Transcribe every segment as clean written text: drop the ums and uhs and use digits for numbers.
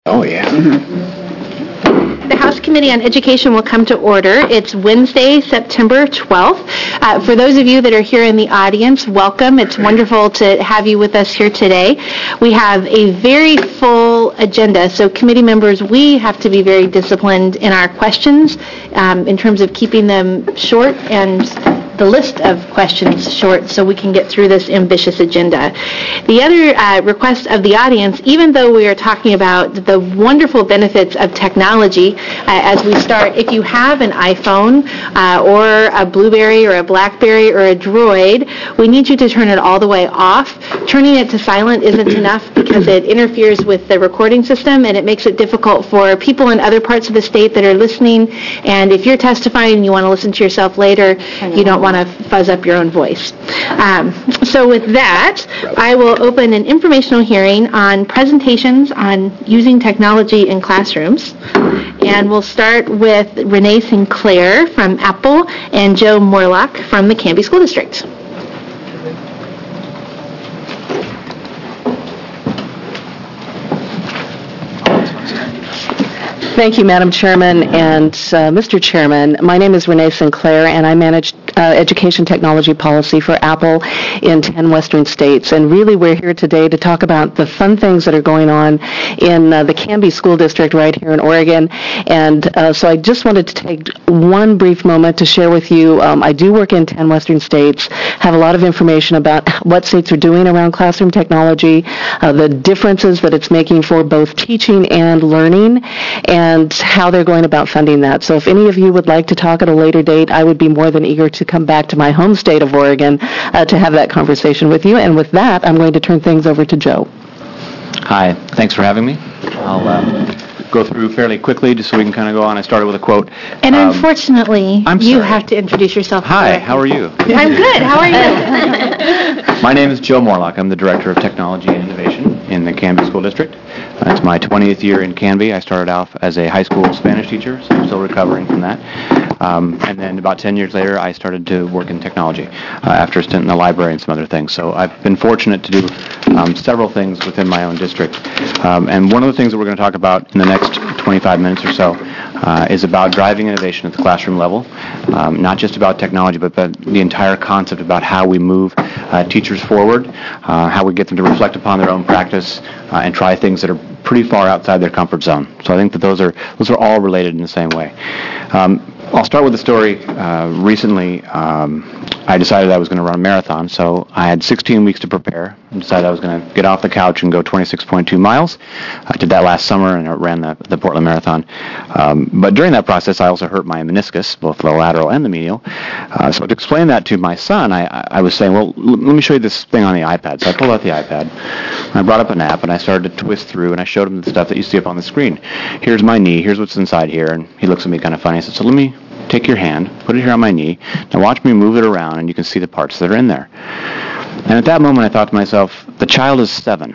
Oh, yeah. The House Committee on Education will come to order. It's Wednesday, September 12th. For those of you that are here in the audience, welcome. It's wonderful to have you with us here today. We have a very full agenda, so committee members, we have to be very disciplined in our questions in terms of keeping them short and the list of questions short so we can get through this ambitious agenda. The other request of the audience, even though we are talking about the wonderful benefits of technology, as we start, if you have an iPhone or a Blueberry or a Blackberry or a Droid, we need you to turn it all the way off. Turning it to silent isn't enough because it interferes with the recording system and it makes it difficult for people in other parts of the state that are listening. And if you're testifying and you want to listen to yourself later, you don't want to fuzz up your own voice. So with that, I will open an informational hearing on presentations on using technology in classrooms. And we'll start with Renee Sinclair from Apple and Joe Morlock from the Canby School District. Thank you, Madam Chairman and Mr. Chairman. My name is Renee Sinclair, and I manage education technology policy for Apple in 10 western states. And really, we're here today to talk about the fun things that are going on in the Canby School District right here in Oregon. And so I just wanted to take one brief moment to share with you. I do work in 10 western states, have a lot of information about what states are doing around classroom technology, the differences that it's making for both teaching and learning, and how they're going about funding that. So if any of you would like to talk at a later date, I would be more than eager to come back to my home state of Oregon to have that conversation with you. And with that, I'm going to turn things over to Joe. Hi, thanks for having me. I'll go through fairly quickly just so we can kind of go on. I started with a quote. And unfortunately, you have to introduce yourself. Hi, how are you? I'm good. How are you? My name is Joe Morlock. I'm the Director of Technology and Innovation in the Canby School District. It's my 20th year in Canby. I started off as a high school Spanish teacher, so I'm still recovering from that. And then about 10 years later, I started to work in technology after a stint in the library and some other things. So I've been fortunate to do several things within my own district. And one of the things that we're going to talk about in the next 25 minutes or so is about driving innovation at the classroom level, not just about technology, but the entire concept about how we move teachers forward, how we get them to reflect upon their own practice and try things that are pretty far outside their comfort zone. So I think that those are all related in the same way. I'll start with the story. Recently, I decided I was going to run a marathon, so I had 16 weeks to prepare and decided I was going to get off the couch and go 26.2 miles. I did that last summer and I ran the Portland Marathon. But during that process, I also hurt my meniscus, both the lateral and the medial. So to explain that to my son, I was saying, well, let me show you this thing on the iPad. So I pulled out the iPad, and I brought up an app, and I started to twist through, and I showed him the stuff that you see up on the screen. Here's my knee. Here's what's inside here. And he looks at me kind of funny. I said, so let me take your hand, put it here on my knee. Now watch me move it around, and you can see the parts that are in there. And at that moment, I thought to myself, the child is 7.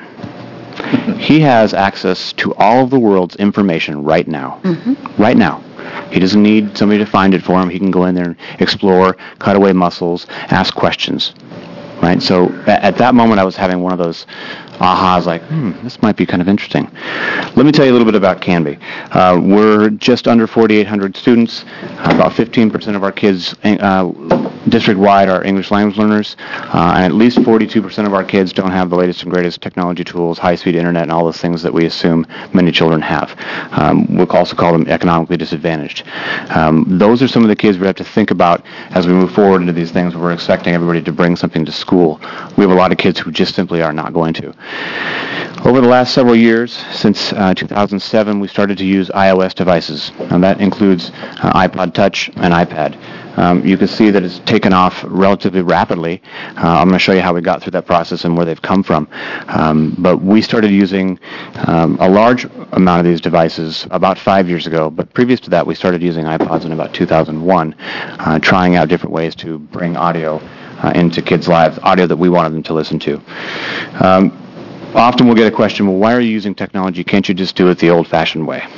He has access to all of the world's information right now. Mm-hmm. Right now. He doesn't need somebody to find it for him. He can go in there and explore, cut away muscles, ask questions. Right? So at that moment, I was having one of those ahas, like, this might be kind of interesting. Let me tell you a little bit about Canby. We're just under 4,800 students. About 15% of our kids district-wide are English language learners, and at least 42% of our kids don't have the latest and greatest technology tools, high-speed internet, and all those things that we assume many children have. We'll also call them economically disadvantaged. Those are some of the kids we have to think about as we move forward into these things where we're expecting everybody to bring something to school. We have a lot of kids who just simply are not going to. Over the last several years, since 2007, we started to use iOS devices, and that includes iPod Touch and iPad. You can see that it's taken off relatively rapidly. I'm going to show you how we got through that process and where they've come from. But we started using a large amount of these devices about 5 years ago, but previous to that, we started using iPods in about 2001, trying out different ways to bring audio into kids' lives, audio that we wanted them to listen to. Often we'll get a question, well, why are you using technology? Can't you just do it the old-fashioned way?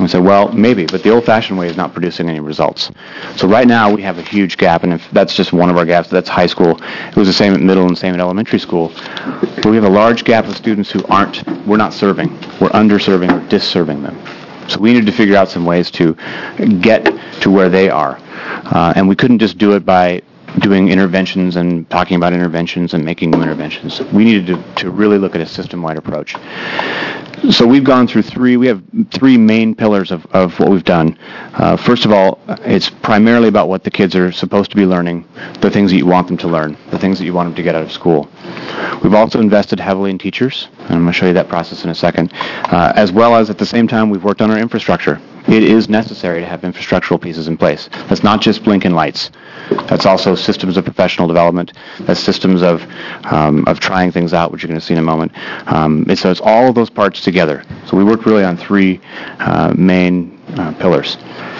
And we said, well, maybe, but the old-fashioned way is not producing any results. So right now we have a huge gap, and if that's just one of our gaps, that's high school. It was the same at middle and same at elementary school. But we have a large gap of students who we're not serving. We're underserving or disserving them. So we needed to figure out some ways to get to where they are. And we couldn't just do it by doing interventions and talking about interventions and making new interventions. We needed to really look at a system-wide approach. So we've gone through we have three main pillars of what we've done. First of all, it's primarily about what the kids are supposed to be learning, the things that you want them to learn, the things that you want them to get out of school. We've also invested heavily in teachers, and I'm going to show you that process in a second, as well as at the same time we've worked on our infrastructure. It is necessary to have infrastructural pieces in place. That's not just blinking lights. That's also systems of professional development. That's systems of trying things out, which you're going to see in a moment. So it's all of those parts together. So we worked really on three main pillars.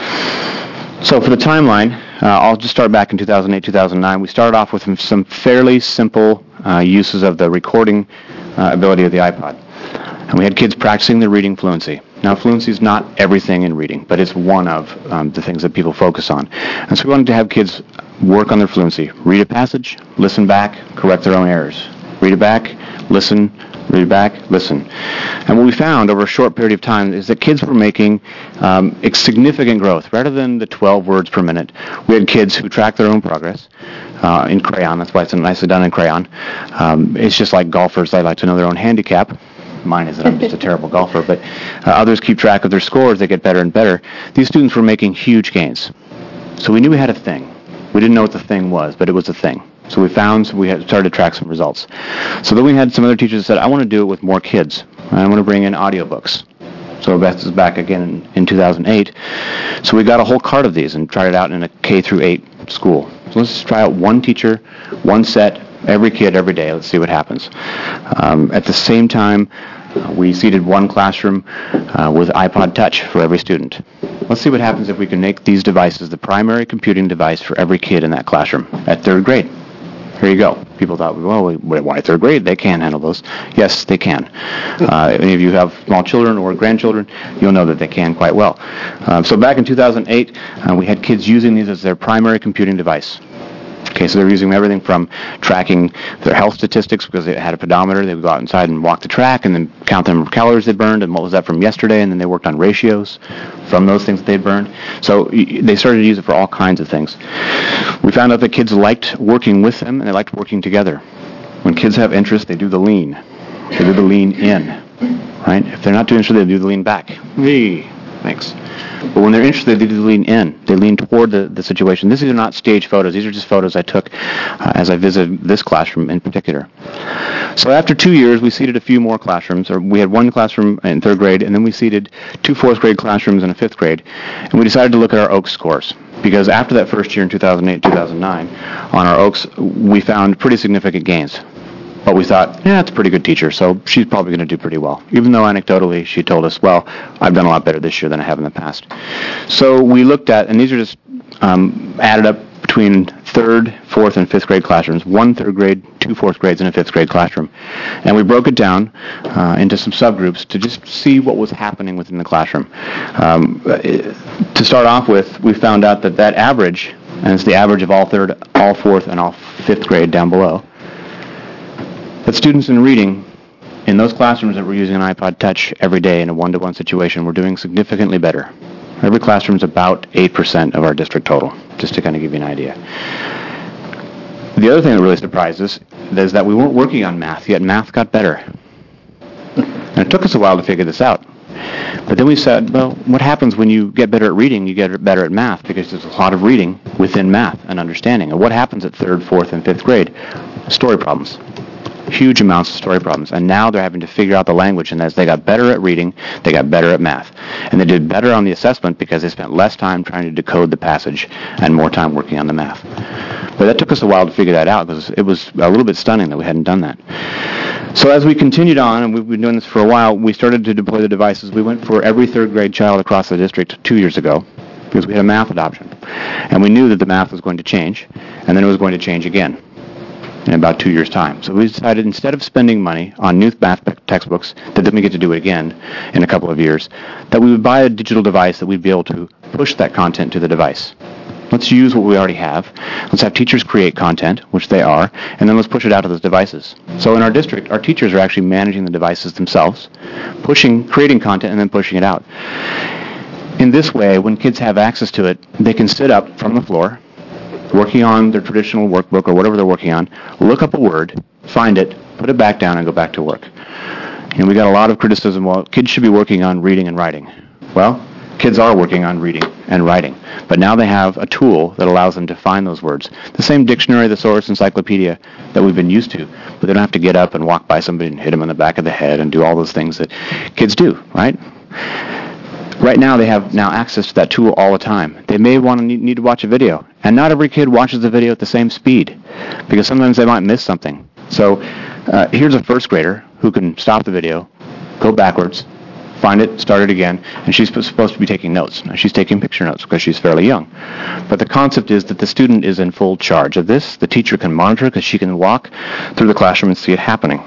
So for the timeline, I'll just start back in 2008, 2009. We started off with some fairly simple uses of the recording ability of the iPod. And we had kids practicing their reading fluency. Now, fluency is not everything in reading, but it's one of the things that people focus on. And so we wanted to have kids work on their fluency. Read a passage, listen back, correct their own errors. Read it back, listen, read it back, listen. And what we found over a short period of time is that kids were making significant growth. Rather than the 12 words per minute, we had kids who tracked their own progress in crayon. That's why it's nicely done in crayon. It's just like golfers. They like to know their own handicap. Mine is that I'm just a terrible golfer, but others keep track of their scores. They get better and better. These students were making huge gains. So we knew we had a thing. We didn't know what the thing was, but it was a thing. So we had started to track some results. So then we had some other teachers that said, I want to do it with more kids. I want to bring in audiobooks. So Beth is back again in 2008. So we got a whole cart of these and tried it out in a K through 8 school. So let's just try out one teacher, one set, every kid, every day. Let's see what happens. At the same time, we seated one classroom with iPod Touch for every student. Let's see what happens if we can make these devices the primary computing device for every kid in that classroom at third grade. Here you go. People thought, well, why third grade? They can't handle those. Yes, they can. Any of you have small children or grandchildren, you'll know that they can quite well. So back in 2008, we had kids using these as their primary computing device. Okay, so they were using everything from tracking their health statistics because they had a pedometer. They would go out inside and walk the track and then count the number of calories they burned and what was that from yesterday, and then they worked on ratios from those things that they'd burned. So they started to use it for all kinds of things. We found out that kids liked working with them and they liked working together. When kids have interest, they do the lean. They do the lean in, right? If they're not too interested, they do the lean back. Hey, thanks. But when they're interested, they do lean in. They lean toward the situation. These are not staged photos. These are just photos I took as I visited this classroom in particular. So after 2 years, we seated a few more classrooms. Or we had one classroom in third grade, and then we seated 2 fourth grade classrooms and a fifth grade. And we decided to look at our OAKS scores. Because after that first year in 2008, 2009, on our OAKS, we found pretty significant gains. But we thought, it's a pretty good teacher, so she's probably going to do pretty well. Even though anecdotally she told us, well, I've done a lot better this year than I have in the past. So we looked at, and these are just added up between third, fourth, and fifth grade classrooms. 1 third grade, 2 fourth grades, and a fifth grade classroom. And we broke it down into some subgroups to just see what was happening within the classroom. To start off with, we found out that average, and it's the average of all third, all fourth, and all fifth grade down below, that students in reading in those classrooms that were using an iPod Touch every day in a one-to-one situation were doing significantly better. Every classroom is about 8% of our district total, just to kind of give you an idea. The other thing that really surprised us is that we weren't working on math, yet math got better. And it took us a while to figure this out. But then we said, well, what happens when you get better at reading, you get better at math, because there's a lot of reading within math and understanding. And what happens at third, fourth, and fifth grade? Story problems. Huge amounts of story problems. And now they're having to figure out the language, and as they got better at reading, they got better at math. And they did better on the assessment because they spent less time trying to decode the passage and more time working on the math. But that took us a while to figure that out because it was a little bit stunning that we hadn't done that. So as we continued on, and we've been doing this for a while, we started to deploy the devices. We went for every third grade child across the district 2 years ago because we had a math adoption. And we knew that the math was going to change, and then it was going to change again. in about 2 years' time. So we decided instead of spending money on new math textbooks, that then we get to do it again in a couple of years, that we would buy a digital device that we'd be able to push that content to the device. Let's use what we already have. Let's have teachers create content, which they are, and then let's push it out to those devices. So in our district, our teachers are actually managing the devices themselves, creating content, and then pushing it out. In this way, when kids have access to it, they can sit up from the floor, working on their traditional workbook or whatever they're working on, look up a word, find it, put it back down, and go back to work. And we got a lot of criticism, well, kids should be working on reading and writing. Well, kids are working on reading and writing, but now they have a tool that allows them to find those words. The same dictionary, thesaurus, encyclopedia that we've been used to, but they don't have to get up and walk by somebody and hit them in the back of the head and do all those things that kids do, right? Right now, they have now access to that tool all the time. They may need to watch a video, and not every kid watches the video at the same speed, because sometimes they might miss something. So here's a first grader who can stop the video, go backwards, find it, start it again, and she's supposed to be taking notes. Now, she's taking picture notes because she's fairly young. But the concept is that the student is in full charge of this. The teacher can monitor because she can walk through the classroom and see it happening.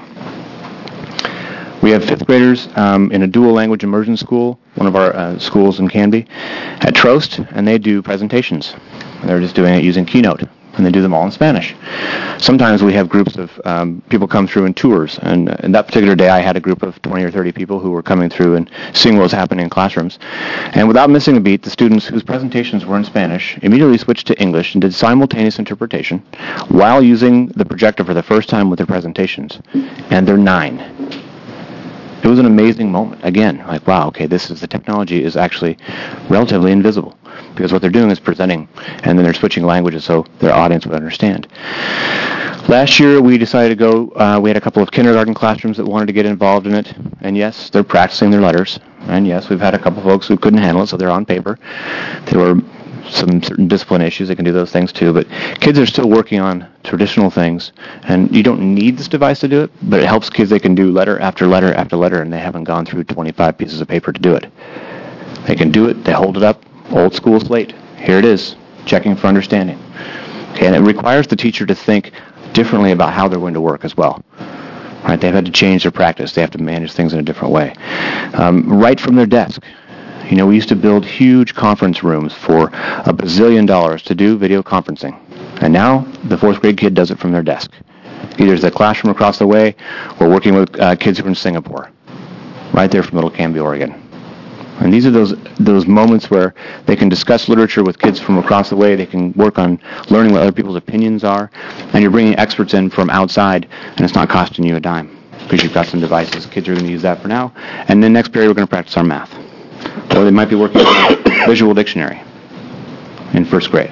We have fifth graders in a dual language immersion school, one of our schools in Canby, at Trost, and they do presentations. They're just doing it using Keynote, and they do them all in Spanish. Sometimes we have groups of people come through in tours, and that particular day I had a group of 20 or 30 people who were coming through and seeing what was happening in classrooms. And without missing a beat, the students whose presentations were in Spanish immediately switched to English and did simultaneous interpretation while using the projector for the first time with their presentations. And they're 9. It was an amazing moment. Again, like, wow, okay, the technology is actually relatively invisible, because what they're doing is presenting, and then they're switching languages so their audience would understand. Last year, we decided to go, we had a couple of kindergarten classrooms that wanted to get involved in it, and yes, they're practicing their letters, and yes, we've had a couple of folks who couldn't handle it, so they're on paper. There were some certain discipline issues, they can do those things too, but kids are still working on traditional things, and you don't need this device to do it, but it helps kids. They can do letter after letter after letter, and they haven't gone through 25 pieces of paper to do it. They can do it, they hold it up, old school slate. Here it is, checking for understanding. Okay, and it requires the teacher to think differently about how they're going to work as well. Right? They've had to change their practice. They have to manage things in a different way. Right from their desk. You know, we used to build huge conference rooms for $1 bazillion to do video conferencing. And now the fourth grade kid does it from their desk. Either it's a classroom across the way or working with kids who are in Singapore, right there from Little Canby, Oregon. And these are those moments where they can discuss literature with kids from across the way. They can work on learning what other people's opinions are. And you're bringing experts in from outside, and it's not costing you a dime because you've got some devices. Kids are going to use that for now. And then next period, we're going to practice our math. Or they might be working on a visual dictionary in first grade.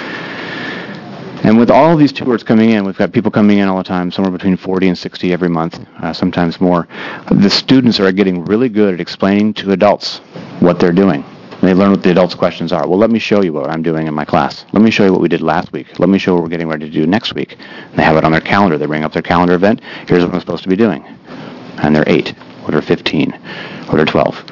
And with all of these tours coming in, we've got people coming in all the time, somewhere between 40 and 60 every month, sometimes more. The students are getting really good at explaining to adults what they're doing. They learn what the adults' questions are. Well, let me show you what I'm doing in my class. Let me show you what we did last week. Let me show you what we're getting ready to do next week. And they have it on their calendar. They bring up their calendar event. Here's what I'm supposed to be doing. And they're 8, or they're 15, or they're 12.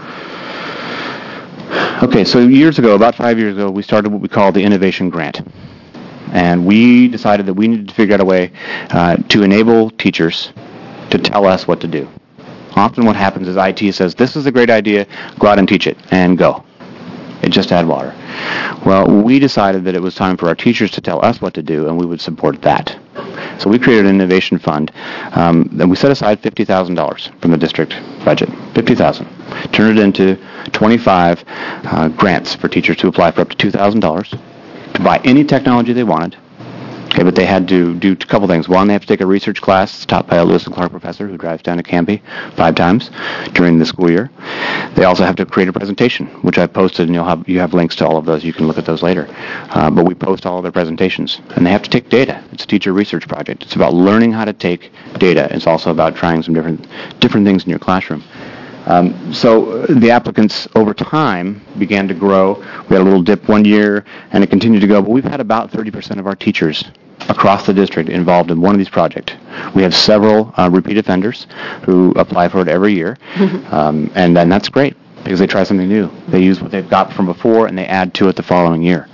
Okay, so years ago, about 5 years ago, we started what we call the Innovation Grant. And we decided that we needed to figure out a way to enable teachers to tell us what to do. Often what happens is IT says, this is a great idea, go out and teach it, and go. It just add water. Well, we decided that it was time for our teachers to tell us what to do, and we would support that. So we created an innovation fund, and we set aside $50,000 from the district budget, $50,000. Turned it into 25 grants for teachers to apply for up to $2,000 to buy any technology they wanted. Okay, but they had to do a couple things. One, they have to take a research class taught by a Lewis and Clark professor who drives down to Canby 5 times during the school year. They also have to create a presentation, which I've posted, and you have links to all of those. You can look at those later. But we post all of their presentations. And they have to take data. It's a teacher research project. It's about learning how to take data. It's also about trying some different things in your classroom. So the applicants over time began to grow. We had a little dip one year, and it continued to go. But we've had about 30% of our teachers across the district involved in one of these projects. We have several repeat offenders who apply for it every year, and then that's great. because they try something new. They use what they've got from before and they add to it the following year.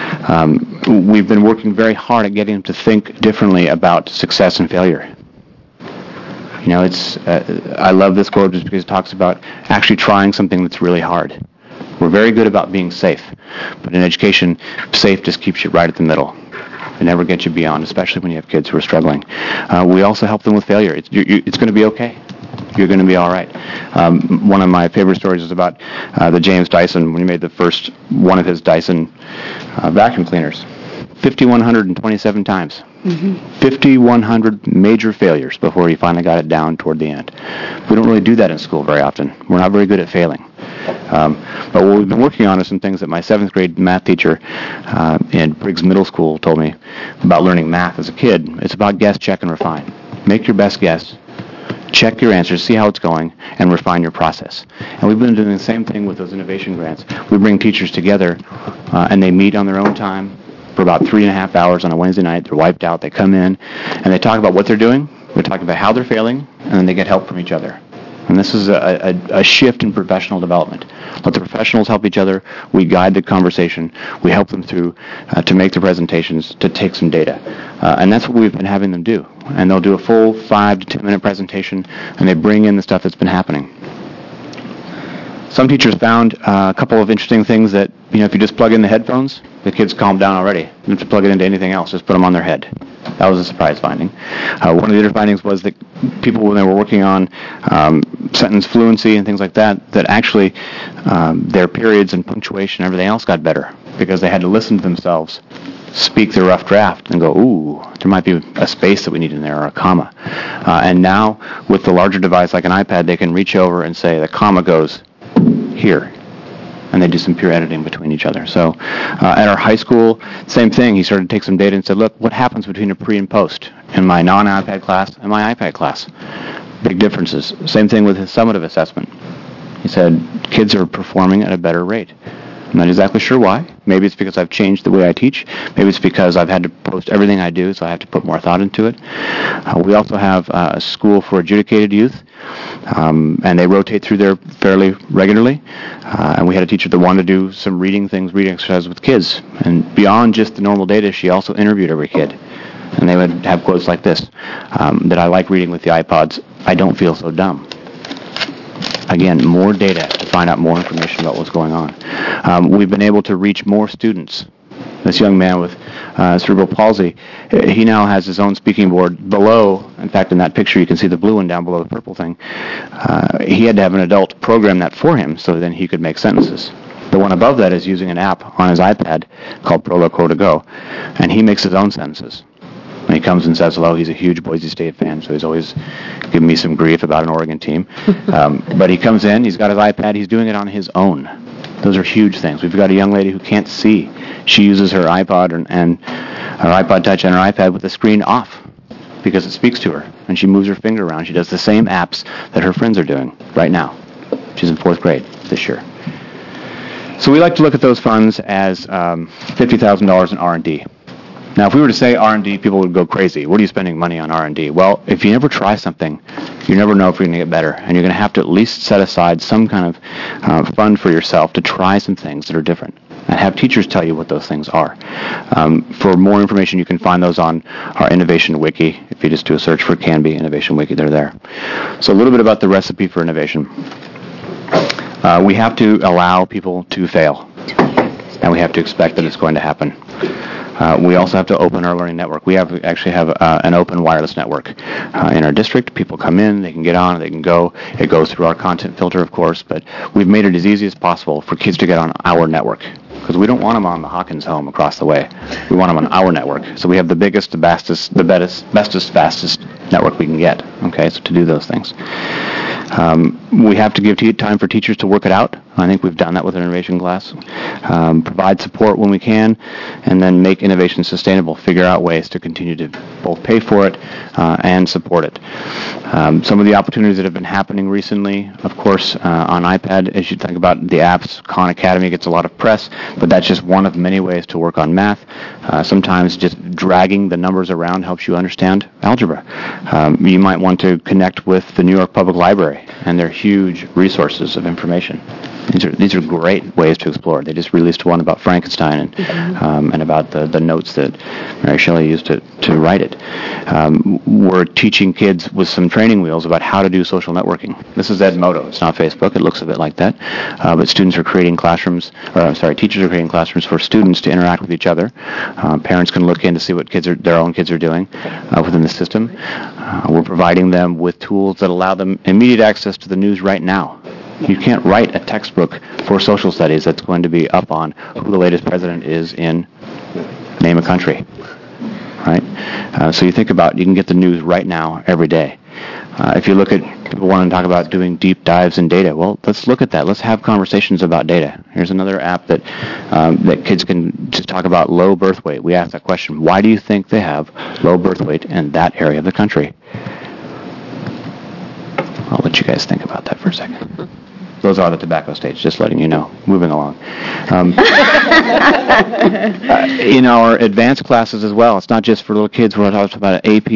We've been working very hard at getting them to think differently about success and failure. You know, I love this quote just because it talks about actually trying something that's really hard. We're very good about being safe, but in education, safe just keeps you right at the middle. It never gets you beyond, especially when you have kids who are struggling. We also help them with failure. It's going to be okay. You're going to be all right. One of my favorite stories is about the James Dyson, when he made the first one of his Dyson vacuum cleaners. 5,127 times. 5,100 major failures before he finally got it down toward the end. We don't really do that in school very often. We're not very good at failing. But what we've been working on is some things that my 7th grade math teacher in Briggs Middle School told me about learning math as a kid. It's about guess, check, and refine. Make your best guess. Check your answers, see how it's going, and refine your process. And we've been doing the same thing with those innovation grants. We bring teachers together, and they meet on their own time for about 3.5 hours on a Wednesday night. They're wiped out. They come in, and they talk about what they're doing. They talk about how they're failing, and then they get help from each other. And this is a shift in professional development. Let the professionals help each other. We guide the conversation. We help them through to make the presentations, to take some data. And that's what we've been having them do. And they'll do a full 5 to 10 minute presentation, and they bring in the stuff that's been happening. Some teachers found a couple of interesting things that, you know, if you just plug in the headphones, the kids calm down already. You don't have to plug it into anything else. Just put them on their head. That was a surprise finding. One of the other findings was that people, when they were working on sentence fluency and things like that, that actually their periods and punctuation and everything else got better because they had to listen to themselves speak the rough draft and go, ooh, there might be a space that we need in there or a comma. And now, with the larger device like an iPad, they can reach over and say the comma goes here. And they do some peer editing between each other. So at our high school, same thing. He started to take some data and said, look, what happens between a pre and post in my non-iPad class and my iPad class? Big differences. Same thing with his summative assessment. He said, kids are performing at a better rate. I'm not exactly sure why. Maybe it's because I've changed the way I teach. Maybe it's because I've had to post everything I do, so I have to put more thought into it. We also have a school for adjudicated youth, and they rotate through there fairly regularly. And we had a teacher that wanted to do some reading exercises with kids. And beyond just the normal data, she also interviewed every kid. And they would have quotes like this, that I like reading with the iPods. I don't feel so dumb. Again, more data to find out more information about what's going on. We've been able to reach more students. This young man with cerebral palsy, he now has his own speaking board below. In fact, in that picture, you can see the blue one down below the purple thing. He had to have an adult program that for him so then he could make sentences. The one above that is using an app on his iPad called Proloquo to Go, and he makes his own sentences. When he comes and says hello, he's a huge Boise State fan, so he's always giving me some grief about an Oregon team. But he comes in, he's got his iPad, he's doing it on his own. Those are huge things. We've got a young lady who can't see. She uses her iPod and her iPod Touch and her iPad with the screen off because it speaks to her, and she moves her finger around. She does the same apps that her friends are doing right now. She's in 4th grade this year. So we like to look at those funds as $50,000 in R&D. Now, if we were to say R&D, people would go crazy. What are you spending money on R&D? Well, if you never try something, you never know if you're going to get better. And you're going to have to at least set aside some kind of fund for yourself to try some things that are different. And have teachers tell you what those things are. For more information, you can find those on our Innovation Wiki. If you just do a search for Canby Innovation Wiki, they're there. So a little bit about the recipe for innovation. We have to allow people to fail. And we have to expect that it's going to happen. We also have to open our learning network. We actually have an open wireless network in our district. People come in, they can get on, they can go. It goes through our content filter, of course, but we've made it as easy as possible for kids to get on our network because we don't want them on the Hawkins home across the way. We want them on our network. So we have the biggest, the bestest, fastest network we can get, okay, so to do those things. We have to give time for teachers to work it out. I think we've done that with an innovation class. Provide support when we can, and then make innovation sustainable. Figure out ways to continue to both pay for it and support it. Some of the opportunities that have been happening recently, of course, on iPad, as you think about the apps, Khan Academy gets a lot of press, but that's just one of many ways to work on math. Sometimes just dragging the numbers around helps you understand algebra. You might want to connect with the New York Public Library and their huge resources of information. These are great ways to explore. They just released one about Frankenstein and about the notes that Mary Shelley used to write it. We're teaching kids with some training wheels about how to do social networking. This is Edmodo. It's not Facebook. It looks a bit like that. But students are creating classrooms, teachers are creating classrooms for students to interact with each other. Parents can look in to see what their own kids are doing within the system. We're providing them with tools that allow them immediate access to the news right now. You can't write a textbook for social studies that's going to be up on who the latest president is in name a country, right? So you think about, you can get the news right now, every day. If you look at, people want to talk about doing deep dives in data. Well, let's look at that. Let's have conversations about data. Here's another app that kids can just talk about low birth weight. We ask that question, why do you think they have low birth weight in that area of the country? I'll let you guys think about that for a second. Those are the tobacco states, just letting you know. Moving along. In our advanced classes as well, it's not just for little kids. We're talking about AP.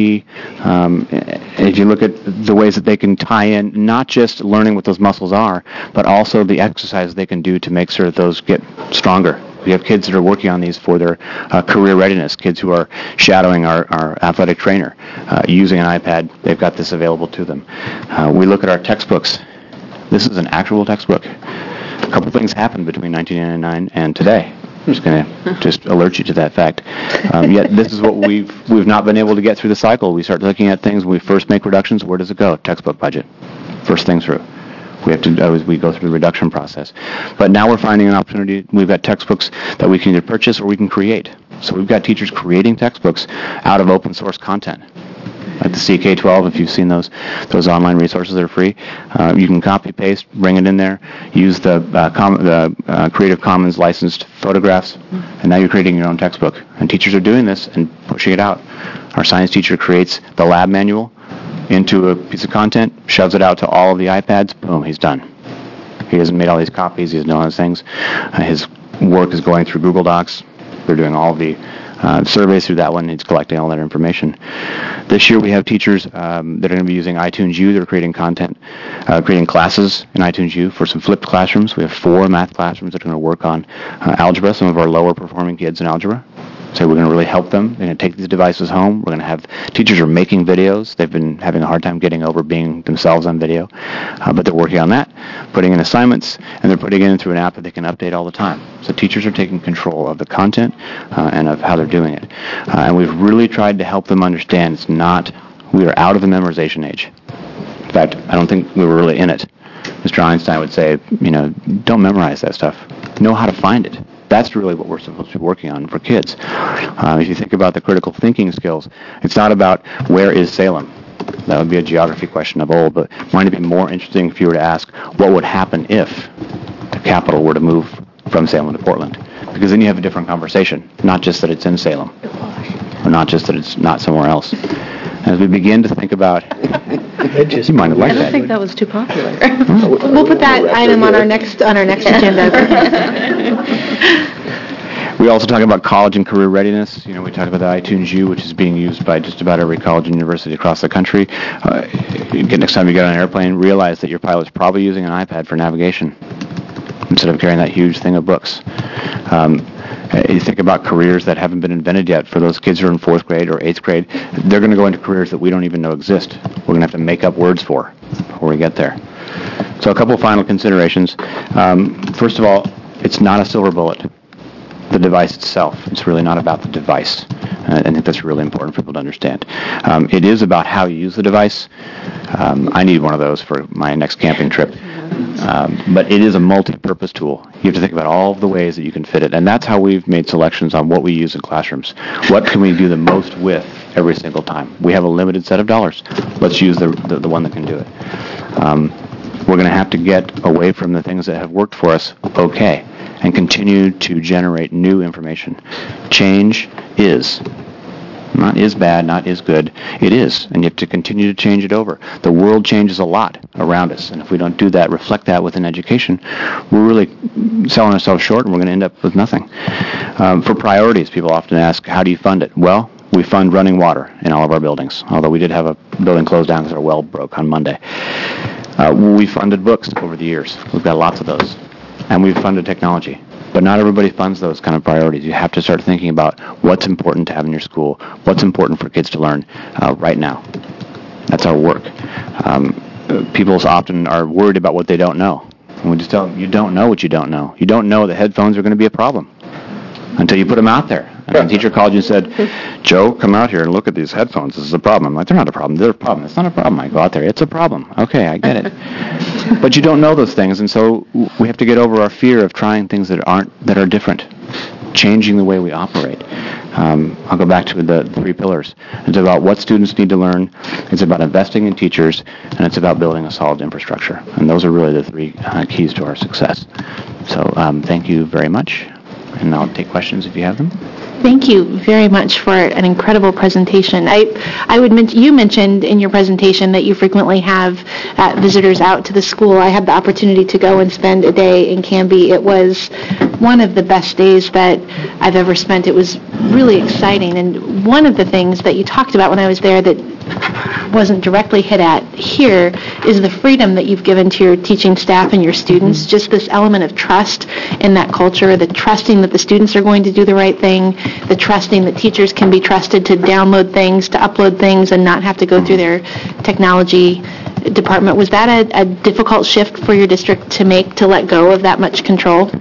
If you look at the ways that they can tie in, not just learning what those muscles are, but also the exercises they can do to make sure that those get stronger. We have kids that are working on these for their career readiness, kids who are shadowing our athletic trainer using an iPad. They've got this available to them. We look at our textbooks. This is an actual textbook. A couple things happened between 1999 and today. I'm just going to alert you to that fact. Yet this is what we've not been able to get through the cycle. We start looking at things. When we first make reductions, where does it go? Textbook budget. First thing through. We have to we go through the reduction process. But now we're finding an opportunity. We've got textbooks that we can either purchase or we can create. So we've got teachers creating textbooks out of open source content. Like the CK12, if you've seen those online resources that are free, you can copy paste, bring it in there, use the Creative Commons licensed photographs, and now you're creating your own textbook. And teachers are doing this and pushing it out. Our science teacher creates the lab manual into a piece of content, shoves it out to all of the iPads, boom, he's done. He hasn't made all these copies, he hasn't done all those things. His work is going through Google Docs. They're doing all the surveys through that one. He's collecting all that information. This year we have teachers that are going to be using iTunes U. They're creating content, creating classes in iTunes U for some flipped classrooms. We have 4 math classrooms that are going to work on algebra, some of our lower performing kids in algebra. So we're going to really help them. They're going to take these devices home. We're going to have teachers are making videos. They've been having a hard time getting over being themselves on video, but they're working on that, putting in assignments, and they're putting it in through an app that they can update all the time. So teachers are taking control of the content and of how they're doing it. And we've really tried to help them understand we are out of the memorization age. In fact, I don't think we were really in it. Mr. Einstein would say, don't memorize that stuff. Know how to find it. That's really what we're supposed to be working on for kids. If you think about the critical thinking skills, it's not about where is Salem. That would be a geography question of old, but it might be more interesting if you were to ask what would happen if the capital were to move from Salem to Portland. Because then you have a different conversation, not just that it's in Salem, or not just that it's not somewhere else. As we begin to think about, you might have liked that. I don't think that was too popular. We'll put that item on our next agenda. We also talk about college and career readiness. We talk about the iTunes U, which is being used by just about every college and university across the country. Next time you get on an airplane, realize that your pilot's probably using an iPad for navigation instead of carrying that huge thing of books. You think about careers that haven't been invented yet. For those kids who are in 4th grade or 8th grade, they're going to go into careers that we don't even know exist. We're going to have to make up words for before we get there. So a couple final considerations. First of all, it's not a silver bullet. The device itself. It's really not about the device. I think that's really important for people to understand. It is about how you use the device. I need one of those for my next camping trip. But it is a multi-purpose tool. You have to think about all of the ways that you can fit it. And that's how we've made selections on what we use in classrooms. What can we do the most with every single time? We have a limited set of dollars. Let's use the one that can do it. We're going to have to get away from the things that have worked for us okay and continue to generate new information. Change is. Not is bad, not is good. It is, and you have to continue to change it over. The world changes a lot around us, and if we don't do that, reflect that within education, we're really selling ourselves short, and we're going to end up with nothing. For priorities, people often ask, how do you fund it? Well, we fund running water in all of our buildings, although we did have a building closed down because our well broke on Monday. We funded books over the years. We've got lots of those. and we've funded technology. But not everybody funds those kind of priorities. You have to start thinking about what's important to have in your school, what's important for kids to learn right now. That's our work. People often are worried about what they don't know. And we just tell them, you don't know what you don't know. You don't know that headphones are going to be a problem until you put them out there. And the teacher called you and said, Joe, come out here and look at these headphones. This is a problem. I'm like, they're not a problem. They're a problem. It's not a problem. I go out there. It's a problem. Okay, I get it. But you don't know those things, and so we have to get over our fear of trying things that are different, changing the way we operate. I'll go back to the 3 pillars. It's about what students need to learn. It's about investing in teachers, and it's about building a solid infrastructure. And those are really the 3 keys to our success. So thank you very much, and I'll take questions if you have them. Thank you very much for an incredible presentation. You mentioned in your presentation that you frequently have visitors out to the school. I had the opportunity to go and spend a day in Canby. It was one of the best days that I've ever spent. It was really exciting. And one of the things that you talked about when I was there that wasn't directly hit at here is the freedom that you've given to your teaching staff and your students, just this element of trust in that culture, the trusting that the students are going to do the right thing, the trusting that teachers can be trusted to download things, to upload things, and not have to go through their technology department. Was that a difficult shift for your district to make, to let go of that much control?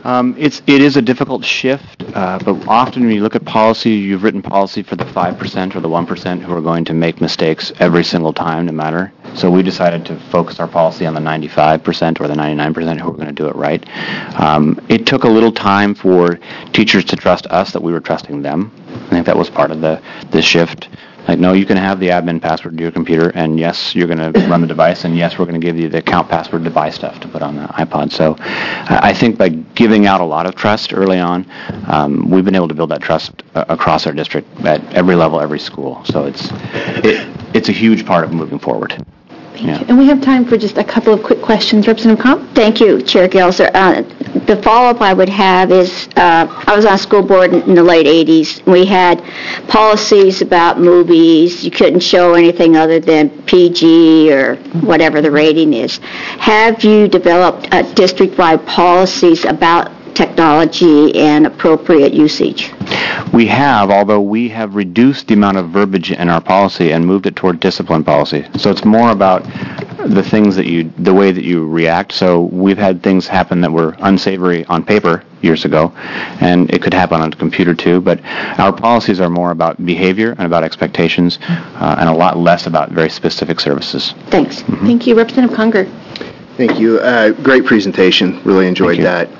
It is a difficult shift, but often when you look at policy, you've written policy for the 5% or the 1% who are going to make mistakes every single time, no matter. So we decided to focus our policy on the 95% or the 99% who are going to do it right. It took a little time for teachers to trust us that we were trusting them. I think that was part of the shift. Like, no, you can have the admin password to your computer, and yes, you're going to run the device, and yes, we're going to give you the account password to buy stuff to put on the iPod. So I think by giving out a lot of trust early on, we've been able to build that trust across our district at every level, every school. So it's a huge part of moving forward. Thank you. And we have time for just a couple of quick questions. Representative Comp? Thank you, Chair Gelser. The follow-up I would have is, I was on school board in the late 80s. We had policies about movies. You couldn't show anything other than PG or whatever the rating is. Have you developed district-wide policies about technology and appropriate usage? We have, although we have reduced the amount of verbiage in our policy and moved it toward discipline policy. So it's more about the way that you react. So we've had things happen that were unsavory on paper years ago, and it could happen on a computer too, but our policies are more about behavior and about expectations and a lot less about very specific services. Thanks. Mm-hmm. Thank you. Representative Conger. Thank you. Great presentation. Really enjoyed that.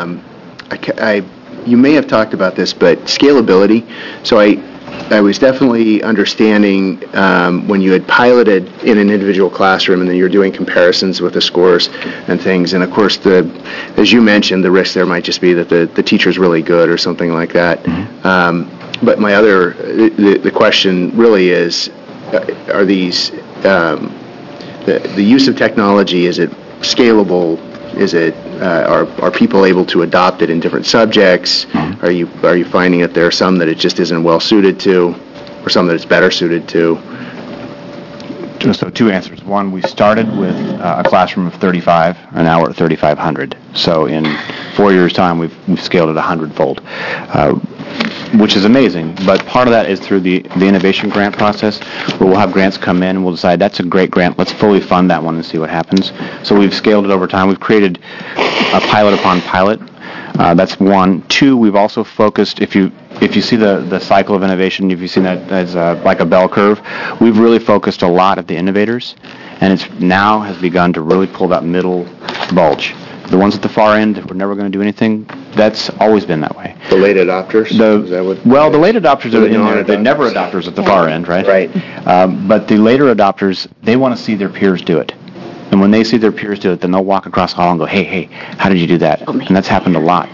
You may have talked about this, but scalability. So I was definitely understanding when you had piloted in an individual classroom and then you're doing comparisons with the scores and things. And of course, as you mentioned, the risk there might just be that the teacher's really good or something like that. Mm-hmm. But the question really is, are these the use of technology, is it scalable? Is it are people able to adopt it in different subjects? Are you finding that there are some that it just isn't well suited to, or some that it's better suited to? So 2 answers. One, we started with a classroom of 35, and now we're at 3,500. So in 4 years' time, we've scaled it 100-fold, which is amazing. But part of that is through the innovation grant process, where we'll have grants come in and we'll decide that's a great grant. Let's fully fund that one and see what happens. So we've scaled it over time. We've created a pilot upon pilot. That's one. 2, we've also focused, if you see the cycle of innovation, if you've seen that as like a bell curve, we've really focused a lot at the innovators, and it's now has begun to really pull that middle bulge. The ones at the far end that were never going to do anything, that's always been that way. The late adopters? The late adopters are in there. The never adopters at the far end, right? Right. But the later adopters, they want to see their peers do it. And when they see their peers do it, then they'll walk across the hall and go, hey, how did you do that? And that's happened a lot.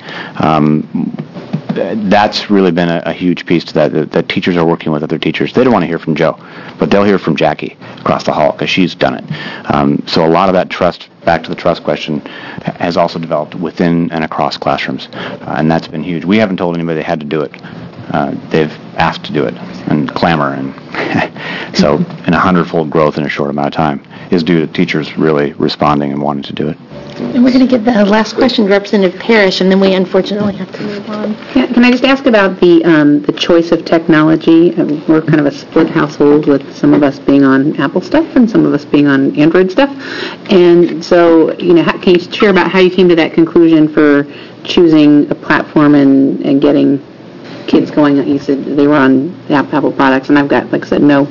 That's really been a huge piece to that teachers are working with other teachers. They don't want to hear from Joe, but they'll hear from Jackie across the hall because she's done it. So a lot of that trust, back to the trust question, has also developed within and across classrooms, and that's been huge. We haven't told anybody they had to do it. They've asked to do it and clamor, and so an 100-fold growth in a short amount of time is due to teachers really responding and wanting to do it. And we're going to get the last question to Representative Parrish, and then we unfortunately have to move on. Yeah, can I just ask about the choice of technology? We're kind of a split household with some of us being on Apple stuff and some of us being on Android stuff. And so, can you share about how you came to that conclusion for choosing a platform and getting kids going? You said they were on Apple products, and I've got, like I said, no.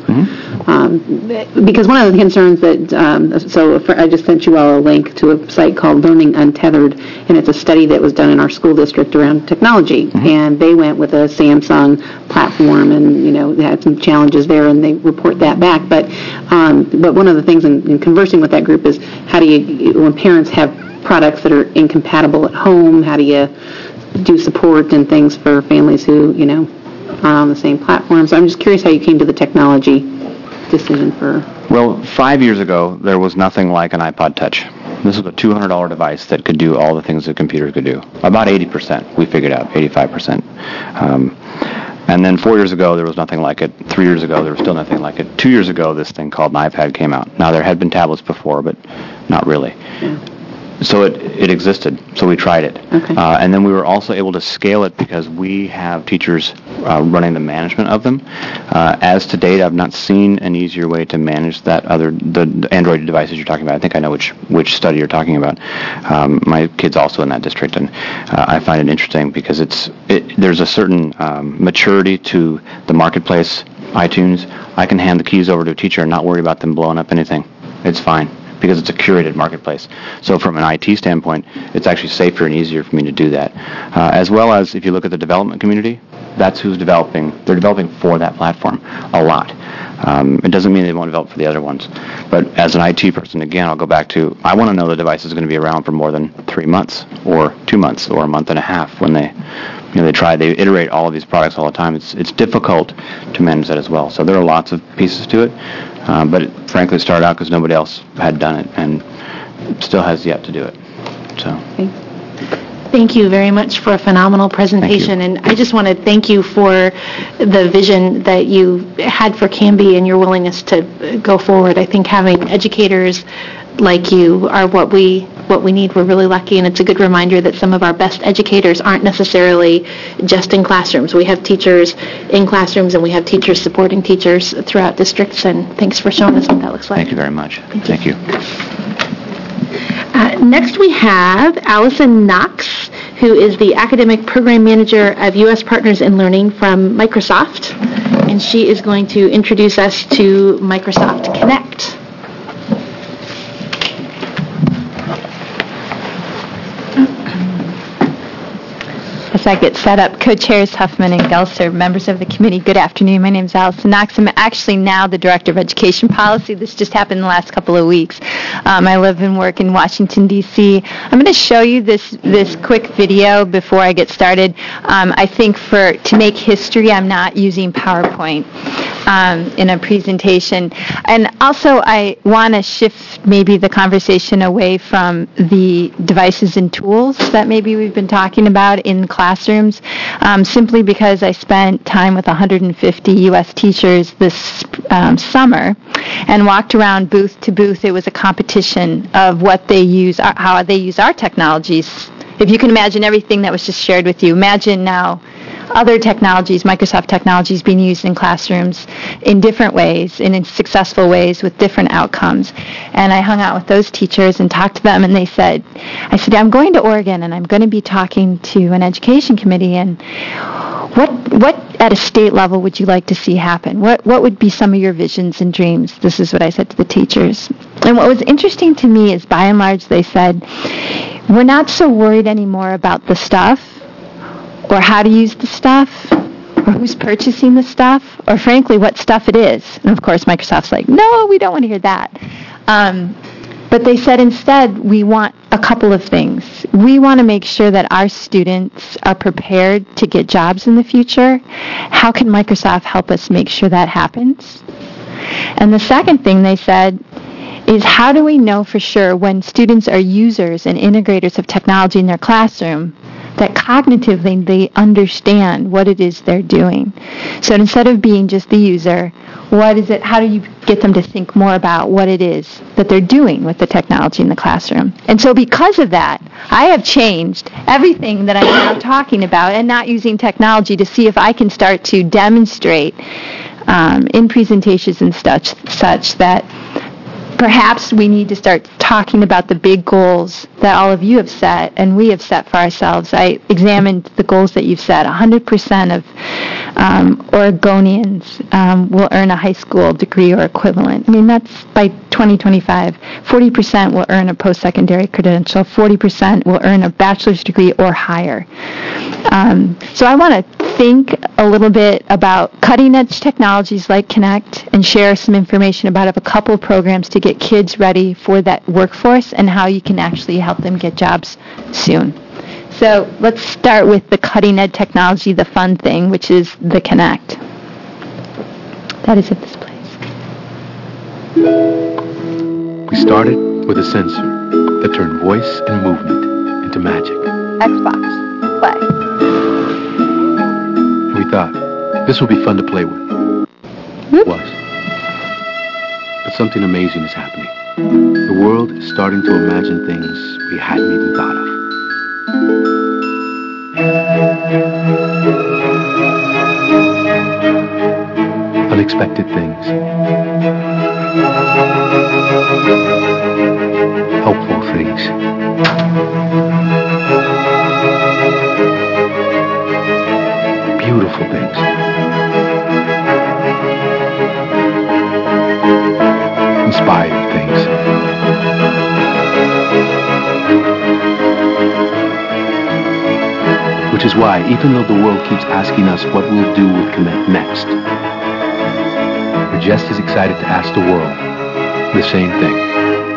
Because one of the concerns that, I just sent you all a link to a site called Learning Untethered, and it's a study that was done in our school district around technology. And they went with a Samsung platform, and, they had some challenges there, and they report that back. But one of the things in conversing with that group is how do you, when parents have products that are incompatible at home, how do you do support and things for families who, are on the same platform. So I'm just curious how you came to the technology decision for... Well, 5 years ago, there was nothing like an iPod Touch. This was a $200 device that could do all the things that computers could do. About 80%, we figured out, 85%. And then 4 years ago, there was nothing like it. 3 years ago, there was still nothing like it. 2 years ago, this thing called an iPad came out. Now, there had been tablets before, but not really. Yeah. So it existed, so we tried it. Okay. And then we were also able to scale it because we have teachers running the management of them. As to date, I've not seen an easier way to manage the Android devices you're talking about. I think I know which study you're talking about. My kid's also in that district, and I find it interesting because there's a certain maturity to the marketplace, iTunes. I can hand the keys over to a teacher and not worry about them blowing up anything. It's fine, because it's a curated marketplace. So from an IT standpoint, it's actually safer and easier for me to do that. As well as if you look at the development community, that's who's developing. They're developing for that platform a lot. It doesn't mean they won't develop for the other ones. But as an IT person, again, I'll go back to, I want to know the device is going to be around for more than 3 months or 2 months or a month and a half when they iterate all of these products all the time. It's difficult to manage that as well. So there are lots of pieces to it. But it, frankly, started out because nobody else had done it and still has yet to do it. So. Thank you very much for a phenomenal presentation. And I just want to thank you for the vision that you had for Canby and your willingness to go forward. I think having educators like you are what we need. We're really lucky, and it's a good reminder that some of our best educators aren't necessarily just in classrooms. We have teachers in classrooms, and we have teachers supporting teachers throughout districts, and thanks for showing us what that looks like. Thank you very much. Thank you. Next we have Allison Knox, who is the Academic Program Manager of U.S. Partners in Learning from Microsoft, and she is going to introduce us to Microsoft Connect. As I get set up, co-chairs Huffman and Gelser, members of the committee, good afternoon. My name is Allison Knox. I'm actually now the Director of Education Policy. This just happened in the last couple of weeks. I live and work in Washington, D.C. I'm going to show you this quick video before I get started. I think to make history, I'm not using PowerPoint in a presentation. And also, I want to shift maybe the conversation away from the devices and tools that maybe we've been talking about in classrooms, simply because I spent time with 150 U.S. teachers this summer and walked around booth to booth. It was a competition of what they use, how they use our technologies. If you can imagine everything that was just shared with you, imagine now other technologies, Microsoft technologies, being used in classrooms in different ways, in successful ways with different outcomes. And I hung out with those teachers and talked to them, and I said, I'm going to Oregon, and I'm going to be talking to an education committee, and what at a state level would you like to see happen? What would be some of your visions and dreams? This is what I said to the teachers. And what was interesting to me is, by and large, they said, we're not so worried anymore about the stuff, or how to use the stuff, or who's purchasing the stuff, or frankly, what stuff it is. And of course, Microsoft's like, no, we don't want to hear that. But they said instead, we want a couple of things. We want to make sure that our students are prepared to get jobs in the future. How can Microsoft help us make sure that happens? And the second thing they said is, how do we know for sure when students are users and integrators of technology in their classroom that cognitively they understand what it is they're doing. So instead of being just the user, what is it? How do you get them to think more about what it is that they're doing with the technology in the classroom? And so because of that, I have changed everything that I'm now talking about and not using technology to see if I can start to demonstrate in presentations and such that perhaps we need to start talking about the big goals that all of you have set and we have set for ourselves. I examined the goals that you've set. 100% of Oregonians will earn a high school degree or equivalent. I mean, that's by 2025. 40% will earn a post-secondary credential. 40% will earn a bachelor's degree or higher. So I want to think a little bit about cutting-edge technologies like Connect and share some information about a couple of programs to get kids ready for that workforce and how you can actually help them get jobs soon. So let's start with the cutting-edge technology, the fun thing, which is the Connect. That is at this place. We started with a sensor that turned voice and movement into magic. Xbox. Play. We thought, this will be fun to play with. It was. But something amazing is happening. The world is starting to imagine things we hadn't even thought of. Unexpected things. Helpful things. Beautiful things. Inspired things. Which is why, even though the world keeps asking us what we'll do with Connect next, we're just as excited to ask the world the same thing.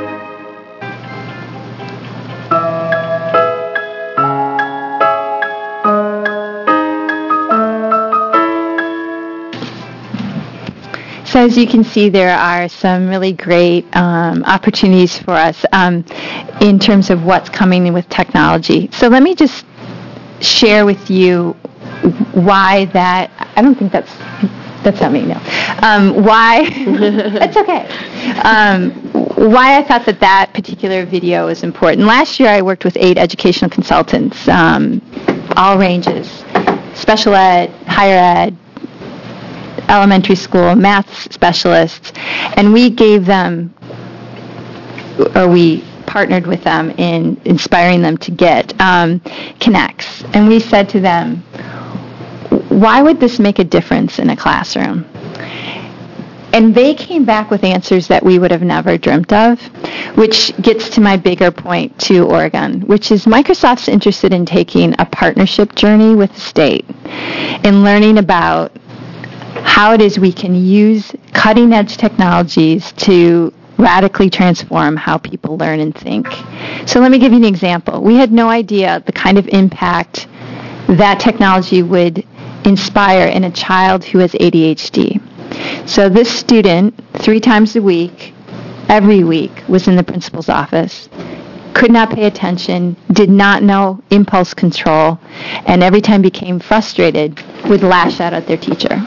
So as you can see, there are some really great opportunities for us in terms of what's coming in with technology. So let me just share with you why that, I don't think that's not me, no. Why, it's okay. Why I thought that particular video was important. Last year I worked with 8 educational consultants, all ranges, special ed, higher ed, elementary school, math specialists, and we gave them, or we partnered with them in inspiring them to get Connects. And we said to them, why would this make a difference in a classroom? And they came back with answers that we would have never dreamt of, which gets to my bigger point to Oregon, which is Microsoft's interested in taking a partnership journey with the state in learning about how it is we can use cutting-edge technologies to radically transform how people learn and think. So let me give you an example. We had no idea the kind of impact that technology would inspire in a child who has ADHD. So this student, 3 times a week, every week, was in the principal's office, could not pay attention, did not know impulse control, and every time became frustrated, would lash out at their teacher.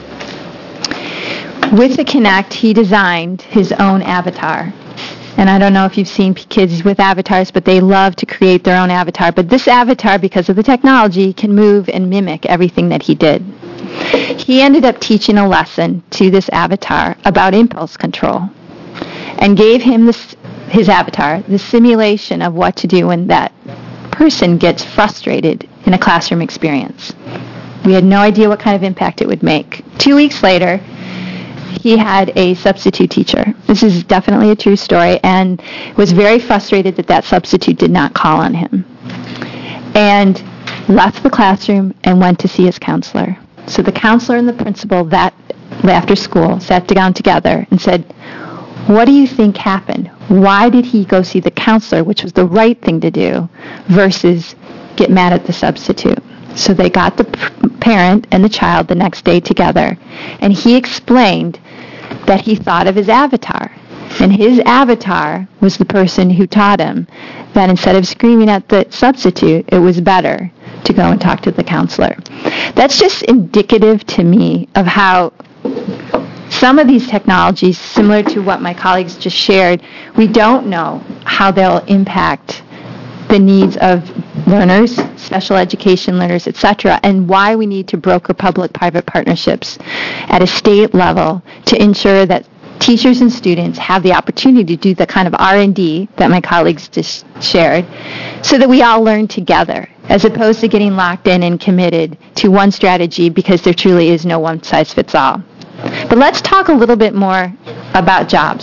With the Connect, he designed his own avatar. And I don't know if you've seen kids with avatars, but they love to create their own avatar. But this avatar, because of the technology, can move and mimic everything that he did. He ended up teaching a lesson to this avatar about impulse control and gave him his avatar the simulation of what to do when that person gets frustrated in a classroom experience. We had no idea what kind of impact it would make. 2 weeks later, he had a substitute teacher. This is definitely a true story, and was very frustrated that that substitute did not call on him. And left the classroom and went to see his counselor. So the counselor and the principal that after school sat down together and said, what do you think happened? Why did he go see the counselor, which was the right thing to do, versus get mad at the substitute? So they got the parent and the child the next day together, and he explained that he thought of his avatar. And his avatar was the person who taught him that instead of screaming at the substitute, it was better to go and talk to the counselor. That's just indicative to me of how some of these technologies, similar to what my colleagues just shared, we don't know how they'll impact the needs of learners, special education learners, etc., and why we need to broker public-private partnerships at a state level to ensure that teachers and students have the opportunity to do the kind of R&D that my colleagues just shared, so that we all learn together, as opposed to getting locked in and committed to one strategy because there truly is no one-size-fits-all. But let's talk a little bit more about jobs.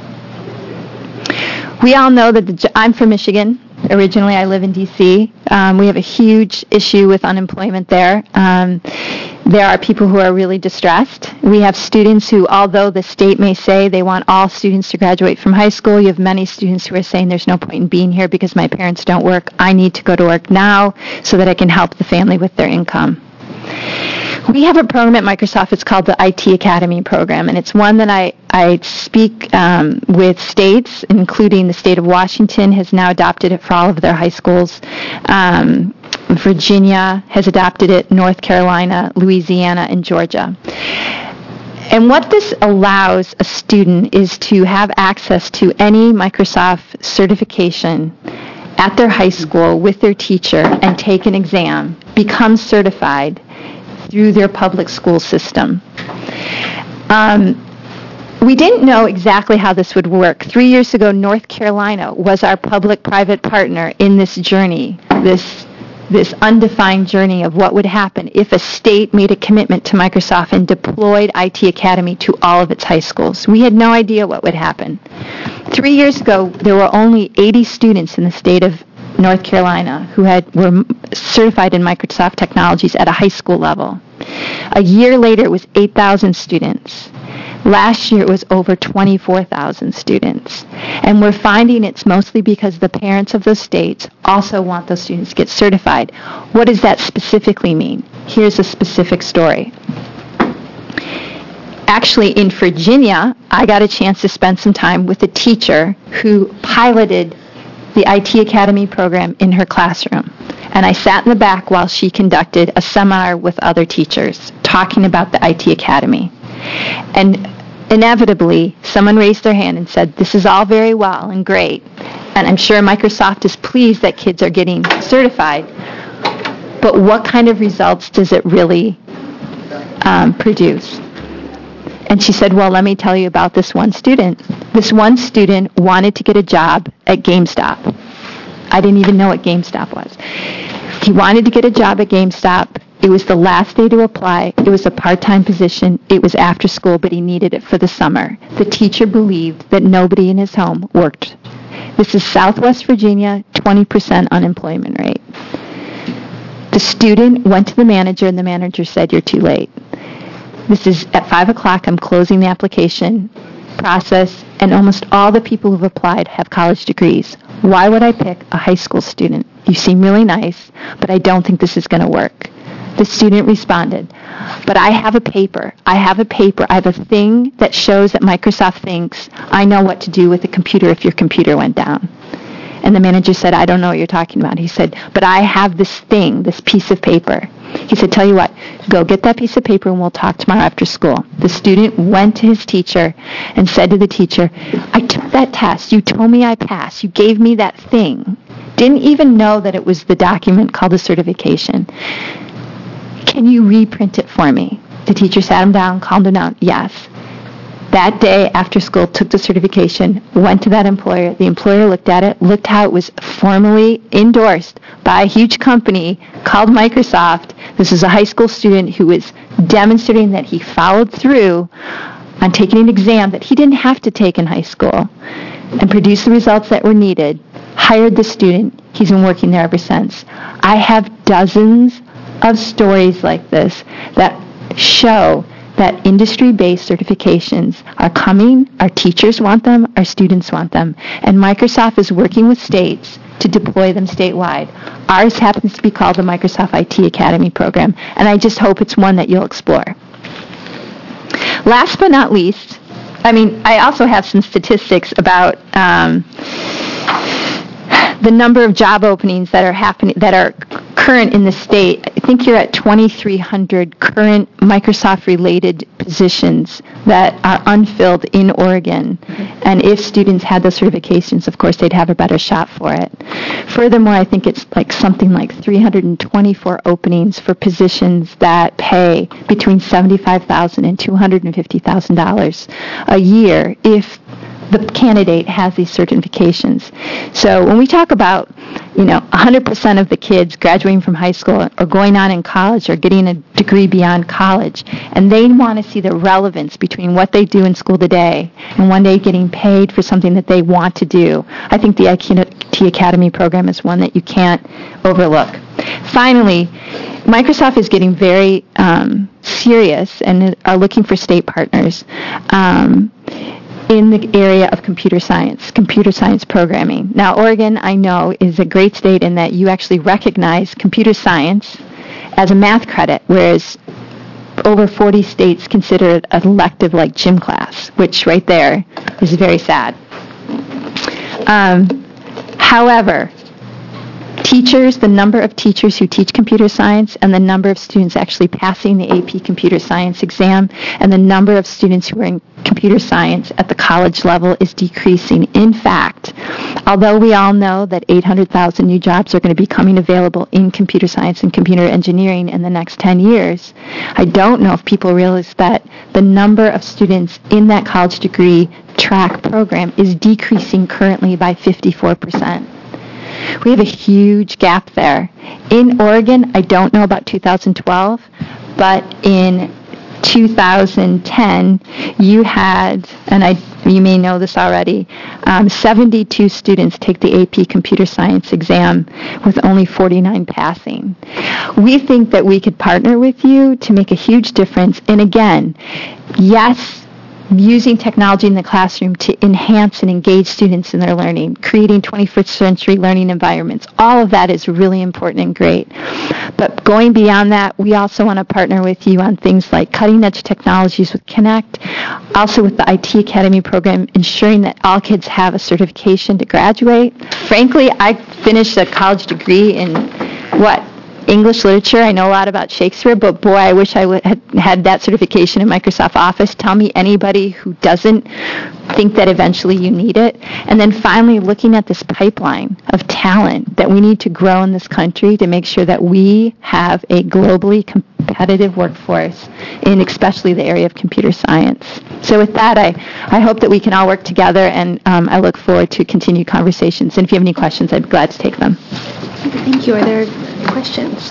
We all know that I'm from Michigan. Originally, I live in D.C. We have a huge issue with unemployment there. There are people who are really distressed. We have students who, although the state may say they want all students to graduate from high school, you have many students who are saying there's no point in being here because my parents don't work. I need to go to work now so that I can help the family with their income. We have a program at Microsoft. It's called the IT Academy program, and it's one that I speak with states, including the state of Washington has now adopted it for all of their high schools. Virginia has adopted it, North Carolina, Louisiana, and Georgia. And what this allows a student is to have access to any Microsoft certification at their high school with their teacher and take an exam, become certified through their public school system. We didn't know exactly how this would work. 3 years ago, North Carolina was our public-private partner in this journey, this undefined journey of what would happen if a state made a commitment to Microsoft and deployed IT Academy to all of its high schools. We had no idea what would happen. 3 years ago, there were only 80 students in the state of North Carolina who were certified in Microsoft technologies at a high school level. A year later, it was 8,000 students. Last year, it was over 24,000 students. And we're finding it's mostly because the parents of those states also want those students to get certified. What does that specifically mean? Here's a specific story. Actually, in Virginia, I got a chance to spend some time with a teacher who piloted the IT Academy program in her classroom. And I sat in the back while she conducted a seminar with other teachers talking about the IT Academy. And inevitably, someone raised their hand and said, this is all very well and great. And I'm sure Microsoft is pleased that kids are getting certified. But what kind of results does it really produce? And she said, well, let me tell you about this one student. This one student wanted to get a job at GameStop. I didn't even know what GameStop was. He wanted to get a job at GameStop. It was the last day to apply. It was a part-time position. It was after school, but he needed it for the summer. The teacher believed that nobody in his home worked. This is Southwest Virginia, 20% unemployment rate. The student went to the manager, and the manager said, you're too late. This is at 5 o'clock. I'm closing the application process, and almost all the people who've applied have college degrees. Why would I pick a high school student? You seem really nice, but I don't think this is going to work. The student responded, but I have a paper. I have a thing that shows that Microsoft thinks I know what to do with the computer if your computer went down. And the manager said, I don't know what you're talking about. He said, but I have this thing, this piece of paper. He said, tell you what, go get that piece of paper and we'll talk tomorrow after school. The student went to his teacher and said to the teacher, I took that test. You told me I passed. You gave me that thing. Didn't even know that it was the document called a certification. Can you reprint it for me? The teacher sat him down, calmed him down. Yes. That day after school, took the certification, went to that employer. The employer looked at it, looked how it was formally endorsed by a huge company called Microsoft. This is a high school student who was demonstrating that he followed through on taking an exam that he didn't have to take in high school and produced the results that were needed, hired the student. He's been working there ever since. I have dozens of stories like this that show that industry-based certifications are coming, our teachers want them, our students want them, and Microsoft is working with states to deploy them statewide. Ours happens to be called the Microsoft IT Academy program, and I just hope it's one that you'll explore. Last but not least, I also have some statistics about the number of job openings that are happening, that are current in the state, I think you're at 2,300 current Microsoft-related positions that are unfilled in Oregon. And if students had those certifications, of course, they'd have a better shot for it. Furthermore, I think it's something like 324 openings for positions that pay between $75,000 and $250,000 a year if the candidate has these certifications. So when we talk about, 100% of the kids graduating from high school or going on in college or getting a degree beyond college, and they want to see the relevance between what they do in school today and one day getting paid for something that they want to do, I think the IT Academy program is one that you can't overlook. Finally, Microsoft is getting very serious and are looking for state partners in the area of computer science programming. Now, Oregon, I know, is a great state in that you actually recognize computer science as a math credit, whereas over 40 states consider it an elective like gym class, which right there is very sad. However, the number of teachers who teach computer science and the number of students actually passing the AP Computer Science exam and the number of students who are in computer science at the college level is decreasing. In fact, although we all know that 800,000 new jobs are going to be coming available in computer science and computer engineering in the next 10 years, I don't know if people realize that the number of students in that college degree track program is decreasing currently by 54%. We have a huge gap there. In Oregon, I don't know about 2012, but in 2010, you had, and you may know this already, 72 students take the AP Computer Science exam with only 49 passing. We think that we could partner with you to make a huge difference. And again, yes, using technology in the classroom to enhance and engage students in their learning, creating 21st century learning environments. All of that is really important and great. But going beyond that, we also want to partner with you on things like cutting-edge technologies with Connect, also with the IT Academy program, ensuring that all kids have a certification to graduate. Frankly, I finished a college degree in, English literature. I know a lot about Shakespeare, but boy, I wish I had that certification in Microsoft Office. Tell me anybody who doesn't think that eventually you need it. And then finally, looking at this pipeline of talent that we need to grow in this country to make sure that we have a globally competitive workforce in especially the area of computer science. So with that, I hope that we can all work together, and I look forward to continued conversations. And if you have any questions, I'd be glad to take them. Thank you. Are there questions?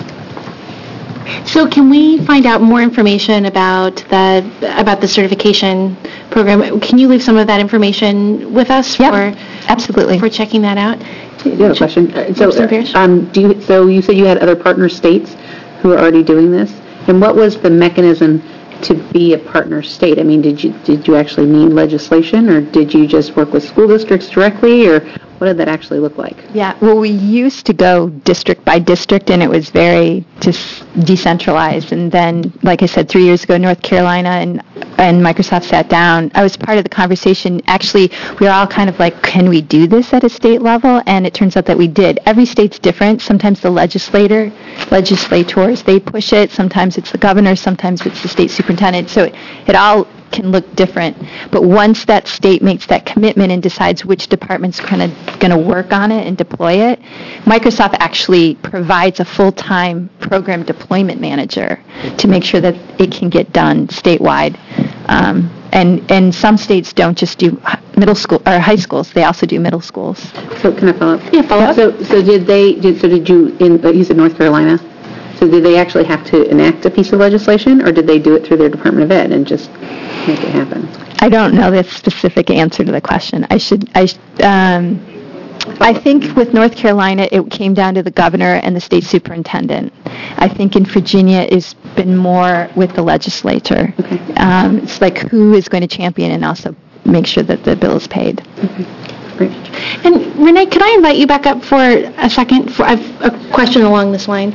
So can we find out more information about the certification program? Can you leave some of that information with us? Yep, absolutely. For checking that out? Do you have a question? So you said you had other partner states who are already doing this, and what was the mechanism to be a partner state? I mean, did you actually need legislation, or did you just work with school districts directly, or what did that actually look like? Yeah, well, we used to go district by district, and it was very just decentralized. And then, like I said, 3 years ago, North Carolina and Microsoft sat down. I was part of the conversation. Actually, we were all kind of like, can we do this at a state level? And it turns out that we did. Every state's different. Sometimes the legislators, they push it. Sometimes it's the governor. Sometimes it's the state superintendent. So it all can look different. But once that state makes that commitment and decides which department's going to work on it and deploy it, Microsoft actually provides a full-time program deployment manager to make sure that it can get done statewide. And some states don't just do middle school or high schools; they also do middle schools. So can I follow up? Yeah, follow up. So did you? You said North Carolina. So did they actually have to enact a piece of legislation, or did they do it through their Department of Ed and just make it happen? I don't know the specific answer to the question. I think with North Carolina, it came down to the governor and the state superintendent. I think in Virginia, it's been more with the legislature. Okay. It's like who is going to champion and also make sure that the bill is paid. Okay. Great. And Renee, could I invite you back up for a second? I have a question along this line.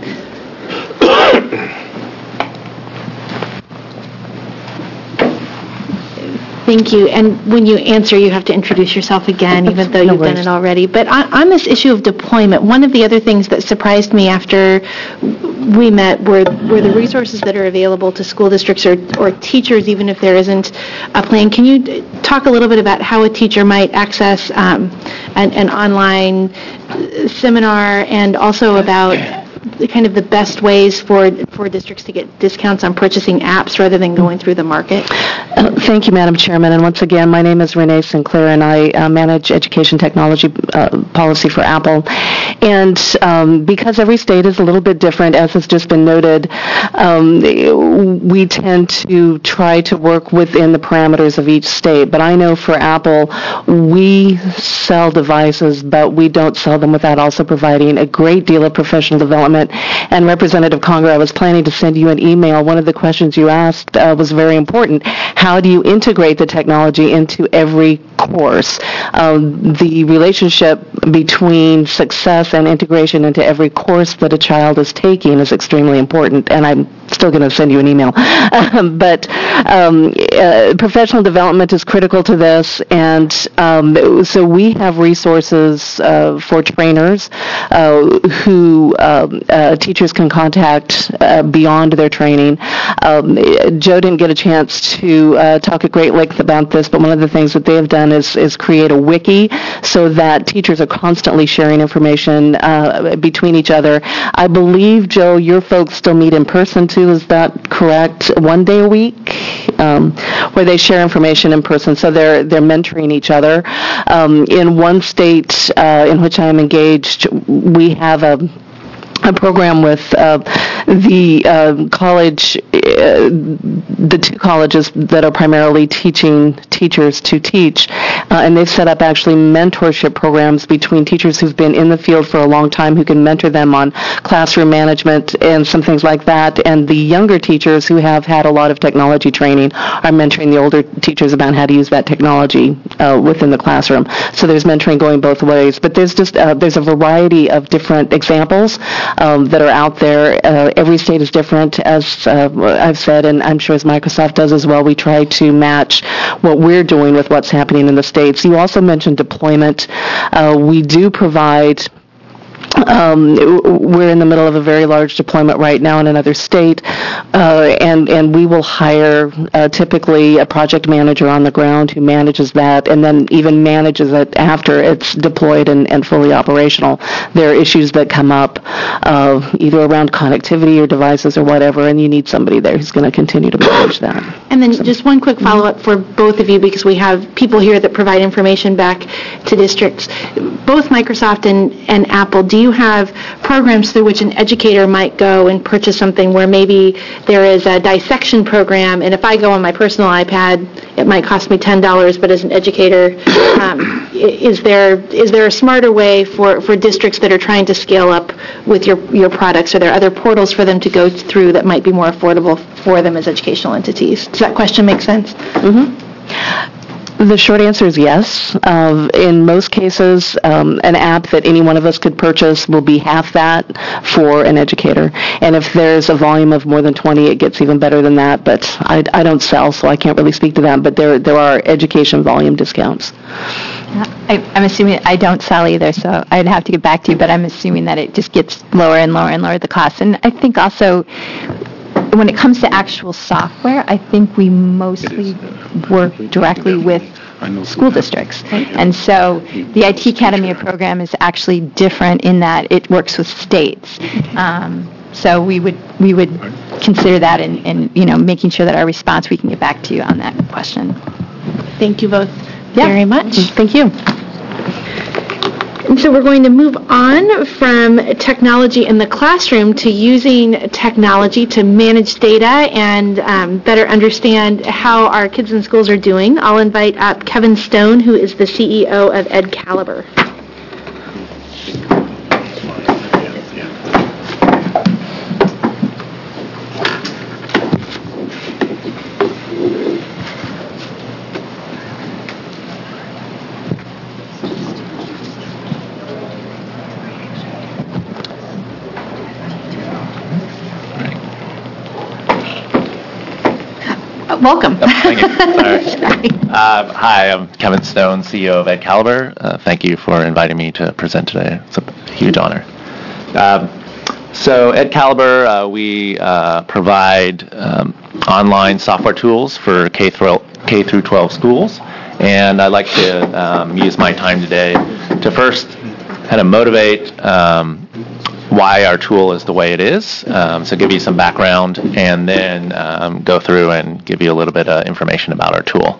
Thank you. And when you answer, you have to introduce yourself again, even though you've done it already. But on this issue of deployment, one of the other things that surprised me after we met were the resources that are available to school districts or teachers, even if there isn't a plan. Can you talk a little bit about how a teacher might access an online seminar, and also about kind of the best ways for districts to get discounts on purchasing apps rather than going through the market? Thank you, Madam Chairman. And once again, my name is Renee Sinclair, and I manage education technology policy for Apple. And because every state is a little bit different, as has just been noted, we tend to try to work within the parameters of each state. But I know for Apple, we sell devices, but we don't sell them without also providing a great deal of professional development. And Representative Conger, I was planning to send you an email. One of the questions you asked was very important. How do you integrate the technology into every course? The relationship between success and integration into every course that a child is taking is extremely important, and I'm still going to send you an email. But professional development is critical to this, and so we have resources for trainers who teachers can contact beyond their training. Joe didn't get a chance to talk at great length about this, but one of the things that they have done is create a wiki so that teachers are constantly sharing information between each other. I believe, Joe, your folks still meet in person too, is that correct? One day a week? Where they share information in person, so they're mentoring each other. In one state in which I am engaged, we have a program with the college, the two colleges that are primarily teaching teachers to teach, and they've set up actually mentorship programs between teachers who've been in the field for a long time who can mentor them on classroom management and some things like that, and the younger teachers who have had a lot of technology training are mentoring the older teachers about how to use that technology within the classroom. So there's mentoring going both ways, but there's just there's a variety of different examples that are out there. Every state is different, as I've said, and I'm sure as Microsoft does as well. We try to match what we're doing with what's happening in the states. You also mentioned deployment. We do provide we're in the middle of a very large deployment right now in another state, and we will hire typically a project manager on the ground who manages that and then even manages it after it's deployed and fully operational. There are issues that come up either around connectivity or devices or whatever, and you need somebody there who's going to continue to manage that. And then just one quick follow-up for both of you, because we have people here that provide information back to districts. Both Microsoft and Apple, do you have programs through which an educator might go and purchase something where maybe there is a dissection program, and if I go on my personal iPad, it might cost me $10, but as an educator, is there a smarter way for districts that are trying to scale up with your products? Are there other portals for them to go through that might be more affordable for them as educational entities? Does that question make sense? Mm-hmm. The short answer is yes. In most cases, an app that any one of us could purchase will be half that for an educator. And if there's a volume of more than 20, it gets even better than that. But I don't sell, so I can't really speak to that. But there are education volume discounts. I'm assuming I don't sell either, so I'd have to get back to you. But I'm assuming that it just gets lower and lower and lower the cost. And I think also, when it comes to actual software, I think we mostly work directly with school districts. And so the IT Academy program is actually different in that it works with states. So we would consider that in making sure that our response, we can get back to you on that question. Thank you both very much. Thank you. And so we're going to move on from technology in the classroom to using technology to manage data and better understand how our kids in schools are doing. I'll invite up Kevin Stone, who is the CEO of EdCaliber. welcome. Oh, thank you. Sorry. Hi, I'm Kevin Stone, CEO of EdCaliber. Thank you for inviting me to present today. It's a huge honor. So EdCaliber, we provide online software tools for K through 12 schools, and I'd like to use my time today to first kind of motivate why our tool is the way it is, so give you some background, and then go through and give you a little bit of information about our tool.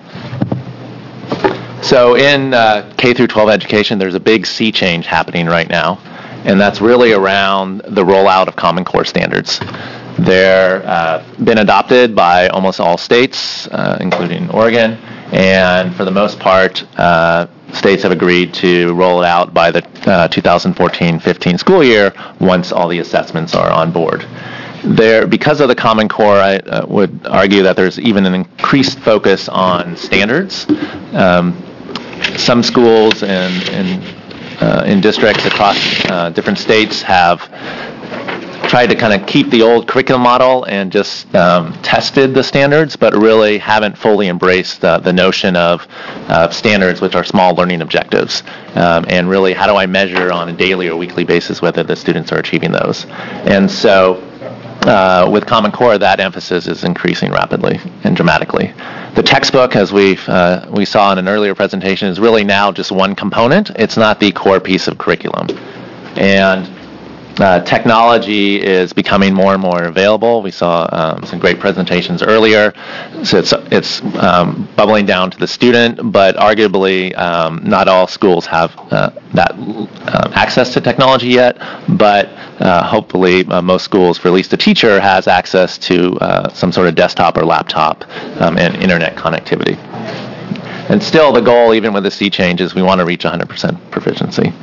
So in K through 12 education, there's a big sea change happening right now, and that's really around the rollout of Common Core standards. They're been adopted by almost all states, including Oregon, and for the most part, states have agreed to roll it out by the 2014-15 school year once all the assessments are on board. Because of the Common Core, I would argue that there's even an increased focus on standards. Some schools in districts across different states have tried to kind of keep the old curriculum model and just tested the standards, but really haven't fully embraced the notion of standards, which are small learning objectives, and really how do I measure on a daily or weekly basis whether the students are achieving those. And so with Common Core, that emphasis is increasing rapidly and dramatically. The textbook, as we saw in an earlier presentation, is really now just one component. It's not the core piece of curriculum. And technology is becoming more and more available. We saw some great presentations earlier. So it's bubbling down to the student, but arguably not all schools have that access to technology yet, but hopefully most schools, for at least a teacher, has access to some sort of desktop or laptop and internet connectivity. And still the goal, even with the sea change, is we want to reach 100% proficiency.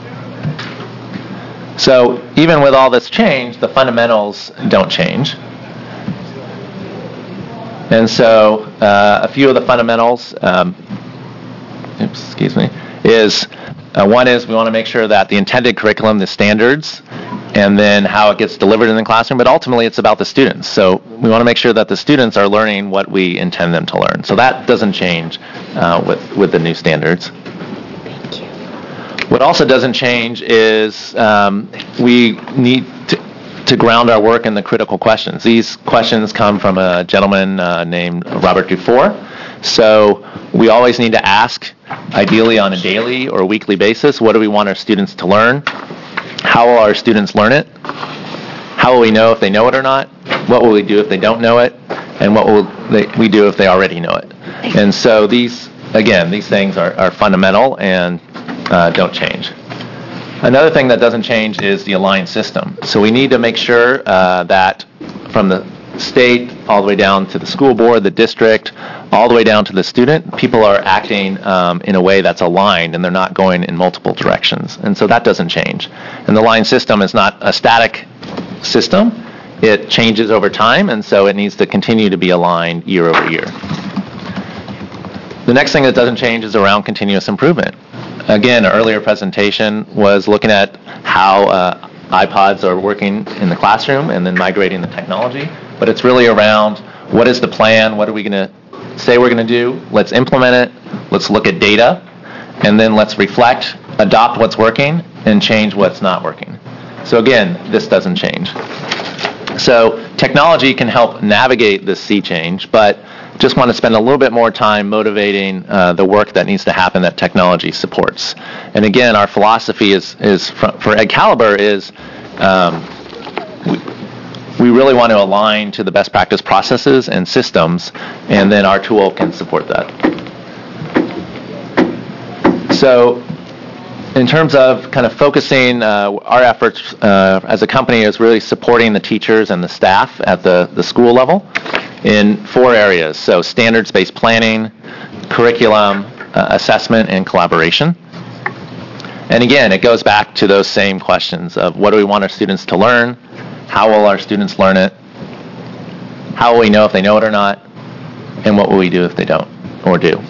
So even with all this change, the fundamentals don't change. And so a few of the fundamentals, is one is we want to make sure that the intended curriculum, the standards, and then how it gets delivered in the classroom, but ultimately it's about the students. So we want to make sure that the students are learning what we intend them to learn. So that doesn't change with the new standards. What also doesn't change is we need to ground our work in the critical questions. These questions come from a gentleman named Robert Dufour. So we always need to ask, ideally on a daily or weekly basis, what do we want our students to learn? How will our students learn it? How will we know if they know it or not? What will we do if they don't know it? And what will we do if they already know it? And so these things are fundamental and don't change. Another thing that doesn't change is the aligned system. So we need to make sure that from the state all the way down to the school board, the district, all the way down to the student, people are acting in a way that's aligned and they're not going in multiple directions. And so that doesn't change. And the aligned system is not a static system. It changes over time, and so it needs to continue to be aligned year over year. The next thing that doesn't change is around continuous improvement. Again, an earlier presentation was looking at how iPods are working in the classroom and then migrating the technology. But it's really around what is the plan, what are we going to say we're going to do, let's implement it, let's look at data, and then let's reflect, adopt what's working, and change what's not working. So again, this doesn't change. So technology can help navigate this sea change, but just want to spend a little bit more time motivating the work that needs to happen that technology supports. And again, our philosophy is for EdCaliber is we really want to align to the best practice processes and systems, and then our tool can support that. So in terms of kind of focusing our efforts as a company is really supporting the teachers and the staff at the school level in 4 areas. So standards-based planning, curriculum, assessment, and collaboration. And again, it goes back to those same questions of what do we want our students to learn, how will our students learn it, how will we know if they know it or not, and what will we do if they don't or do.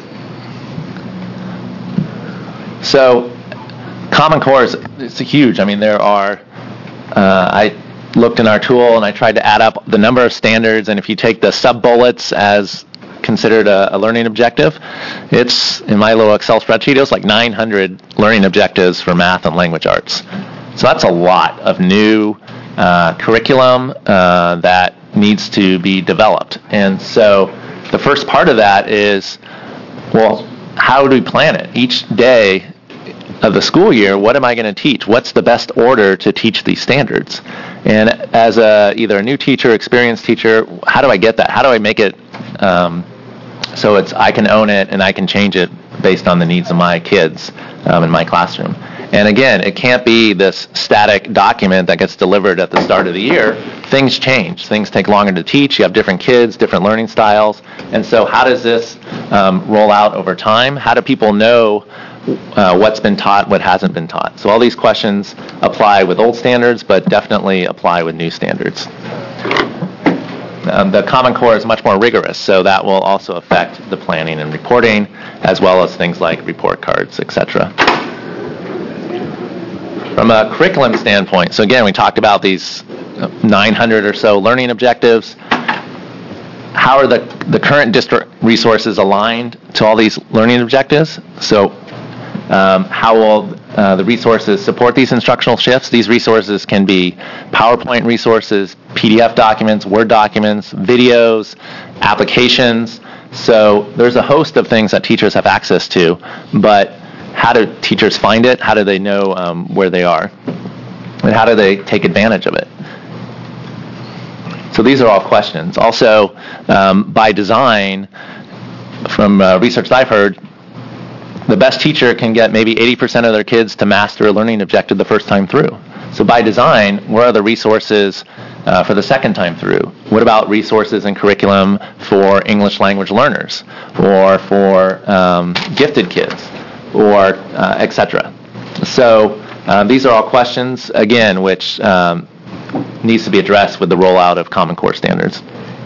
So Common Core is huge. I mean, there are, I looked in our tool and I tried to add up the number of standards, and if you take the sub-bullets as considered a learning objective. It's, in my little Excel spreadsheet, it was like 900 learning objectives for math and language arts. So that's a lot of new curriculum that needs to be developed. And so the first part of that is, well, how do we plan it? Each day of the school year, what am I going to teach? What's the best order to teach these standards? And as either a new teacher, experienced teacher, how do I get that? How do I make it so I can own it and I can change it based on the needs of my kids in my classroom? And again, it can't be this static document that gets delivered at the start of the year. Things change. Things take longer to teach. You have different kids, different learning styles. And so how does this roll out over time? How do people know what's been taught, what hasn't been taught? So all these questions apply with old standards, but definitely apply with new standards. The Common Core is much more rigorous, so that will also affect the planning and reporting, as well as things like report cards, etc. From a curriculum standpoint, so again, we talked about these 900 or so learning objectives. How are the current district resources aligned to all these learning objectives? So how will the resources support these instructional shifts? These resources can be PowerPoint resources, PDF documents, Word documents, videos, applications. So there's a host of things that teachers have access to, but how do teachers find it? How do they know where they are? And how do they take advantage of it? So these are all questions. Also, by design, from research that I've heard, the best teacher can get maybe 80% of their kids to master a learning objective the first time through. So by design, where are the resources for the second time through? What about resources and curriculum for English language learners or for gifted kids or etc.? So these are all questions, again, which needs to be addressed with the rollout of Common Core standards.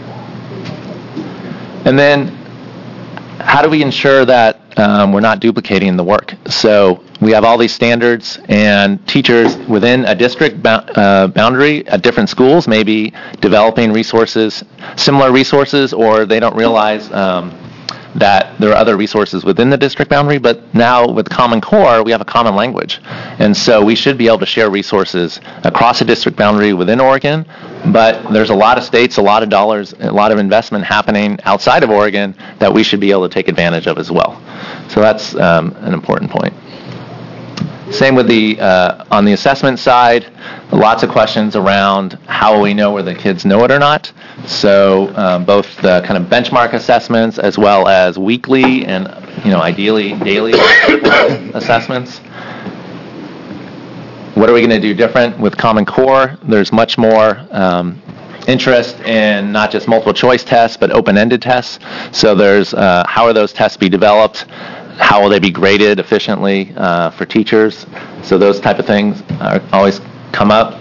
And then how do we ensure that we're not duplicating the work? So we have all these standards, and teachers within a district boundary at different schools may be developing resources, similar resources, or they don't realize that there are other resources within the district boundary. But now with Common Core, we have a common language. And so we should be able to share resources across a district boundary within Oregon. But there's a lot of states, a lot of dollars, a lot of investment happening outside of Oregon that we should be able to take advantage of as well. So that's an important point. Same with the on the assessment side, lots of questions around how will we know whether the kids know it or not. So both the kind of benchmark assessments as well as weekly and ideally daily assessments. What are we going to do different with Common Core? There's much more interest in not just multiple choice tests, but open-ended tests. So there's how are those tests be developed? How will they be graded efficiently for teachers? So those type of things always come up.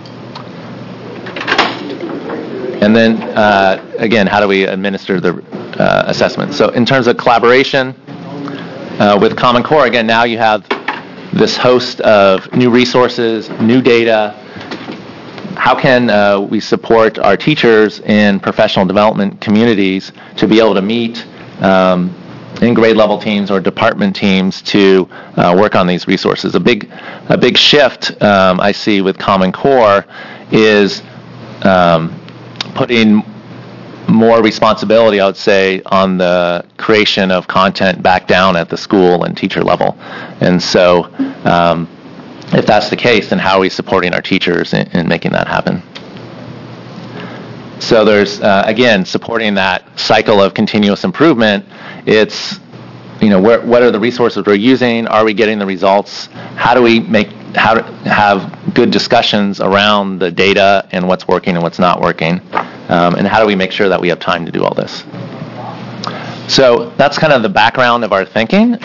And then, again, how do we administer the assessment? So in terms of collaboration with Common Core, again, now you have this host of new resources, new data. How can we support our teachers in professional development communities to be able to meet in grade level teams or department teams to work on these resources? A big shift I see with Common Core is putting more responsibility, I would say, on the creation of content back down at the school and teacher level. And so if that's the case, then how are we supporting our teachers in making that happen? So there's, again, supporting that cycle of continuous improvement. It's, what are the resources we're using? Are we getting the results? How do we have good discussions around the data and what's working and what's not working? And how do we make sure that we have time to do all this? So that's kind of the background of our thinking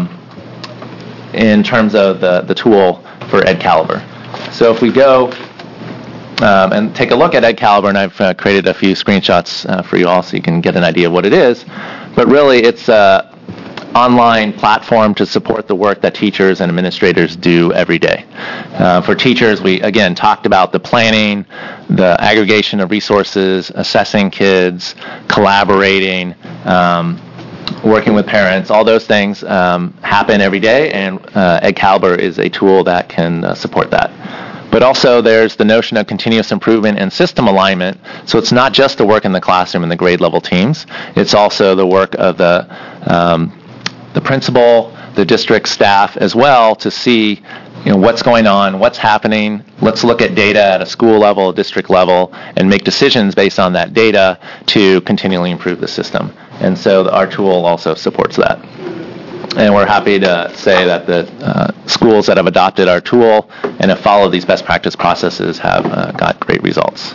in terms of the tool for EdCaliber. So if we go and take a look at EdCaliber, and I've created a few screenshots for you all so you can get an idea of what it is. But really, it's an online platform to support the work that teachers and administrators do every day. For teachers, we, again, talked about the planning, the aggregation of resources, assessing kids, collaborating, working with parents, all those things happen every day, and Excalibur is a tool that can support that. But also there's the notion of continuous improvement and system alignment. So it's not just the work in the classroom and the grade level teams. It's also the work of the principal, the district staff as well, to see what's going on, what's happening. Let's look at data at a school level, district level, and make decisions based on that data to continually improve the system. And so our tool also supports that. And we're happy to say that the schools that have adopted our tool and have followed these best practice processes have got great results.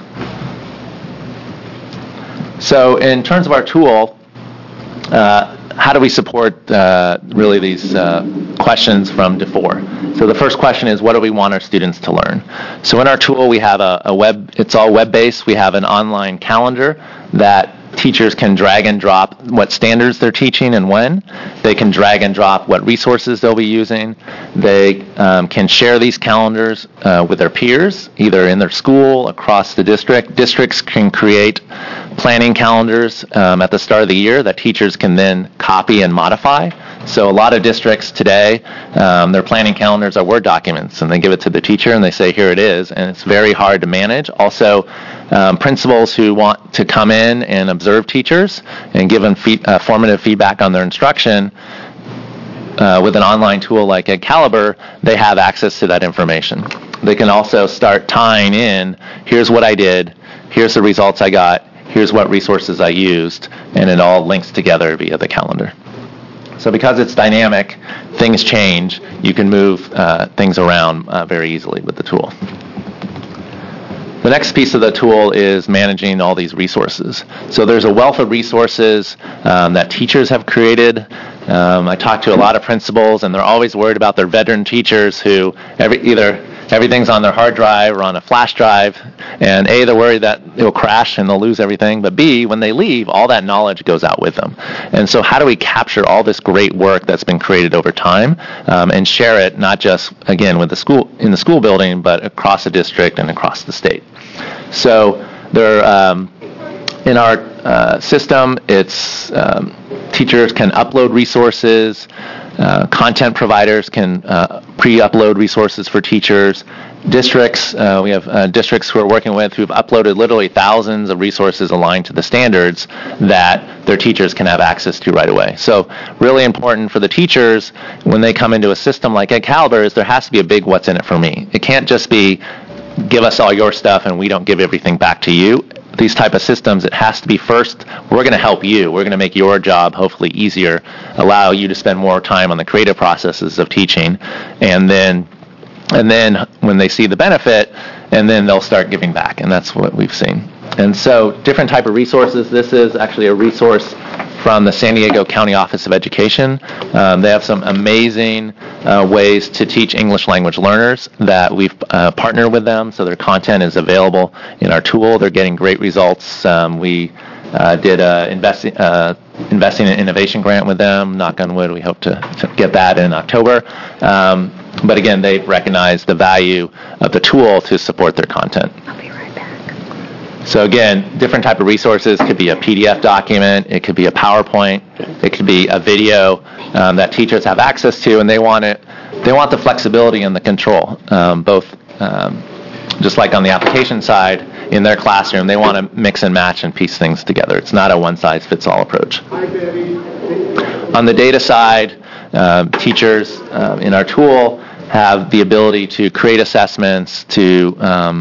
So in terms of our tool, how do we support really these questions from DeFore? So the first question is, what do we want our students to learn? So in our tool, we have it's all web-based. We have an online calendar that teachers can drag and drop what standards they're teaching and when. They can drag and drop what resources they'll be using. They can share these calendars with their peers, either in their school, across the district. Districts can create planning calendars at the start of the year that teachers can then copy and modify. So a lot of districts today, their planning calendars are Word documents, and they give it to the teacher and they say, here it is, and it's very hard to manage. Also, principals who want to come in and observe teachers and give them formative feedback on their instruction, with an online tool like Excalibur, they have access to that information. They can also start tying in, here's what I did, here's the results I got, here's what resources I used, and it all links together via the calendar. So because it's dynamic, things change. You can move things around very easily with the tool. The next piece of the tool is managing all these resources. So there's a wealth of resources that teachers have created. I talk to a lot of principals, and they're always worried about their veteran teachers who either everything's on their hard drive or on a flash drive, and A, they're worried that it'll crash and they'll lose everything, but B, when they leave, all that knowledge goes out with them. And so how do we capture all this great work that's been created over time and share it, not just, again, with the school in the school building, but across the district and across the state? So there, in our system, it's teachers can upload resources. Content providers can pre-upload resources for teachers. Districts, we have districts who are working with who've uploaded literally thousands of resources aligned to the standards that their teachers can have access to right away. So really important for the teachers when they come into a system like Excalibur is there has to be a big what's in it for me. It can't just be give us all your stuff and we don't give everything back to you. These type of systems, it has to be first, we're going to help you. We're going to make your job hopefully easier, allow you to spend more time on the creative processes of teaching, and then when they see the benefit, and then they'll start giving back, and that's what we've seen. And so different type of resources. This is actually a resource from the San Diego County Office of Education. They have some amazing ways to teach English language learners that we've partnered with them, so their content is available in our tool. They're getting great results. We did an investing in innovation grant with them. Knock on wood, we hope to get that in October. But again, they've recognized the value of the tool to support their content. So again, different type of resources. Could be a PDF document, it could be a PowerPoint, it could be a video that teachers have access to, and they want the flexibility and the control, both just like on the application side, in their classroom, they want to mix and match and piece things together. It's not a one-size-fits-all approach. On the data side, teachers in our tool have the ability to create assessments, to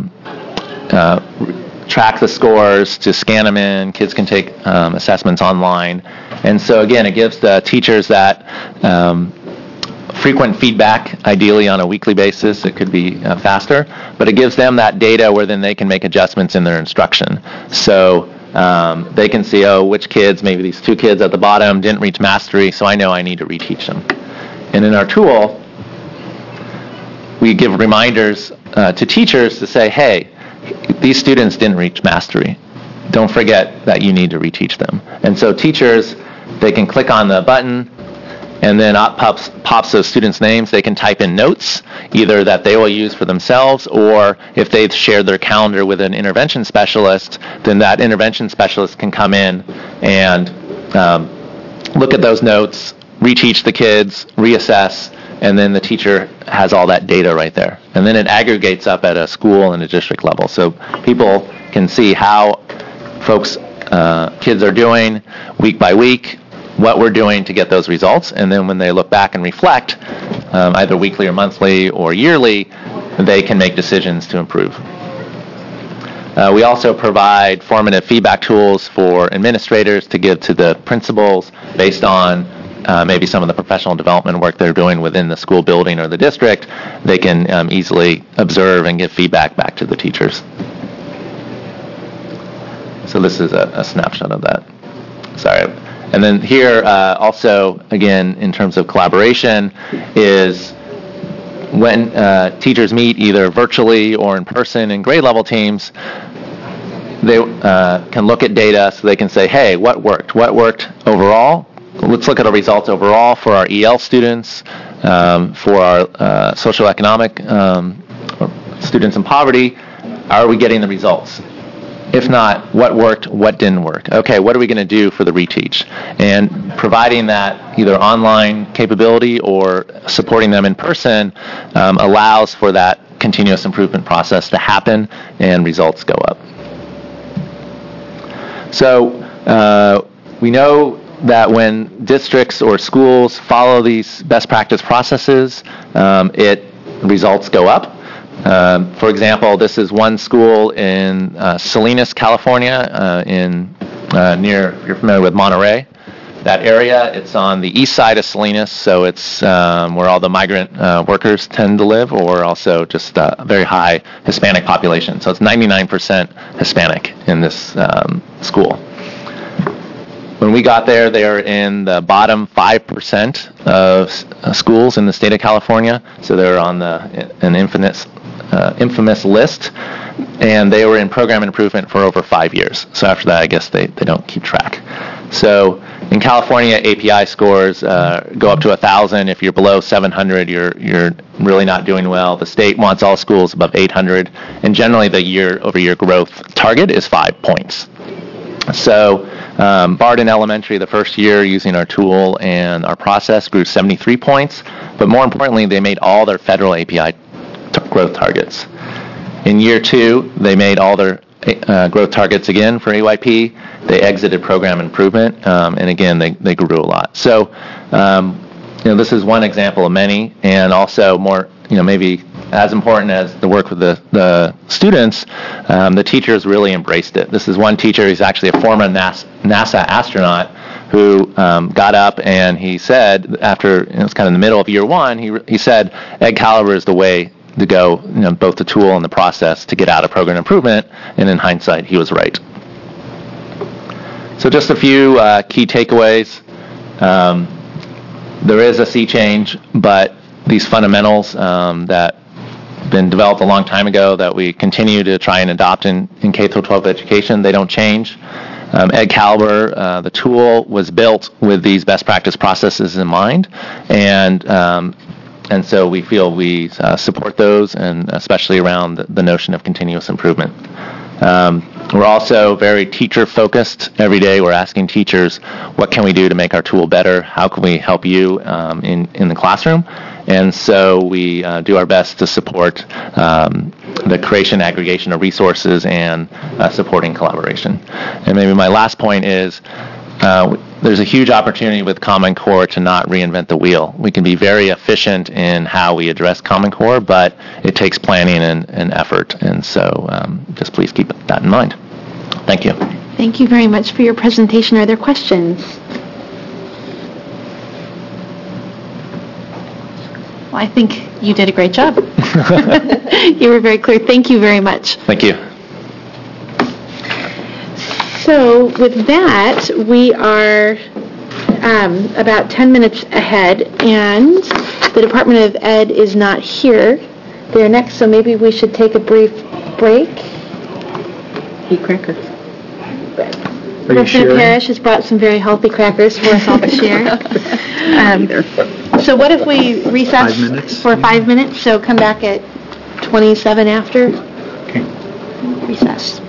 track the scores, to scan them in. Kids can take assessments online. And so again, it gives the teachers that frequent feedback, ideally on a weekly basis. It could be faster, but it gives them that data where then they can make adjustments in their instruction. So they can see, which kids, maybe these 2 kids at the bottom didn't reach mastery, so I know I need to reteach them. And in our tool, we give reminders to teachers to say, hey, these students didn't reach mastery. Don't forget that you need to reteach them. And so teachers, they can click on the button, and then pops those students' names. They can type in notes, either that they will use for themselves, or if they've shared their calendar with an intervention specialist, then that intervention specialist can come in and look at those notes, reteach the kids, reassess, and then the teacher has all that data right there. And then it aggregates up at a school and a district level. So people can see how kids are doing week by week, what we're doing to get those results. And then when they look back and reflect, either weekly or monthly or yearly, they can make decisions to improve. We also provide formative feedback tools for administrators to give to the principals based on maybe some of the professional development work they're doing within the school building or the district. They can easily observe and give feedback back to the teachers. So this is a snapshot of that. Sorry. And then here also, again, in terms of collaboration, is when teachers meet either virtually or in person in grade level teams, they can look at data so they can say, hey, what worked? What worked overall? Let's look at our results overall for our EL students, for our socioeconomic students in poverty. Are we getting the results? If not, what worked, what didn't work? Okay, what are we going to do for the reteach? And providing that either online capability or supporting them in person allows for that continuous improvement process to happen and results go up. So we know that when districts or schools follow these best practice processes, results go up. For example, this is one school in Salinas, California, near, if you're familiar with Monterey, that area. It's on the east side of Salinas, so it's where all the migrant workers tend to live, or also just a very high Hispanic population. So it's 99% Hispanic in this school. When we got there, they were in the bottom 5% of schools in the state of California, so they were on an infamous list, and they were in program improvement for over 5 years. So after that, I guess they don't keep track. So in California, API scores go up to 1,000. If you're below 700, you're really not doing well. The state wants all schools above 800, and generally the year-over-year growth target is 5 points. So Barden Elementary, the first year using our tool and our process, grew 73 points, but more importantly, they made all their federal API growth targets. In year 2, they made all their growth targets again for AYP. They exited program improvement, and again, they grew a lot. So, this is one example of many, and also more, maybe as important as the work with the students, the teachers really embraced it. This is one teacher, he's actually a former NASA astronaut, who got up and he said, after, it was kind of in the middle of year 1, he said, Ed Caliber is the way to go, both the tool and the process to get out of program improvement, and in hindsight, he was right. So just a few key takeaways. There is a sea change, but these fundamentals that been developed a long time ago that we continue to try and adopt in K-12 education, they don't change. Ed Caliber, the tool, was built with these best practice processes in mind, and so we feel we support those, and especially around the notion of continuous improvement. We're also very teacher-focused. Every day we're asking teachers, what can we do to make our tool better? How can we help you in the classroom? And so we do our best to support the creation, aggregation of resources, and supporting collaboration. And maybe my last point is there's a huge opportunity with Common Core to not reinvent the wheel. We can be very efficient in how we address Common Core, but it takes planning and effort. And so just please keep that in mind. Thank you. Thank you very much for your presentation. Are there questions? Well, I think you did a great job. You were very clear. Thank you very much. Thank you. So with that, we are about 10 minutes ahead, and the Department of Ed is not here. They're next, so maybe we should take a brief break. Eat crackers. Representative Parrish has brought some very healthy crackers for us all to share. So what if we recess for 5 minutes? So come back at 27 after. Okay. Recess.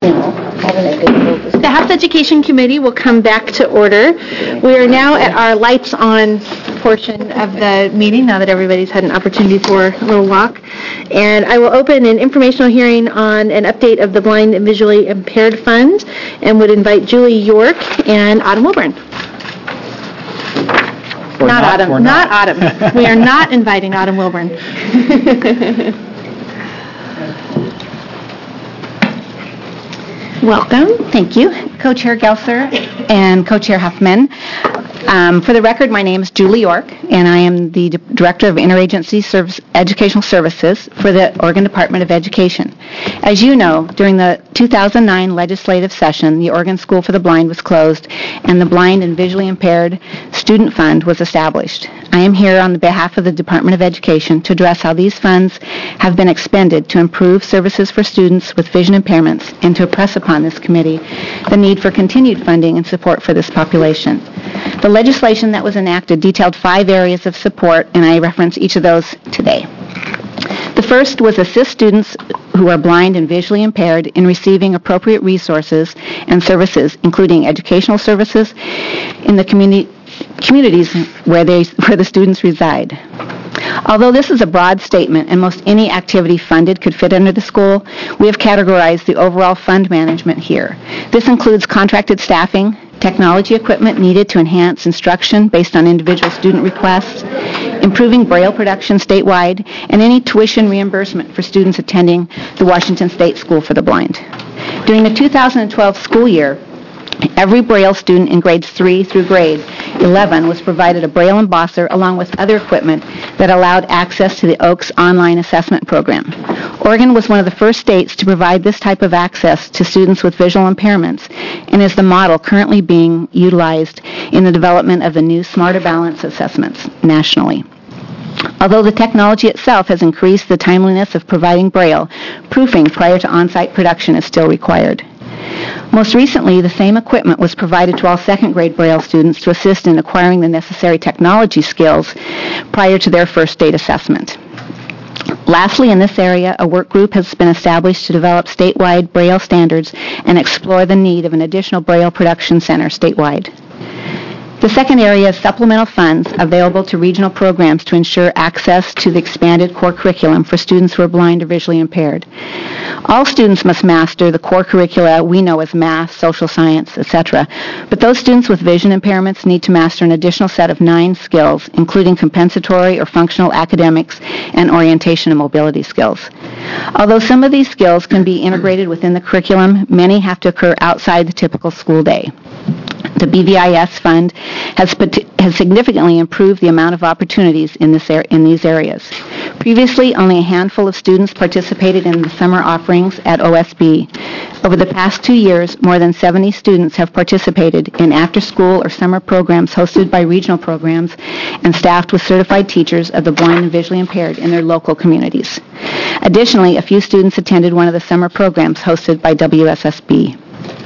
The House Education Committee will come back to order. We are now at our lights on portion of the meeting, now that everybody's had an opportunity for a little walk. And I will open an informational hearing on an update of the Blind and Visually Impaired Fund and would invite Julie York and Autumn Wilburn. Not Autumn. We are not inviting Autumn Wilburn. Welcome. Thank you. Co-Chair Gelser and Co-Chair Huffman. For the record, my name is Julie York, and I am the Director of Interagency Educational Services for the Oregon Department of Education. As you know, during the 2009 legislative session, the Oregon School for the Blind was closed, and the Blind and Visually Impaired Student Fund was established. I am here on behalf of the Department of Education to address how these funds have been expended to improve services for students with vision impairments and to impress upon this committee the need for continued funding and support for this population. The legislation that was enacted detailed 5 areas of support, and I reference each of those today. The first was assist students who are blind and visually impaired in receiving appropriate resources and services, including educational services in the communities where the students reside. Although this is a broad statement and most any activity funded could fit under the school, we have categorized the overall fund management here. This includes contracted staffing, technology equipment needed to enhance instruction based on individual student requests, improving Braille production statewide, and any tuition reimbursement for students attending the Washington State School for the Blind. During the 2012 school year, every Braille student in grades 3 through grade 11 was provided a Braille embosser along with other equipment that allowed access to the OAKS online assessment program. Oregon was one of the first states to provide this type of access to students with visual impairments and is the model currently being utilized in the development of the new Smarter Balance assessments nationally. Although the technology itself has increased the timeliness of providing Braille, proofing prior to on-site production is still required. Most recently, the same equipment was provided to all second grade Braille students to assist in acquiring the necessary technology skills prior to their first state assessment. Lastly, in this area, a work group has been established to develop statewide Braille standards and explore the need of an additional Braille production center statewide. The second area is supplemental funds available to regional programs to ensure access to the expanded core curriculum for students who are blind or visually impaired. All students must master the core curricula we know as math, social science, etc., but those students with vision impairments need to master an additional set of 9 skills, including compensatory or functional academics and orientation and mobility skills. Although some of these skills can be integrated within the curriculum, many have to occur outside the typical school day. The BVIS fund has significantly improved the amount of opportunities in these areas. Previously, only a handful of students participated in the summer offerings at OSB. Over the past 2 years, more than 70 students have participated in after-school or summer programs hosted by regional programs and staffed with certified teachers of the blind and visually impaired in their local communities. Additionally, a few students attended one of the summer programs hosted by WSSB.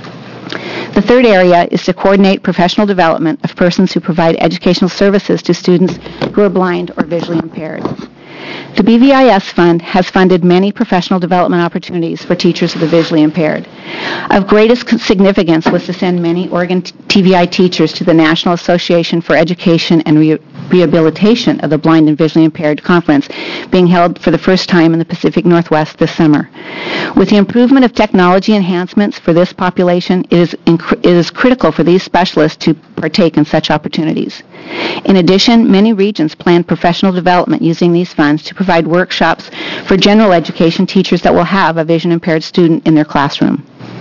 The third area is to coordinate professional development of persons who provide educational services to students who are blind or visually impaired. The BVIS Fund has funded many professional development opportunities for teachers of the visually impaired. Of greatest significance was to send many Oregon TVI teachers to the National Association for Education and Rehabilitation of the Blind and Visually Impaired Conference, being held for the first time in the Pacific Northwest this summer. With the improvement of technology enhancements for this population, it is critical for these specialists to partake in such opportunities. In addition, many regions plan professional development using these funds to provide workshops for general education teachers that will have a vision-impaired student in their classroom.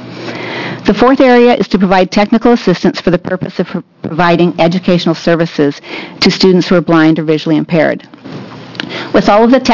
The fourth area is to provide technical assistance for the purpose of providing educational services to students who are blind or visually impaired. With all of the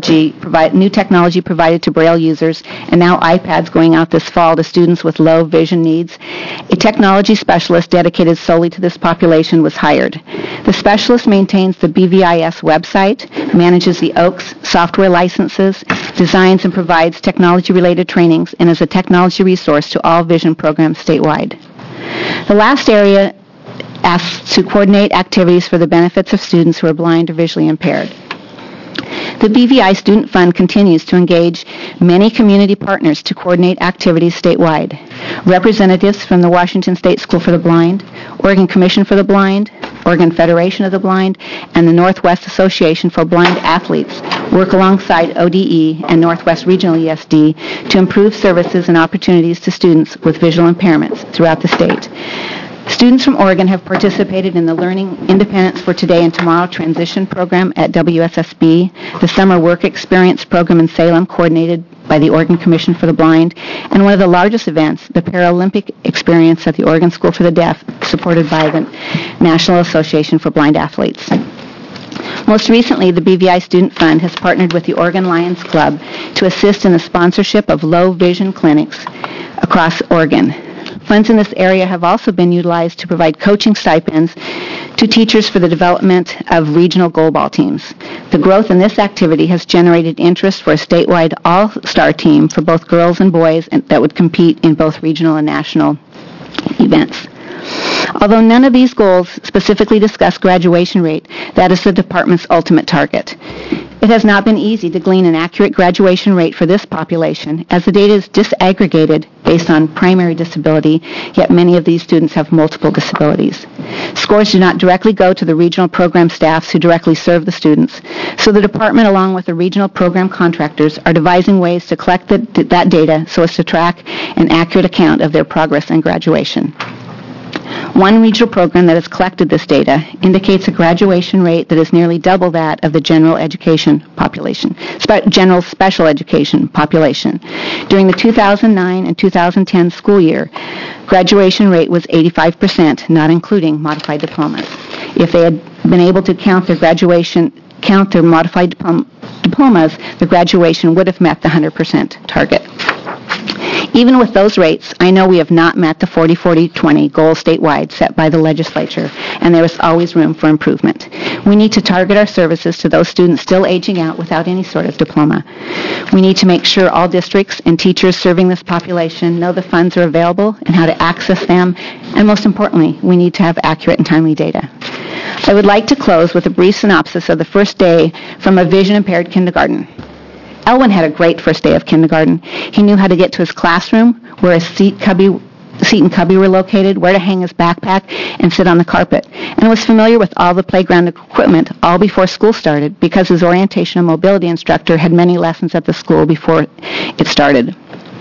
new technology provided to Braille users and now iPads going out this fall to students with low vision needs, a technology specialist dedicated solely to this population was hired. The specialist maintains the BVIS website, manages the OAKS software licenses, designs and provides technology-related trainings, and is a technology resource to all vision programs statewide. The last area asks to coordinate activities for the benefits of students who are blind or visually impaired. The BVI Student Fund continues to engage many community partners to coordinate activities statewide. Representatives from the Washington State School for the Blind, Oregon Commission for the Blind, Oregon Federation of the Blind, and the Northwest Association for Blind Athletes work alongside ODE and Northwest Regional ESD to improve services and opportunities to students with visual impairments throughout the state. Students from Oregon have participated in the Learning Independence for Today and Tomorrow Transition Program at WSSB, the Summer Work Experience Program in Salem, coordinated by the Oregon Commission for the Blind, and one of the largest events, the Paralympic Experience at the Oregon School for the Deaf, supported by the National Association for Blind Athletes. Most recently, the BVI Student Fund has partnered with the Oregon Lions Club to assist in the sponsorship of low vision clinics across Oregon. Funds in this area have also been utilized to provide coaching stipends to teachers for the development of regional goalball teams. The growth in this activity has generated interest for a statewide all-star team for both girls and boys that would compete in both regional and national events. Although none of these goals specifically discuss graduation rate, that is the department's ultimate target. It has not been easy to glean an accurate graduation rate for this population, as the data is disaggregated based on primary disability, yet many of these students have multiple disabilities. Scores do not directly go to the regional program staffs who directly serve the students, so the department, along with the regional program contractors, are devising ways to collect that data so as to track an accurate account of their progress and graduation. One regional program that has collected this data indicates a graduation rate that is nearly double that of the general education population, general special education population. During the 2009 and 2010 school year, graduation rate was 85%, not including modified diplomas. If they had been able to count their modified diplomas, the graduation would have met the 100% target. Even with those rates, I know we have not met the 40-40-20 goal statewide set by the legislature, and there is always room for improvement. We need to target our services to those students still aging out without any sort of diploma. We need to make sure all districts and teachers serving this population know the funds are available and how to access them, and most importantly, we need to have accurate and timely data. I would like to close with a brief synopsis of the first day from a vision-impaired kindergarten. Elwin had a great first day of kindergarten. He knew how to get to his classroom, where his seat and cubby were located, where to hang his backpack, and sit on the carpet, and was familiar with all the playground equipment all before school started because his orientation and mobility instructor had many lessons at the school before it started.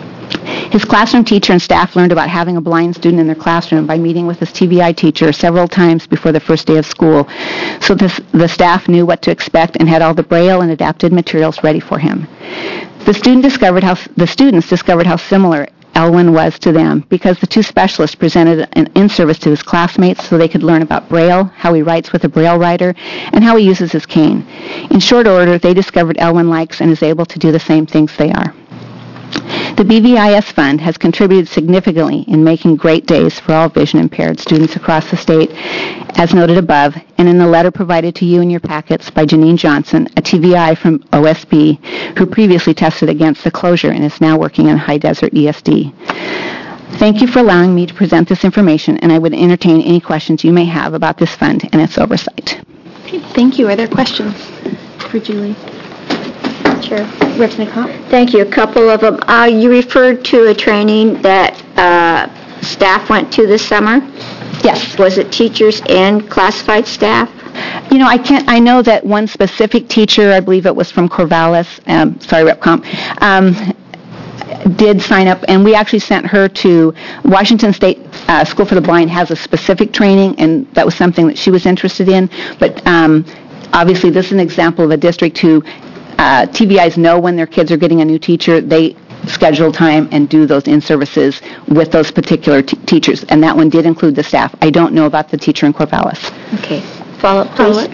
His classroom teacher and staff learned about having a blind student in their classroom by meeting with his TVI teacher several times before the first day of school, so the staff knew what to expect and had all the Braille and adapted materials ready for him. The students discovered how similar Elwin was to them because the two specialists presented an in-service to his classmates so they could learn about Braille, how he writes with a Braille writer, and how he uses his cane. In short order, they discovered Elwin likes and is able to do the same things they are. The BVIS Fund has contributed significantly in making great days for all vision-impaired students across the state, as noted above, and in the letter provided to you in your packets by Janine Johnson, a TVI from OSB, who previously tested against the closure and is now working in High Desert ESD. Thank you for allowing me to present this information, and I would entertain any questions you may have about this fund and its oversight. Okay, thank you. Are there questions for Julie? Sure. Representative Comp? Thank you. A couple of them. You referred to a training that staff went to this summer? Yes. Was it teachers and classified staff? You know, I know that one specific teacher, I believe it was from Corvallis, Rep Comp, did sign up, and we actually sent her to Washington State School for the Blind has a specific training, and that was something that she was interested in. But obviously, this is an example of a district who TVIs know when their kids are getting a new teacher. They schedule time and do those in-services with those particular teachers, and that one did include the staff. I don't know about the teacher in Corvallis. Okay. Follow-up, please.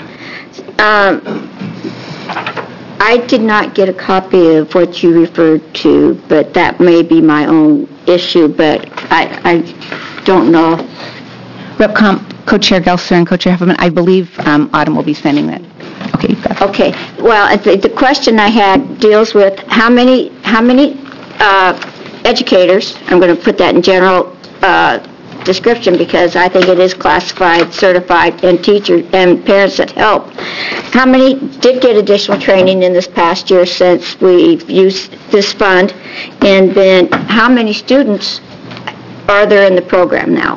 I did not get a copy of what you referred to, but that may be my own issue, but I don't know. Rep Comp, Co-Chair Gelser and Co-Chair Huffman, I believe Autumn will be sending that. Okay, you've got it. Okay. Well, the question I had deals with how many educators, I'm going to put that in general, description because I think it is classified, certified, and teachers and parents that help. How many did get additional training in this past year since we've used this fund? And then how many students are there in the program now?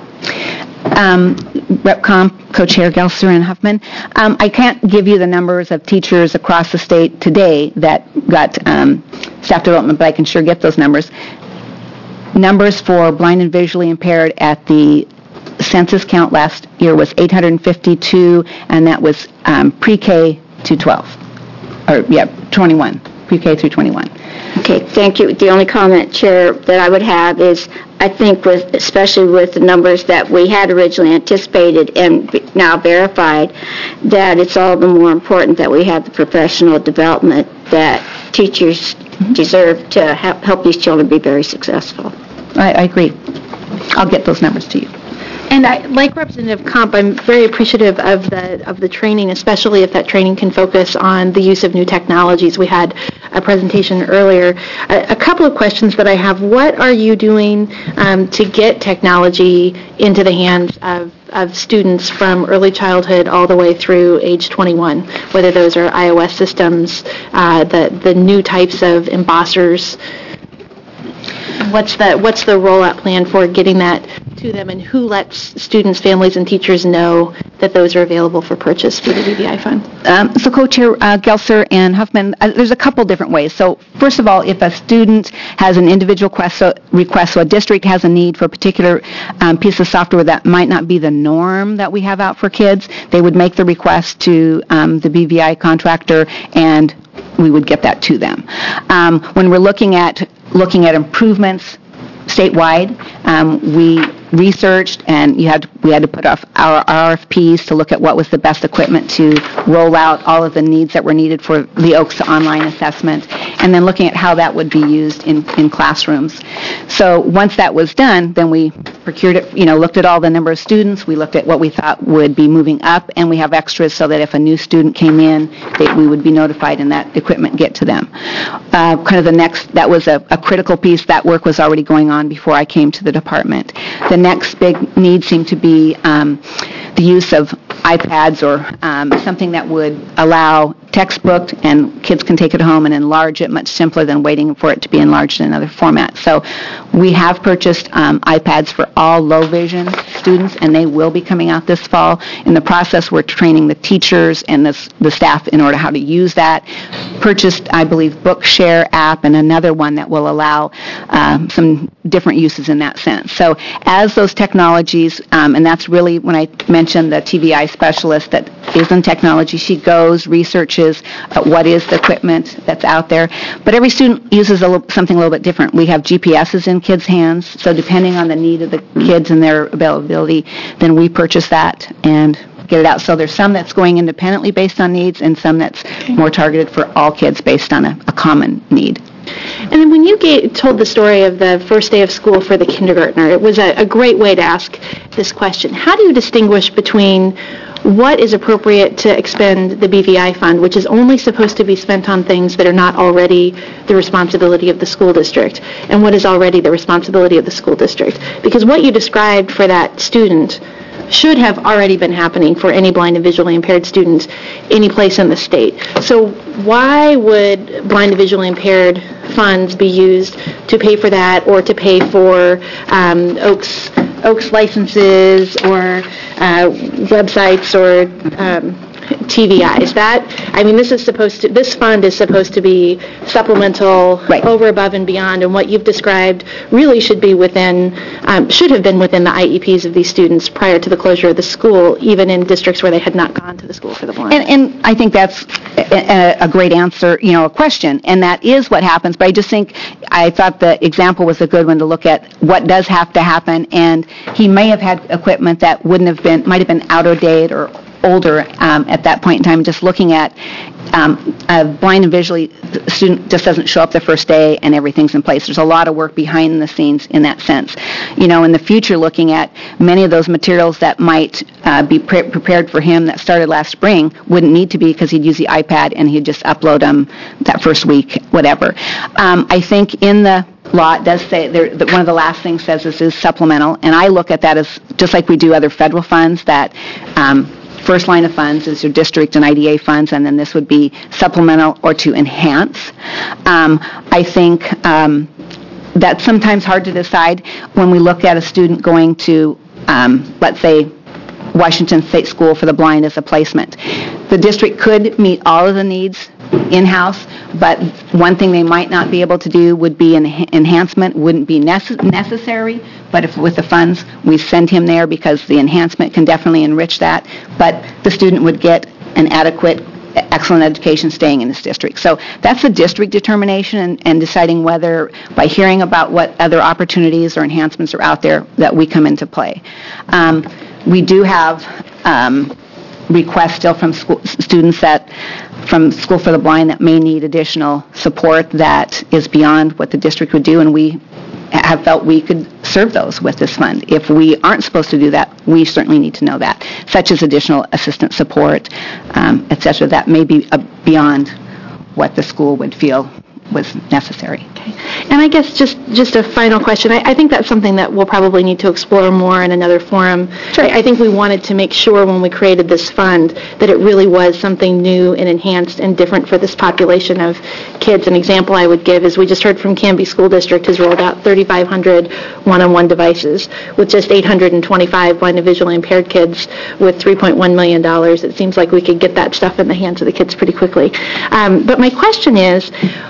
RepCom, Co-Chair Gelser and Huffman. I can't give you the numbers of teachers across the state today that got staff development, but I can sure get those numbers. Numbers for blind and visually impaired at the census count last year was 852, and that was pre-K to 12. 21, pre-K through 21. Okay, thank you. The only comment, Chair, that I would have is I think especially with the numbers that we had originally anticipated and now verified, that it's all the more important that we have the professional development that teachers deserve to help these children be very successful. I agree. I'll get those numbers to you. And like Representative Comp, I'm very appreciative of the training, especially if that training can focus on the use of new technologies. We had a presentation earlier. A couple of questions that I have. What are you doing to get technology into the hands of students from early childhood all the way through age 21, whether those are iOS systems, the new types of embossers? What's the rollout plan for getting that to them, and who lets students, families, and teachers know that those are available for purchase through the VBI fund? So Co-Chair Gelser and Huffman, there's a couple different ways. So first of all, if a student has an individual request, so a district has a need for a particular piece of software that might not be the norm that we have out for kids, they would make the request to the BVI contractor, and we would get that to them. When we're looking at improvements statewide, we researched, and we had to put off our RFPs to look at what was the best equipment to roll out all of the needs that were needed for the OAKS online assessment, and then looking at how that would be used in classrooms. So once that was done, then we procured it, looked at all the number of students, we looked at what we thought would be moving up, and we have extras so that if a new student came in, we would be notified and that equipment get to them. That was a critical piece. That work was already going on before I came to the department. The next big need seemed to be the use of iPads or something that would allow textbook, and kids can take it home and enlarge it much simpler than waiting for it to be enlarged in another format. So we have purchased iPads for all low vision students, and they will be coming out this fall. In the process, we're training the teachers and the staff in order how to use that. Purchased, I believe, Bookshare app and another one that will allow some different uses in that sense. So as those technologies, and that's really when I mentioned the TVI specialist that is in technology, she goes, researches what is the equipment that's out there. But every student uses something a little bit different. We have GPSs in kids' hands, so depending on the need of the kids and their availability, then we purchase that and get it out. So there's some that's going independently based on needs, and some that's more targeted for all kids based on a common need. And then when you told the story of the first day of school for the kindergartner, it was a great way to ask this question. How do you distinguish between what is appropriate to expend the BVI fund, which is only supposed to be spent on things that are not already the responsibility of the school district, and what is already the responsibility of the school district? Because what you described for that student should have already been happening for any blind and visually impaired student any place in the state. So why would blind and visually impaired funds be used to pay for that, or to pay for OAKS licenses or websites or TVIs? This fund is supposed to be supplemental, right, over, above, and beyond, and what you've described really should have been within the IEPs of these students prior to the closure of the school, even in districts where they had not gone to the school for the blind. And I think that's a great answer, a question, and that is what happens. But I thought the example was a good one to look at what does have to happen, and he may have had equipment that might have been out of date or older at that point in time. Just looking at a blind and visually student just doesn't show up the first day and everything's in place. There's a lot of work behind the scenes in that sense. In the future, looking at many of those materials that might be prepared for him that started last spring wouldn't need to be, because he'd use the iPad and he'd just upload them that first week, whatever. I think in the law, it does say, that one of the last things says this is supplemental, and I look at that as, just like we do other federal funds, that first line of funds is your district and IDA funds, and then this would be supplemental or to enhance. I think that's sometimes hard to decide when we look at a student going to, let's say, Washington State School for the Blind as a placement. The district could meet all of the needs in-house, but one thing they might not be able to do would be an enhancement, wouldn't be necessary, but if with the funds, we send him there because the enhancement can definitely enrich that, but the student would get an adequate, excellent education staying in this district. So that's a district determination and deciding whether, by hearing about what other opportunities or enhancements are out there, that we come into play. We do have requests still from students from School for the Blind that may need additional support that is beyond what the district would do, and we have felt we could serve those with this fund. If we aren't supposed to do that, we certainly need to know that, such as additional assistant support, et cetera. That may be beyond what the school would feel was necessary. Okay. And I guess just a final question. I think that's something that we'll probably need to explore more in another forum. Sure. I think we wanted to make sure when we created this fund that it really was something new and enhanced and different for this population of kids. An example I would give is we just heard from Canby School District has rolled out 3,500 one-on-one devices with just 825 blind and visually impaired kids with $3.1 million. It seems like we could get that stuff in the hands of the kids pretty quickly. But my question is,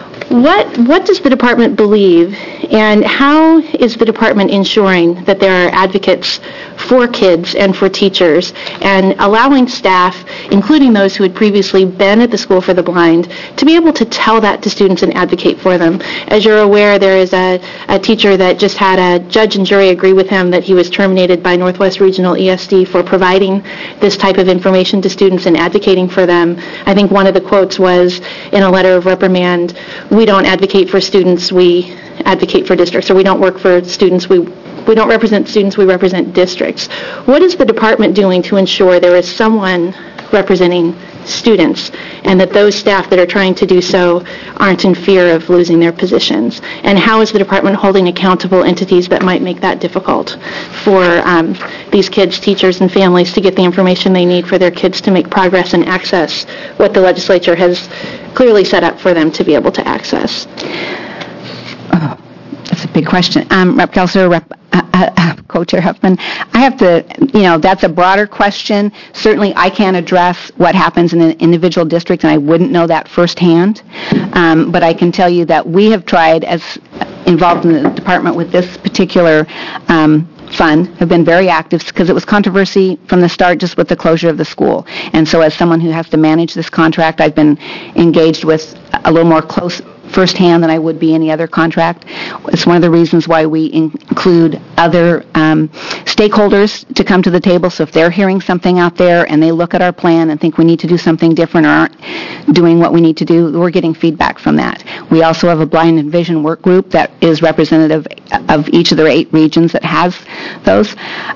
what does the department believe, and how is the department ensuring that there are advocates for kids and for teachers, and allowing staff, including those who had previously been at the School for the Blind, to be able to tell that to students and advocate for them? As you're aware, there is a teacher that just had a judge and jury agree with him that he was terminated by Northwest Regional ESD for providing this type of information to students and advocating for them. I think one of the quotes was in a letter of reprimand, "We don't advocate for students, we advocate for districts," or "We don't work for students, we don't represent students, we represent districts." What is the department doing to ensure there is someone representing students, and that those staff that are trying to do so aren't in fear of losing their positions? And how is the department holding accountable entities that might make that difficult for these kids, teachers, and families to get the information they need for their kids to make progress and access what the legislature has clearly set up for them to be able to access? Oh, that's a big question. Rep. Gelser, Co-Chair Huffman, I have to, that's a broader question. Certainly I can't address what happens in an individual district, and I wouldn't know that firsthand. But I can tell you that we have tried, as involved in the department with this particular fund, have been very active because it was controversy from the start just with the closure of the school. And so as someone who has to manage this contract, I've been engaged with a little more close firsthand than I would be any other contract. It's one of the reasons why we include other stakeholders to come to the table. So if they're hearing something out there and they look at our plan and think we need to do something different or aren't doing what we need to do, we're getting feedback from that. We also have a blind and vision work group that is representative of each of the 8 regions that has those.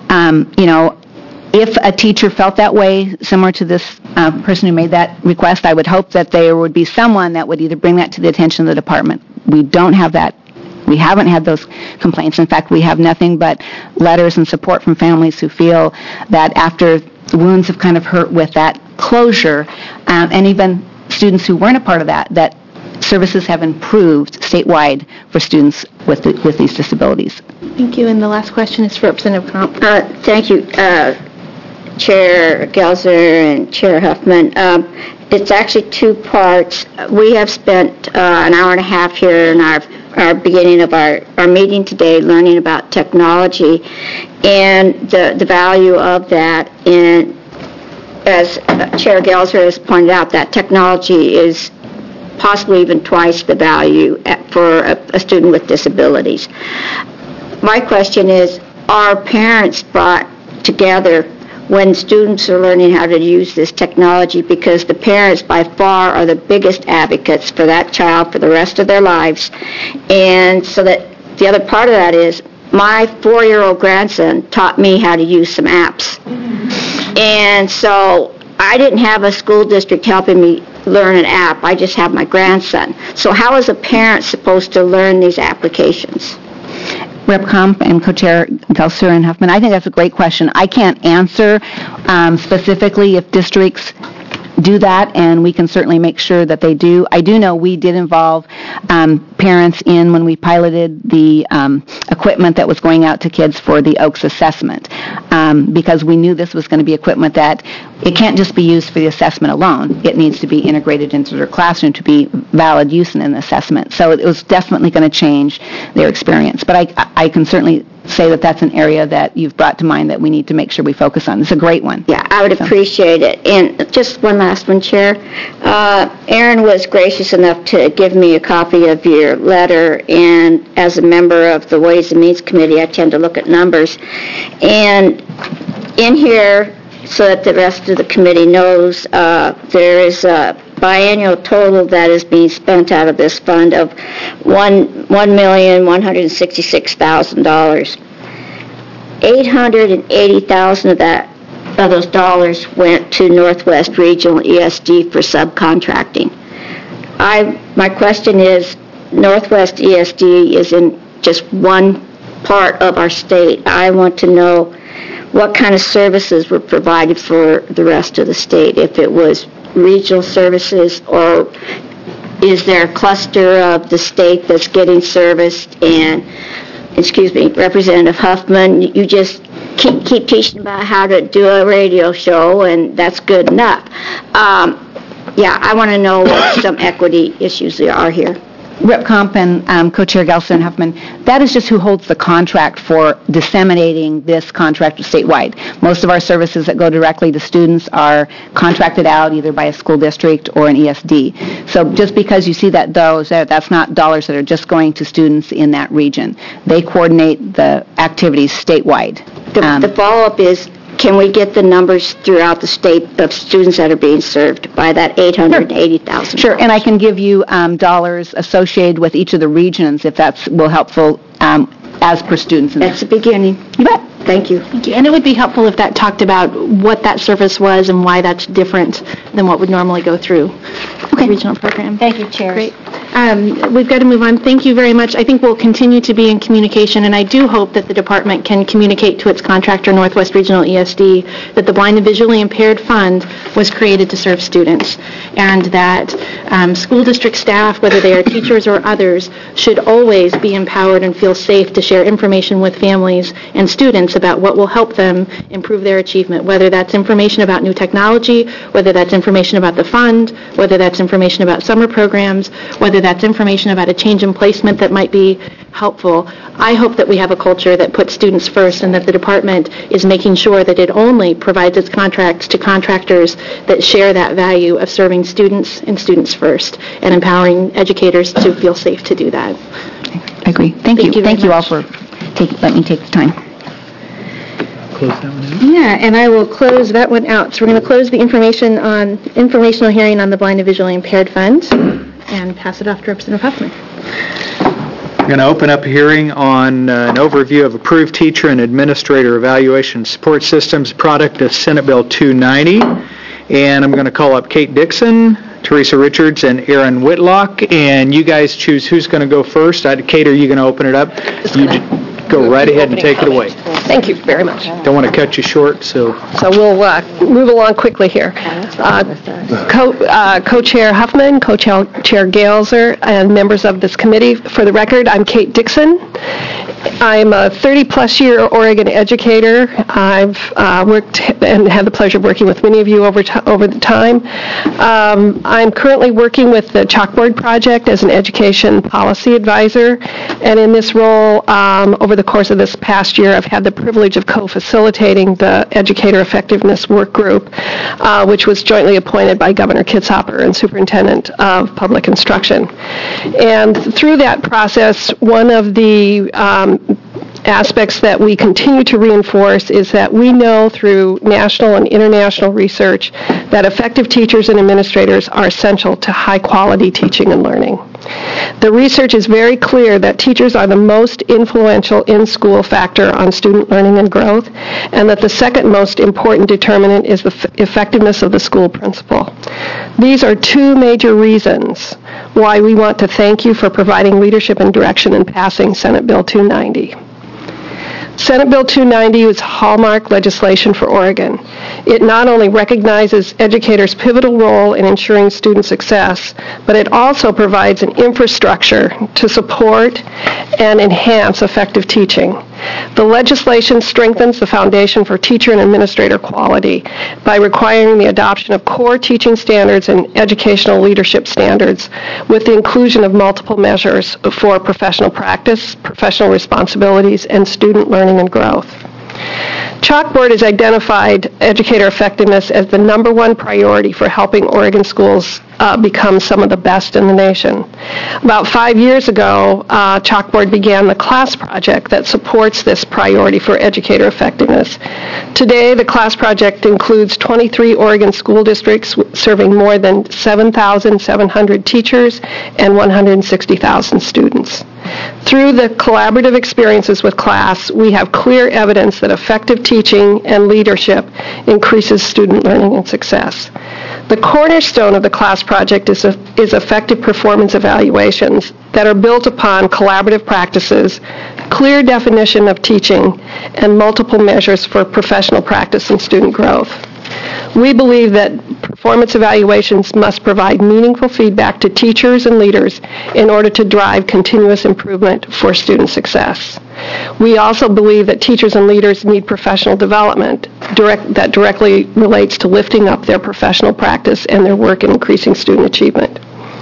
If a teacher felt that way, similar to this person who made that request, I would hope that there would be someone that would either bring that to the attention of the department. We don't have that. We haven't had those complaints. In fact, we have nothing but letters and support from families who feel that after the wounds have kind of hurt with that closure, and even students who weren't a part of that services have improved statewide for students with these disabilities. Thank you. And the last question is for Representative Comp. Thank you, Chair Gelser and Chair Huffman. It's actually 2 parts. We have spent an hour and a half here in our beginning of our meeting today learning about technology and the value of that. And as Chair Gelser has pointed out, that technology is possibly even twice the value for a student with disabilities. My question is, are parents brought together when students are learning how to use this technology, because the parents by far are the biggest advocates for that child for the rest of their lives? And so that the other part of that is, my 4-year-old grandson taught me how to use some apps. And so I didn't have a school district helping me learn an app. I just have my grandson. So how is a parent supposed to learn these applications? Rep. Comp and Co-Chair Gelser and Huffman, I think that's a great question. I can't answer specifically if districts do that, and we can certainly make sure that they do. I do know we did involve parents in when we piloted the equipment that was going out to kids for the Oaks assessment, because we knew this was going to be equipment that it can't just be used for the assessment alone. It needs to be integrated into their classroom to be valid use in an assessment. So it was definitely going to change their experience. But I can certainly say that that's an area that you've brought to mind that we need to make sure we focus on. It's a great one. Yeah, I would appreciate it. And just one last one, Chair. Aaron was gracious enough to give me a copy of your letter, and as a member of the Ways and Means Committee, I tend to look at numbers. And in here, so that the rest of the committee knows, there is a biannual total that is being spent out of this fund of $1,166,000. $880,000 of those dollars went to Northwest Regional ESD for subcontracting. My question is, Northwest ESD is in just one part of our state. I want to know what kind of services were provided for the rest of the state, if it was regional services, or is there a cluster of the state that's getting serviced? And, excuse me, Representative Huffman, you just keep teaching about how to do a radio show, and that's good enough. Yeah, I want to know what some equity issues there are here. Rep. Comp and Co-Chair Gelser and Huffman, that is just who holds the contract for disseminating this contract statewide. Most of our services that go directly to students are contracted out either by a school district or an ESD. So just because you see that's not dollars that are just going to students in that region. They coordinate the activities statewide. The follow-up is, can we get the numbers throughout the state of students that are being served by that $880,000? Sure, and I can give you dollars associated with each of the regions if that's helpful as per students. That's the beginning. You bet. Thank you. Thank you. And it would be helpful if that talked about what that service was and why that's different than what would normally go through the regional program. Thank you, Chair. Great. We've got to move on. Thank you very much. I think we'll continue to be in communication, and I do hope that the department can communicate to its contractor, Northwest Regional ESD, that the Blind and Visually Impaired Fund was created to serve students, and that school district staff, whether they are teachers or others, should always be empowered and feel safe to share information with families and students about what will help them improve their achievement, whether that's information about new technology, whether that's information about the fund, whether that's information about summer programs, whether that's information about a change in placement that might be helpful. I hope that we have a culture that puts students first and that the department is making sure that it only provides its contracts to contractors that share that value of serving students and students first and empowering educators to feel safe to do that. I agree. Thank you. Thank you all for letting me take the time. Close that one out? Yeah, and I will close that one out. So we're going to close the informational hearing on the Blind and Visually Impaired Fund and pass it off to Representative Huffman. We're going to open up a hearing on an overview of approved teacher and administrator evaluation support systems, product of Senate Bill 290. And I'm going to call up Kate Dixon, Teresa Richards, and Aaron Whitlock. And you guys choose who's going to go first. Kate, are you going to open it up? You go right ahead and take it away. Thank you very much. Don't want to cut you short, so we'll move along quickly here. Co-Chair Huffman, Co-Chair Gelser, and members of this committee, for the record, I'm Kate Dixon. I'm a 30-plus year Oregon educator. I've worked and had the pleasure of working with many of you over the time. I'm currently working with the Chalkboard Project as an education policy advisor, and in this role, over the course of this past year, I've had the privilege of co-facilitating the Educator Effectiveness Work Group, which was jointly appointed by Governor Kitzhaber and Superintendent of Public Instruction. And through that process, one of the aspects that we continue to reinforce is that we know through national and international research that effective teachers and administrators are essential to high-quality teaching and learning. The research is very clear that teachers are the most influential in-school factor on student learning and growth, and that the second most important determinant is the effectiveness of the school principal. These are two major reasons why we want to thank you for providing leadership and direction in passing Senate Bill 290. Senate Bill 290 is hallmark legislation for Oregon. It not only recognizes educators' pivotal role in ensuring student success, but it also provides an infrastructure to support and enhance effective teaching. The legislation strengthens the foundation for teacher and administrator quality by requiring the adoption of core teaching standards and educational leadership standards with the inclusion of multiple measures for professional practice, professional responsibilities, and student learning and growth. Chalkboard has identified educator effectiveness as the number one priority for helping Oregon schools become some of the best in the nation. About 5 years ago, Chalkboard began the class project that supports this priority for educator effectiveness. Today, the class project includes 23 Oregon school districts serving more than 7,700 teachers and 160,000 students. Through the collaborative experiences with class, we have clear evidence that effective teaching and leadership increases student learning and success. The cornerstone of the class project is effective performance evaluations that are built upon collaborative practices, clear definition of teaching, and multiple measures for professional practice and student growth. We believe that performance evaluations must provide meaningful feedback to teachers and leaders in order to drive continuous improvement for student success. We also believe that teachers and leaders need professional development that directly relates to lifting up their professional practice and their work in increasing student achievement.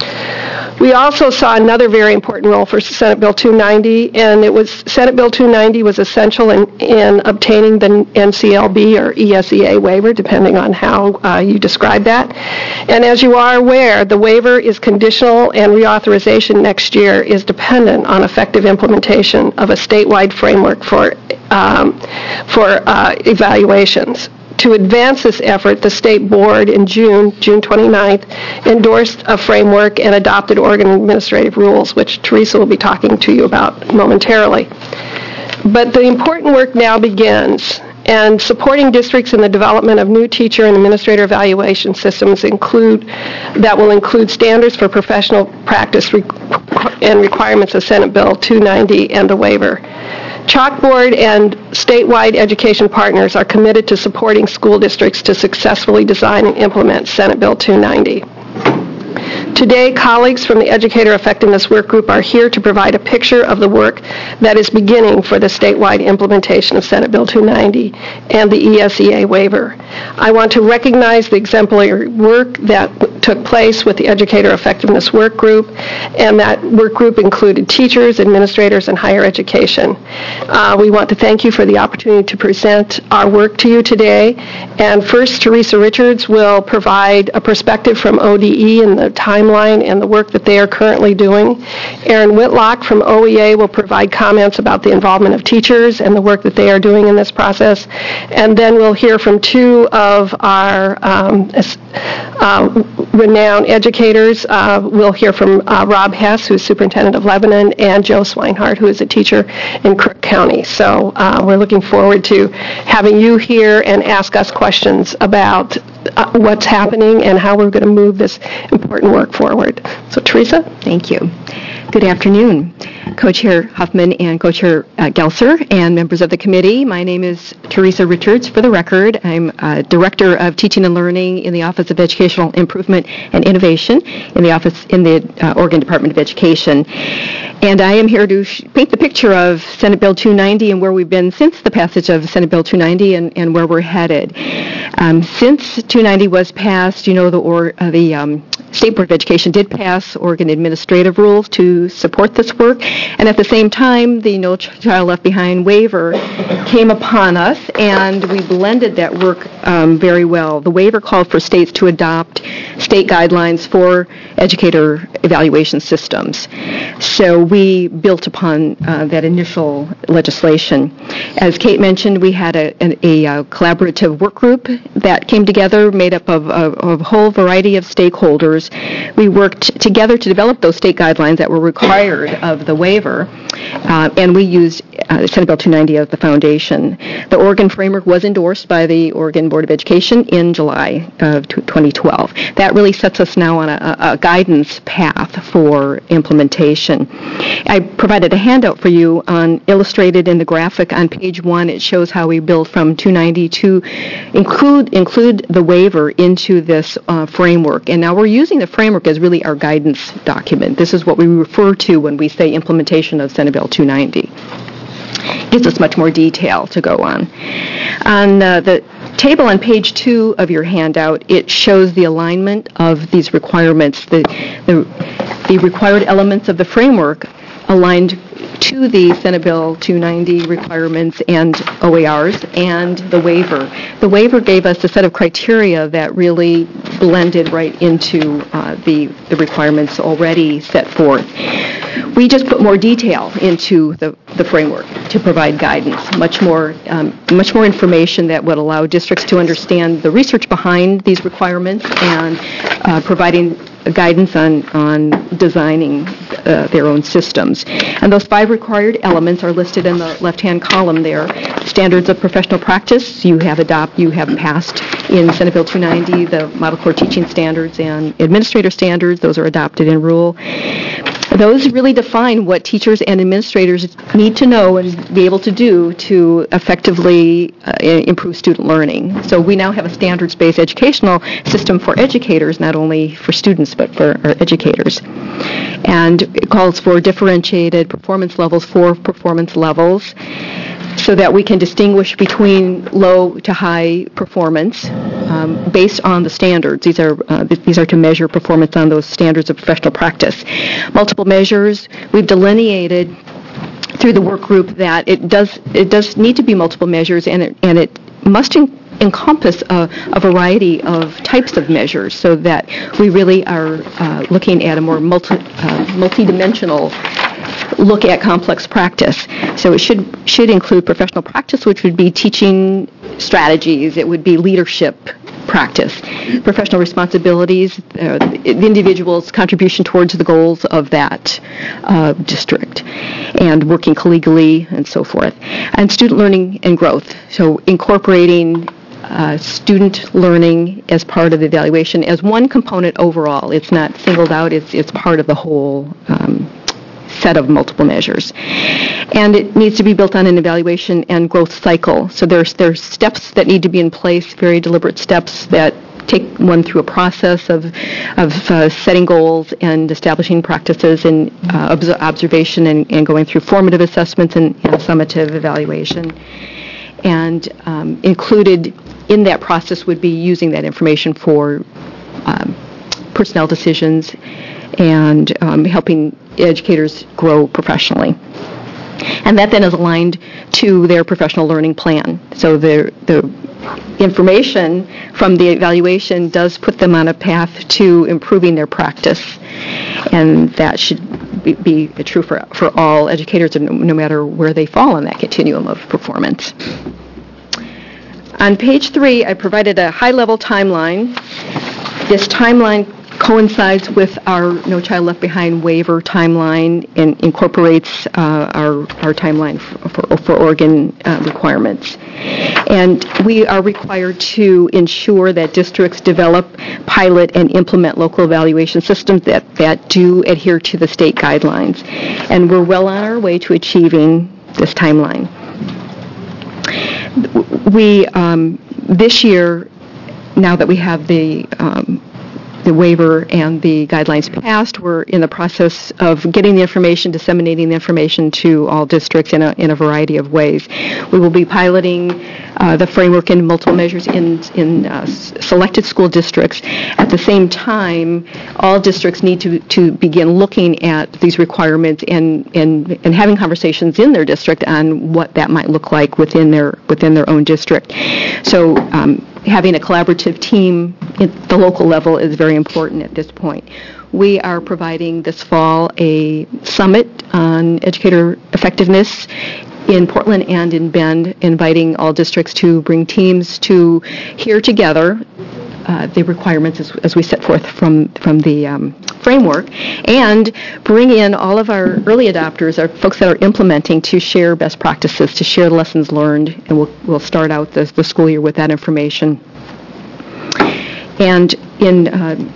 We also saw another very important role for Senate Bill 290, and Senate Bill 290 was essential in obtaining the NCLB or ESEA waiver, depending on how you describe that. And as you are aware, the waiver is conditional, and reauthorization next year is dependent on effective implementation of a statewide framework for evaluations. To advance this effort, the state board in June 29th, endorsed a framework and adopted Oregon administrative rules, which Teresa will be talking to you about momentarily. But the important work now begins, and supporting districts in the development of new teacher and administrator evaluation systems that will include standards for professional practice and requirements of Senate Bill 290 and the waiver. Chalkboard and statewide education partners are committed to supporting school districts to successfully design and implement Senate Bill 290. Today, colleagues from the Educator Effectiveness Work Group are here to provide a picture of the work that is beginning for the statewide implementation of Senate Bill 290 and the ESEA waiver. I want to recognize the exemplary work that took place with the Educator Effectiveness Work Group, and that work group included teachers, administrators, and higher education. We want to thank you for the opportunity to present our work to you today. And first, Teresa Richards will provide a perspective from ODE and the timeline and the work that they are currently doing. Aaron Whitlock from OEA will provide comments about the involvement of teachers and the work that they are doing in this process. And then we'll hear from two of our renowned educators. We'll hear from Rob Hess, who's superintendent of Lebanon, and Joe Swinehart, who is a teacher in Crook County. So we're looking forward to having you here and ask us questions about what's happening and how we're going to move this important work forward. So, Teresa? Thank you. Good afternoon, Co-Chair Huffman and Co-Chair Gelser and members of the committee. My name is Teresa Richards, for the record. I'm Director of Teaching and Learning in the Office of Educational Improvement and Innovation in the Oregon Department of Education. And I am here to paint the picture of Senate Bill 290 and where we've been since the passage of Senate Bill 290 and where we're headed. Since 290 was passed, you know, the State Board of Education did pass Oregon administrative rules to support this work, and at the same time, the No Child Left Behind waiver came upon us, and we blended that work very well. The waiver called for states to adopt state guidelines for educator evaluation systems. So we built upon that initial legislation. As Kate mentioned, we had a collaborative work group that came together, made up of a whole variety of stakeholders. We worked together to develop those state guidelines that were required of the waiver, and we used Senate Bill 290 as the foundation. The Oregon framework was endorsed by the Oregon Board of Education in July of 2012. That really sets us now on a guidance path for implementation. I provided a handout for you illustrated in the graphic on page 1. It shows how we build from 290 to include the waiver into this framework. And now we're using the framework as really our guidance document. This is what we refer to when we say implementation of Senate Bill 290. Gives us much more detail to go on. On the table on page 2 of your handout, it shows the alignment of these requirements. The required elements of the framework aligned to the Senate Bill 290 requirements and OERs and the waiver. The waiver gave us a set of criteria that really blended right into the requirements already set forth. We just put more detail into the framework to provide guidance, much more information that would allow districts to understand the research behind these requirements and providing guidance on designing their own systems. And those 5 required elements are listed in the left-hand column there. Standards of professional practice, you have passed in Senate Bill 290, the Model Core Teaching Standards and Administrator Standards. Those are adopted in rule. Those really define what teachers and administrators need to know and be able to do to effectively improve student learning. So we now have a standards-based educational system for educators, not only for students, but for our educators. And it calls for differentiated performance levels, 4 performance levels, so that we can distinguish between low to high performance based on the standards. These are to measure performance on those standards of professional practice. Multiple measures, we've delineated through the work group that it does need to be multiple measures, and it must encompass a variety of types of measures, so that we really are looking at a more multidimensional look at complex practice. So it should include professional practice, which would be teaching strategies. It would be leadership practice, professional responsibilities, the individual's contribution towards the goals of that district, and working collegially and so forth. And student learning and growth, so incorporating student learning as part of the evaluation as one component overall. It's not singled out, it's part of the whole set of multiple measures. And it needs to be built on an evaluation and growth cycle. So there's steps that need to be in place, very deliberate steps that take one through a process of setting goals and establishing practices and observation and going through formative assessments and summative evaluation. And included in that process would be using that information for personnel decisions and helping educators grow professionally. And that then is aligned to their professional learning plan. So the information from the evaluation does put them on a path to improving their practice. And that should be true for all educators, no matter where they fall on that continuum of performance. On page 3, I provided a high-level timeline. This timeline coincides with our No Child Left Behind waiver timeline and incorporates our timeline for Oregon requirements. And we are required to ensure that districts develop, pilot, and implement local evaluation systems that do adhere to the state guidelines. And we're well on our way to achieving this timeline. We, this year, now that we have the waiver and the guidelines passed, we're in the process of getting the information, disseminating the information to all districts in a variety of ways. We will be piloting the framework in multiple measures in selected school districts. At the same time, all districts need to begin looking at these requirements and having conversations in their district on what that might look like within their own district. So having a collaborative team at the local level is very important at this point. We are providing this fall a summit on educator effectiveness in Portland and in Bend, inviting all districts to bring teams to hear together the requirements as we set forth from the framework, and bring in all of our early adopters, our folks that are implementing, to share best practices, to share lessons learned, and we'll start out the school year with that information. And in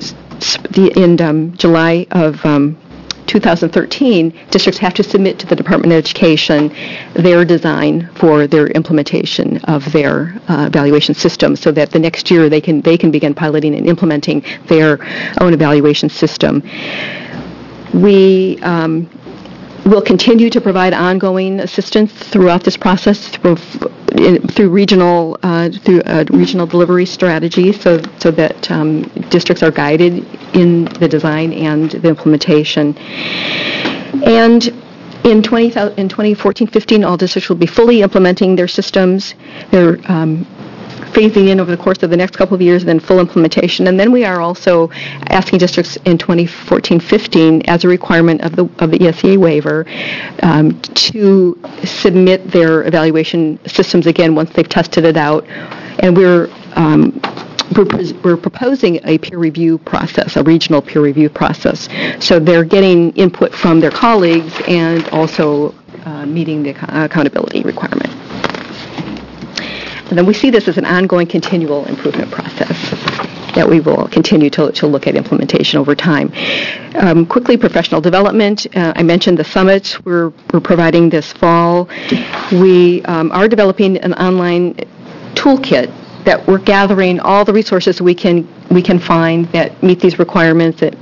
July of 2013, districts have to submit to the Department of Education their design for their implementation of their evaluation system, so that the next year they can begin piloting and implementing their own evaluation system. We will continue to provide ongoing assistance throughout this process through regional delivery strategies, so that districts are guided in the design and the implementation. And in 2014-15, all districts will be fully implementing their systems. They're phasing in over the course of the next couple of years, and then full implementation. And then we are also asking districts in 2014-15, as a requirement of the ESEA waiver, to submit their evaluation systems again once they've tested it out. And we're proposing a peer review process, a regional peer review process. So they're getting input from their colleagues and also meeting the accountability requirement. And then we see this as an ongoing continual improvement process that we will continue to look at implementation over time. Quickly, professional development. I mentioned the summits we're providing this fall. We are developing an online toolkit that we're gathering all the resources we can find that meet these requirements that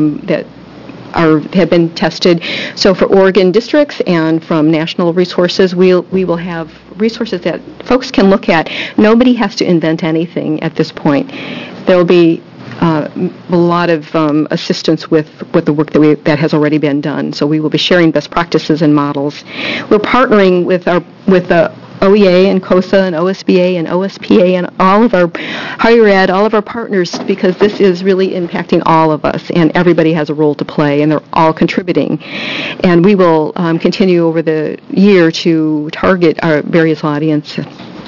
have been tested. So for Oregon districts and from national resources, we will have resources that folks can look at. Nobody has to invent anything at this point. There will be a lot of assistance with the work that has already been done. So we will be sharing best practices and models. We're partnering with the OEA and COSA and OSBA and OSPA and all of our higher ed, all of our partners, because this is really impacting all of us, and everybody has a role to play, and they're all contributing. And we will continue over the year to target our various audiences,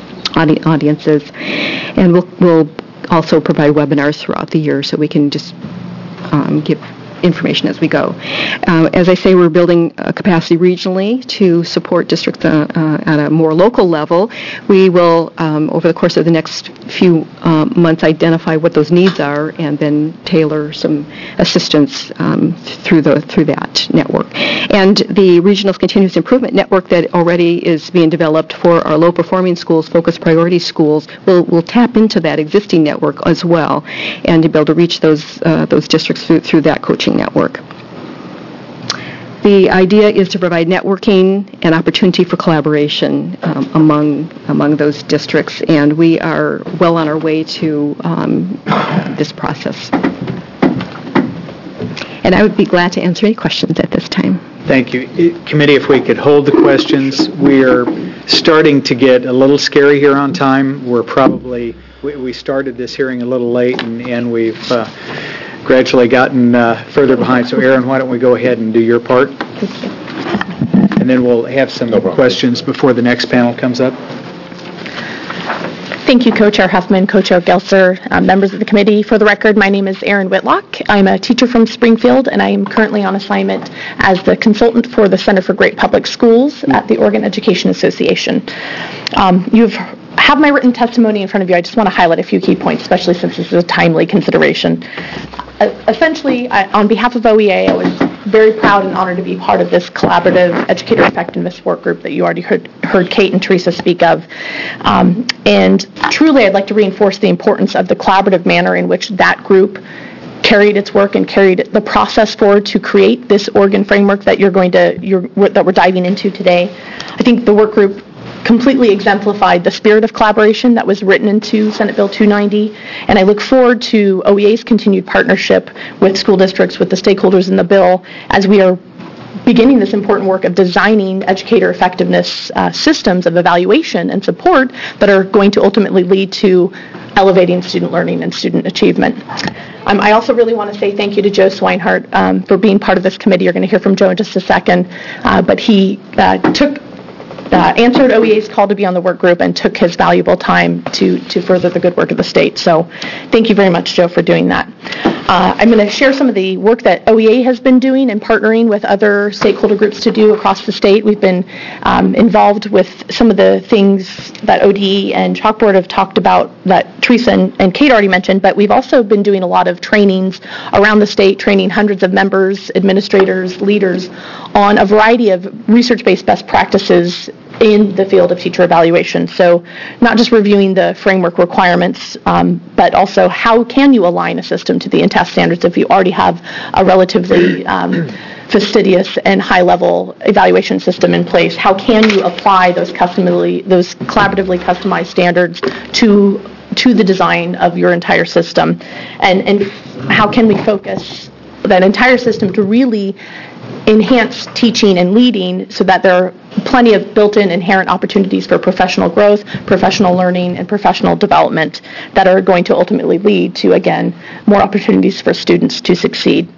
and we'll also provide webinars throughout the year so we can just give information as we go. As I say, we're building capacity regionally to support districts at a more local level. We will, over the course of the next few months, identify what those needs are and then tailor some assistance through that network. And the Regional Continuous Improvement Network that already is being developed for our low-performing schools, focused priority schools, will tap into that existing network as well, and to be able to reach those districts through that coaching network. The idea is to provide networking and opportunity for collaboration among those districts, and we are well on our way to this process. And I would be glad to answer any questions at this time. Thank you. Committee, if we could hold the questions. We're starting to get a little scary here on time. We started this hearing a little late, and we've gradually gotten further behind. So, Aaron, why don't we go ahead and do your part? And then we'll have some questions before the next panel comes up. Thank you, Co-Chair Huffman, Co-Chair Gelser, members of the committee. For the record, my name is Erin Whitlock. I'm a teacher from Springfield, and I am currently on assignment as the consultant for the Center for Great Public Schools at the Oregon Education Association. You have my written testimony in front of you. I just want to highlight a few key points, especially since this is a timely consideration. Essentially, on behalf of OEA, I was very proud and honored to be part of this collaborative educator effectiveness work group that you already heard Kate and Teresa speak of. And truly, I'd like to reinforce the importance of the collaborative manner in which that group carried its work and carried the process forward to create this Oregon framework that that we're diving into today. I think the work group completely exemplified the spirit of collaboration that was written into Senate Bill 290, and I look forward to OEA's continued partnership with school districts, with the stakeholders in the bill, as we are beginning this important work of designing educator effectiveness systems of evaluation and support that are going to ultimately lead to elevating student learning and student achievement. I also really want to say thank you to Joe Swinehart for being part of this committee. You're going to hear from Joe in just a second, but he answered OEA's call to be on the work group and took his valuable time to further the good work of the state. So thank you very much, Joe, for doing that. I'm going to share some of the work that OEA has been doing and partnering with other stakeholder groups to do across the state. We've been involved with some of the things that ODE and Chalkboard have talked about that Teresa and Kate already mentioned, but we've also been doing a lot of trainings around the state, training hundreds of members, administrators, leaders on a variety of research-based best practices in the field of teacher evaluation. So not just reviewing the framework requirements, but also how can you align a system to the INTEST standards if you already have a relatively fastidious and high-level evaluation system in place? How can you apply those collaboratively customized standards to the design of your entire system? And how can we focus that entire system to really enhance teaching and leading so that there are plenty of built-in inherent opportunities for professional growth, professional learning, and professional development that are going to ultimately lead to, again, more opportunities for students to succeed.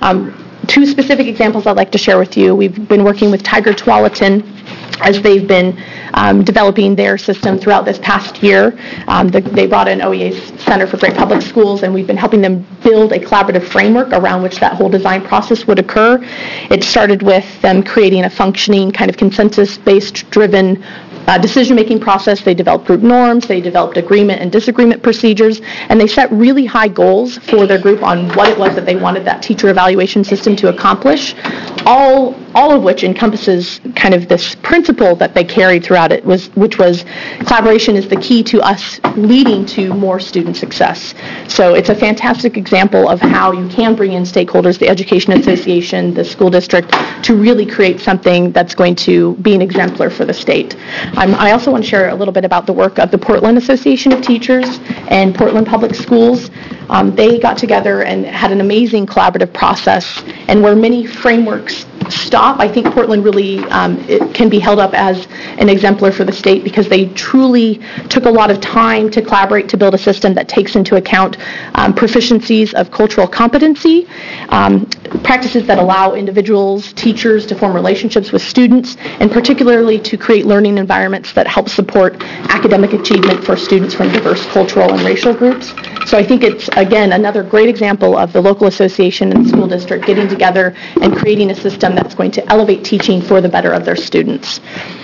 Two specific examples I'd like to share with you. We've been working with Tiger Tualatin as they've been developing their system throughout this past year. They brought in OEA's Center for Great Public Schools, and we've been helping them build a collaborative framework around which that whole design process would occur. It started with them creating a functioning, kind of consensus-based driven decision-making process. They developed group norms, they developed agreement and disagreement procedures, and they set really high goals for their group on what it was that they wanted that teacher evaluation system to accomplish, all of which encompasses kind of this principle that they carried throughout it, which was collaboration is the key to us leading to more student success. So it's a fantastic example of how you can bring in stakeholders, the Education Association, the school district, to really create something that's going to be an exemplar for the state. I also want to share a little bit about the work of the Portland Association of Teachers and Portland Public Schools. They got together and had an amazing collaborative process, and where many frameworks stop, I think Portland really it can be held up as an exemplar for the state because they truly took a lot of time to collaborate to build a system that takes into account proficiencies of cultural competency, practices that allow individuals, teachers to form relationships with students, and particularly to create learning environments that help support academic achievement for students from diverse cultural and racial groups. So I think it's, again, another great example of the local association and school district getting together and creating a system that's going to elevate teaching for the better of their students.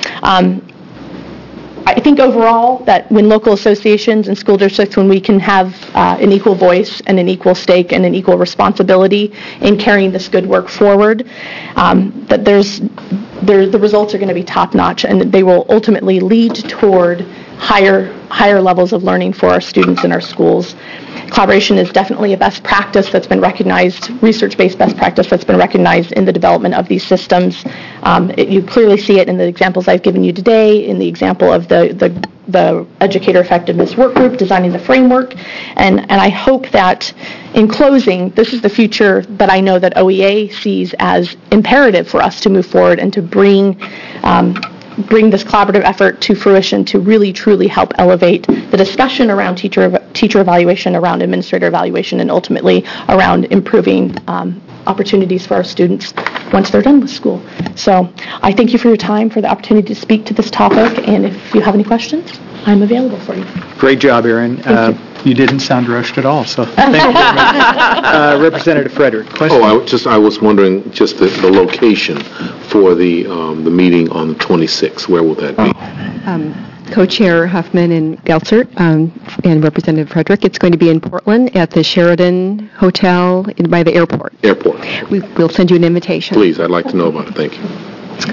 I think overall that when local associations and school districts, when we can have an equal voice and an equal stake and an equal responsibility in carrying this good work forward, that the results are going to be top-notch, and they will ultimately lead toward higher levels of learning for our students in our schools. Collaboration is definitely a best practice that's been recognized, research-based best practice that's been recognized in the development of these systems. You clearly see it in the examples I've given you today, in the example of the Educator Effectiveness Work Group designing the framework. And I hope that in closing, this is the future that I know that OEA sees as imperative for us to move forward and to bring this collaborative effort to fruition to really, truly help elevate the discussion around teacher evaluation, around administrator evaluation, and ultimately around improving opportunities for our students once they're done with school. So I thank you for your time, for the opportunity to speak to this topic, and if you have any questions, I'm available for you. Great job, Erin. You didn't sound rushed at all, so thank you very much. Representative Frederick, question? I was wondering just the location for the meeting on the 26th. Where will that be? Co-Chair Huffman and Gelser and Representative Frederick. It's going to be in Portland at the Sheraton Hotel by the airport. We'll send you an invitation. Please, I'd like to know about it. Thank you. That's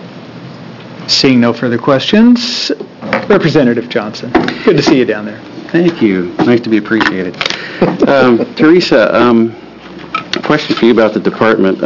good. Seeing no further questions, Representative Johnson. Good to see you down there. Thank you. Nice to be appreciated. Teresa, question for you about the department.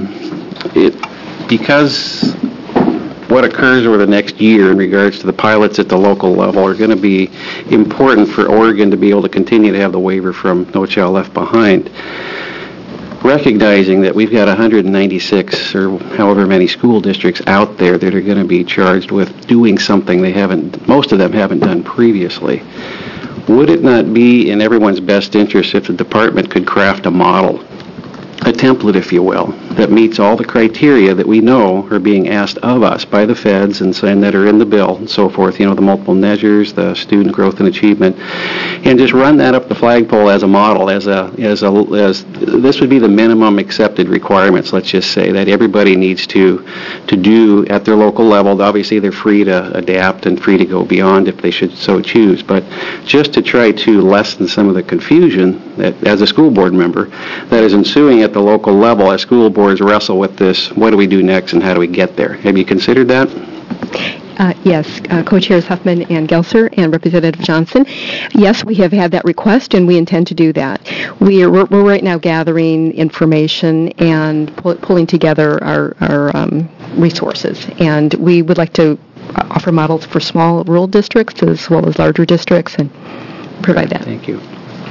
Because what occurs over the next year in regards to the pilots at the local level are going to be important for Oregon to be able to continue to have the waiver from No Child Left Behind. Recognizing that we've got 196 or however many school districts out there that are going to be charged with doing something most of them haven't done previously. Would it not be in everyone's best interest if the department could craft a model, a template, if you will, that meets all the criteria that we know are being asked of us by the feds and that are in the bill and so forth, the multiple measures, the student growth and achievement, and just run that up the flagpole as a model, as this would be the minimum accepted requirements, let's just say, that everybody needs to do at their local level. Obviously, they're free to adapt and free to go beyond if they should so choose, but just to try to lessen some of the confusion that, as a school board member, that is ensuing at the local level as school boards wrestle with this, what do we do next and how do we get there? Have you considered that? Yes, Co-Chairs Huffman and Gelser and Representative Johnson. Yes, we have had that request, and we intend to do that. We're right now gathering information and pulling together our resources, and we would like to offer models for small rural districts as well as larger districts and provide that. Thank you.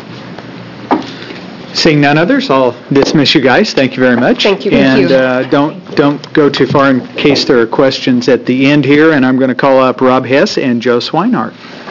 Seeing none others, I'll dismiss you guys. Thank you very much. Thank you. And don't go too far in case there are questions at the end here. And I'm going to call up Rob Hess and Joe Swinehart.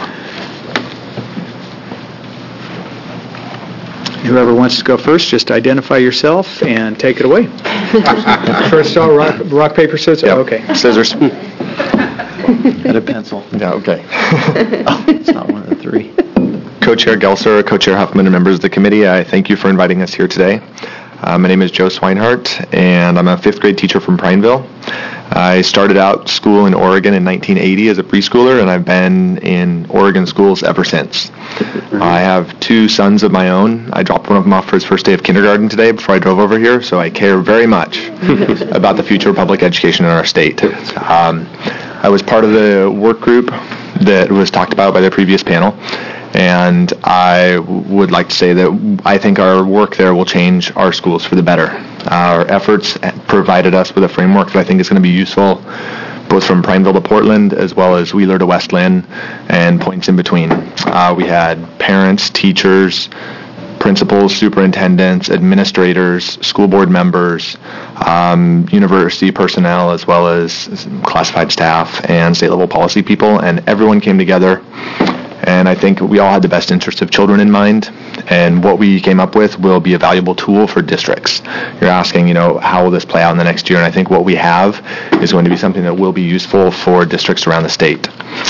Whoever wants to go first, just identify yourself and take it away. First of all, rock, paper, scissors. Yep. Okay. Scissors. And a pencil. Yeah, okay. It's not one of the three. Co-Chair Gelser, Co-Chair Huffman, and members of the committee, I thank you for inviting us here today. My name is Joe Swinehart, and I'm a fifth grade teacher from Prineville. I started out school in Oregon in 1980 as a preschooler, and I've been in Oregon schools ever since. I have two sons of my own. I dropped one of them off for his first day of kindergarten today before I drove over here, so I care very much about the future of public education in our state. I was part of the work group that was talked about by the previous panel, and I would like to say that I think our work there will change our schools for the better. Our efforts provided us with a framework that I think is going to be useful both from Prineville to Portland as well as Wheeler to West Linn and points in between. We had parents, teachers, principals, superintendents, administrators, school board members, university personnel, as well as classified staff and state-level policy people, and everyone came together. And I think we all had the best interest of children in mind, and what we came up with will be a valuable tool for districts. You're asking, how will this play out in the next year? And I think what we have is going to be something that will be useful for districts around the state.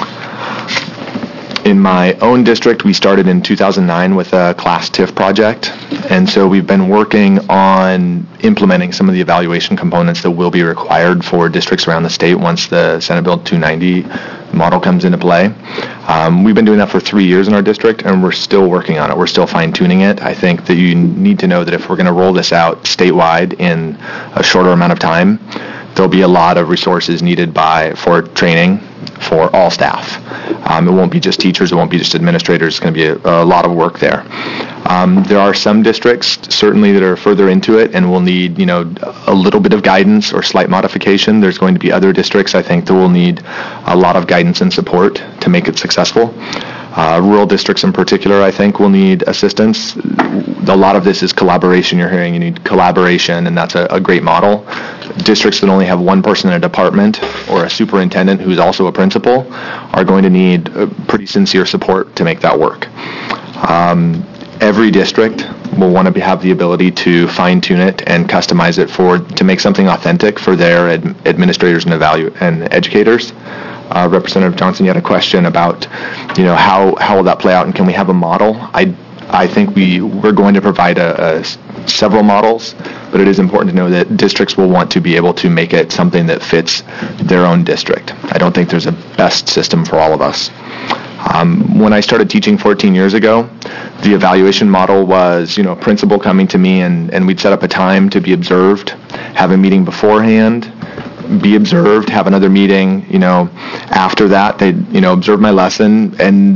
In my own district, we started in 2009 with a class TIF project, and so we've been working on implementing some of the evaluation components that will be required for districts around the state once the Senate Bill 290 model comes into play. We've been doing that for 3 years in our district, and we're still working on it. We're still fine-tuning it. I think that you need to know that if we're going to roll this out statewide in a shorter amount of time, there'll be a lot of resources needed for training for all staff. It won't be just teachers, it won't be just administrators, it's going to be a lot of work there. There are some districts, certainly, that are further into it and will need, a little bit of guidance or slight modification. There's going to be other districts, I think, that will need a lot of guidance and support to make it successful. Rural districts in particular, I think, will need assistance. A lot of this is collaboration. You're hearing you need collaboration, and that's a great model. Districts that only have one person in a department or a superintendent who's also a principal are going to need pretty sincere support to make that work. Every district will want to have the ability to fine-tune it and customize it to make something authentic for their administrators and educators. Representative Johnson, you had a question about, how will that play out, and can we have a model? I think we're going to provide several models, but it is important to know that districts will want to be able to make it something that fits their own district. I don't think there's a best system for all of us. When I started teaching 14 years ago, the evaluation model was, principal coming to me and we'd set up a time to be observed, have a meeting beforehand, be observed, have another meeting, after that they'd, observe my lesson, and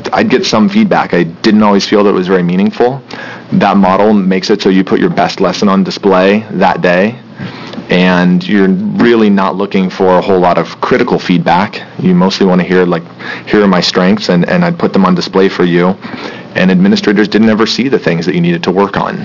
I'd get some feedback. I didn't always feel that it was very meaningful. That model makes it so you put your best lesson on display that day, and you're really not looking for a whole lot of critical feedback. You mostly want to hear, like, here are my strengths, and I'd put them on display for you. And administrators didn't ever see the things that you needed to work on.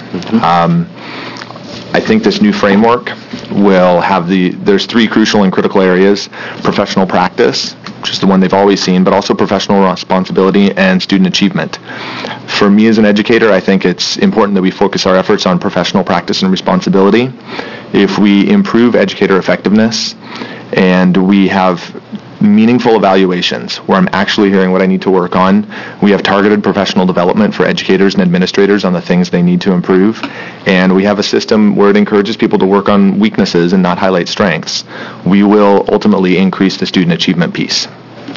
I think this new framework will have there's three crucial and critical areas: professional practice, which is the one they've always seen, but also professional responsibility and student achievement. For me as an educator, I think it's important that we focus our efforts on professional practice and responsibility. If we improve educator effectiveness and we have meaningful evaluations where I'm actually hearing what I need to work on, we have targeted professional development for educators and administrators on the things they need to improve, and we have a system where it encourages people to work on weaknesses and not highlight strengths, we will ultimately increase the student achievement piece.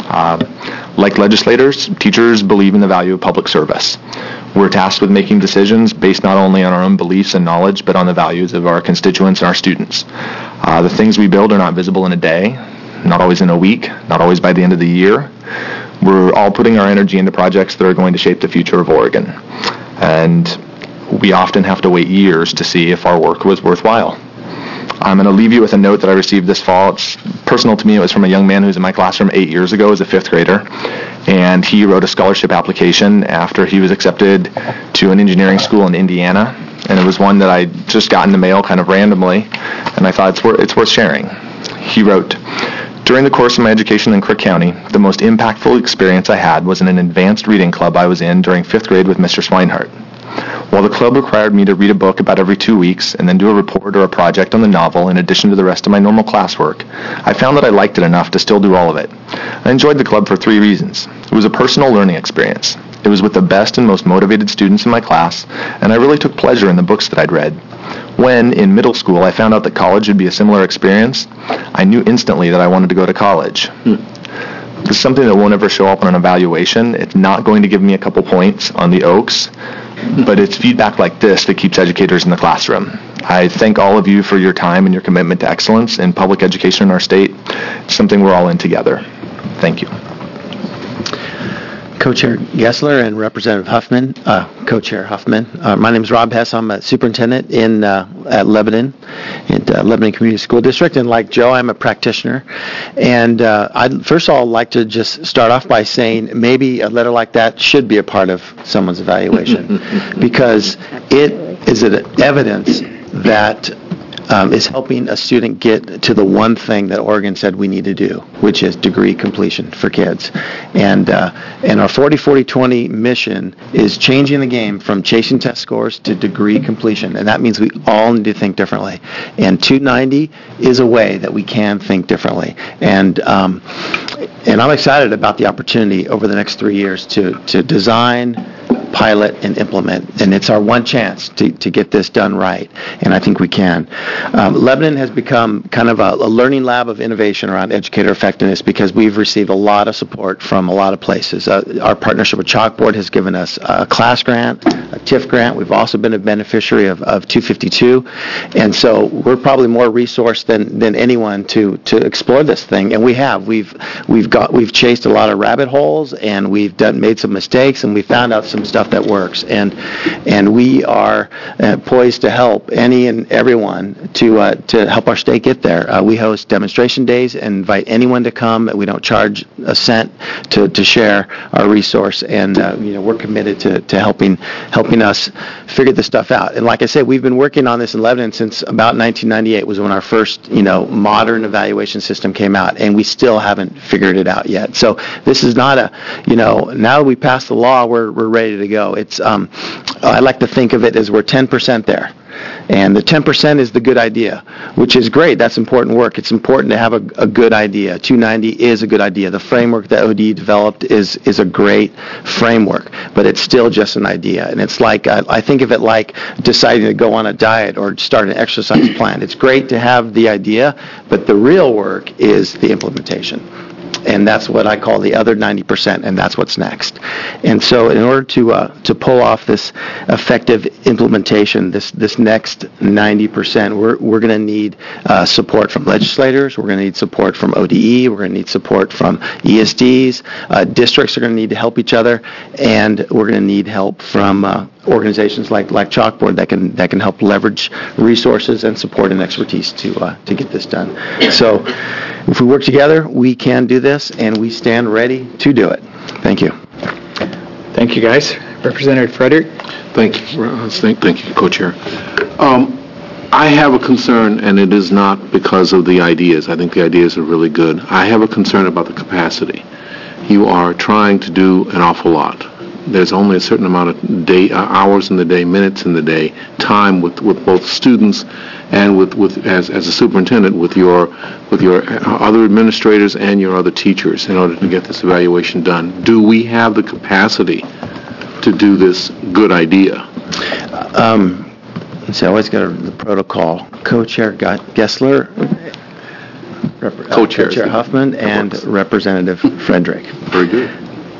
Like legislators, teachers believe in the value of public service. We're tasked with making decisions based not only on our own beliefs and knowledge, but on the values of our constituents and our students. The things we build are not visible in a day, not always in a week, not always by the end of the year. We're all putting our energy into projects that are going to shape the future of Oregon. And we often have to wait years to see if our work was worthwhile. I'm going to leave you with a note that I received this fall. It's personal to me. It was from a young man who was in my classroom 8 years ago as a fifth grader. And he wrote a scholarship application after he was accepted to an engineering school in Indiana. And it was one that I just got in the mail kind of randomly. And I thought it's worth sharing. He wrote, "During the course of my education in Crook County, the most impactful experience I had was in an advanced reading club I was in during 5th grade with Mr. Swinehart. While the club required me to read a book about every 2 weeks and then do a report or a project on the novel in addition to the rest of my normal classwork, I found that I liked it enough to still do all of it. I enjoyed the club for 3 reasons. It was a personal learning experience. It was with the best and most motivated students in my class, and I really took pleasure in the books that I'd read. When, in middle school, I found out that college would be a similar experience, I knew instantly that I wanted to go to college." This is something that won't ever show up on an evaluation. It's not going to give me a couple points on the Oaks, but it's feedback like this that keeps educators in the classroom. I thank all of you for your time and your commitment to excellence in public education in our state. It's something we're all in together. Thank you. Co-Chair Gessler and Representative Huffman, Co-Chair Huffman. My name is Rob Hess. I'm a superintendent at Lebanon, Lebanon Community School District, and like Joe, I'm a practitioner. And I'd first of all like to just start off by saying maybe a letter like that should be a part of someone's evaluation because it is an evidence that is helping a student get to the one thing that Oregon said we need to do, which is degree completion for kids. And our 40-40-20 mission is changing the game from chasing test scores to degree completion. And that means we all need to think differently. And 290 is a way that we can think differently. And I'm excited about the opportunity over the next 3 years to design, pilot, and implement. And it's our one chance to get this done right. And I think we can. Lebanon has become kind of a learning lab of innovation around educator effectiveness because we've received a lot of support from a lot of places. Our partnership with Chalkboard has given us a class grant, a TIF grant. We've also been a beneficiary of 252. And so we're probably more resourced than anyone to explore this thing. And we have. We've chased a lot of rabbit holes, and we've made some mistakes, and we found out some stuff that works, and we are poised to help any and everyone to help our state get there. We host demonstration days and invite anyone to come. We don't charge a cent to share our resource, and we're committed to helping us figure this stuff out. And like I said, we've been working on this in Lebanon since about 1998 was when our first modern evaluation system came out, and we still haven't figured it out yet. So this is not now that we passed the law, we're ready to go. It's I like to think of it as we're 10% there. And the 10% is the good idea, which is great. That's important work. It's important to have a good idea. 290 is a good idea. The framework that OD developed is a great framework, but it's still just an idea. And it's like, I think of it like deciding to go on a diet or start an exercise plan. It's great to have the idea, but the real work is the implementation. And that's what I call the other 90%, and that's what's next. And so in order to pull off this effective implementation, this next 90%, we're going to need support from legislators, we're going to need support from ODE, we're going to need support from ESDs, districts are going to need to help each other, and we're going to need help from organizations like Chalkboard that can help leverage resources and support and expertise to get this done. So if we work together, we can do this, and we stand ready to do it. Thank you. Thank you, guys. Representative Frederick? Thank you. Thank you, Co-Chair. I have a concern, and it is not because of the ideas. I think the ideas are really good. I have a concern about the capacity. You are trying to do an awful lot. There's only a certain amount of hours in the day, minutes in the day, time with both students and with as a superintendent with your other administrators and your other teachers in order to get this evaluation done. Do we have the capacity to do this good idea? So I always got the protocol. Co-Chair Gessler, Co-Chair Huffman, and Representative Frederick. Very good.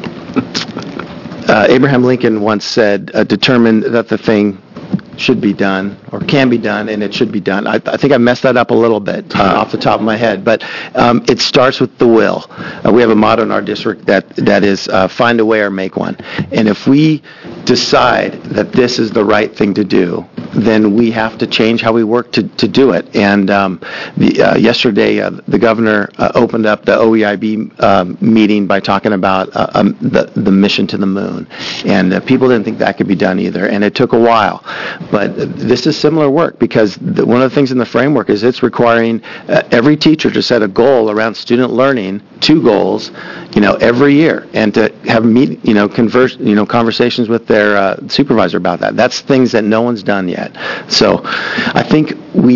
Abraham Lincoln once said, determine that the thing should be done or can be done, and it should be done. I think I messed that up a little bit off the top of my head, but it starts with the will. We have a motto in our district that is find a way or make one. And if we decide that this is the right thing to do, then we have to change how we work to do it. And yesterday, the governor opened up the OEIB meeting by talking about the mission to the moon. And people didn't think that could be done either, and it took a while. But this is similar work because one of the things in the framework is it's requiring every teacher to set a goal around student learning, 2 goals, every year, and to have conversations with their supervisor about that. That's things that no one's done yet. So I think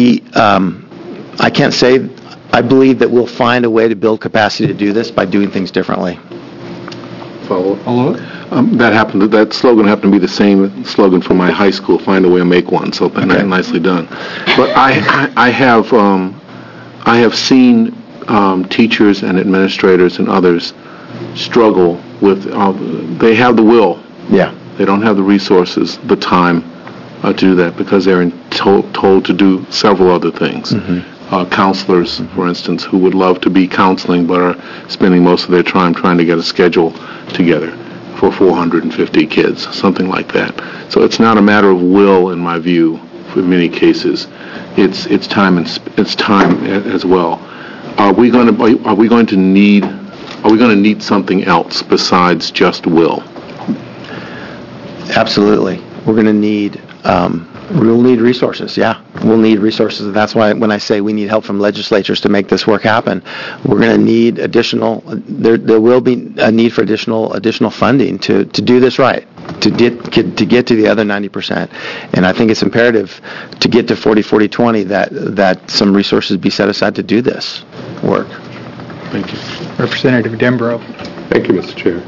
I can't say, I believe that we'll find a way to build capacity to do this by doing things differently. Follow-up? That slogan happened to be the same slogan for my high school, find a way to make one, so nicely done. But I have seen teachers and administrators and others struggle with, they have the will. Yeah. They don't have the resources, the time to do that because they're told to do several other things. Mm-hmm. Counselors, for instance, who would love to be counseling but are spending most of their time trying to get a schedule together for 450 kids, something like that. So it's not a matter of will, in my view, in many cases. It's time as well. Are we going to need something else besides just will? Absolutely. We're going to need we'll need resources. Yeah, we'll need resources. That's why when I say we need help from legislatures to make this work happen, we're going to need additional. There will be a need for additional funding to do this right, to get to the other 90%. And I think it's imperative to get to 40-40-20 that some resources be set aside to do this work. Thank you, Representative Dembro. Thank you, Mr. Chair.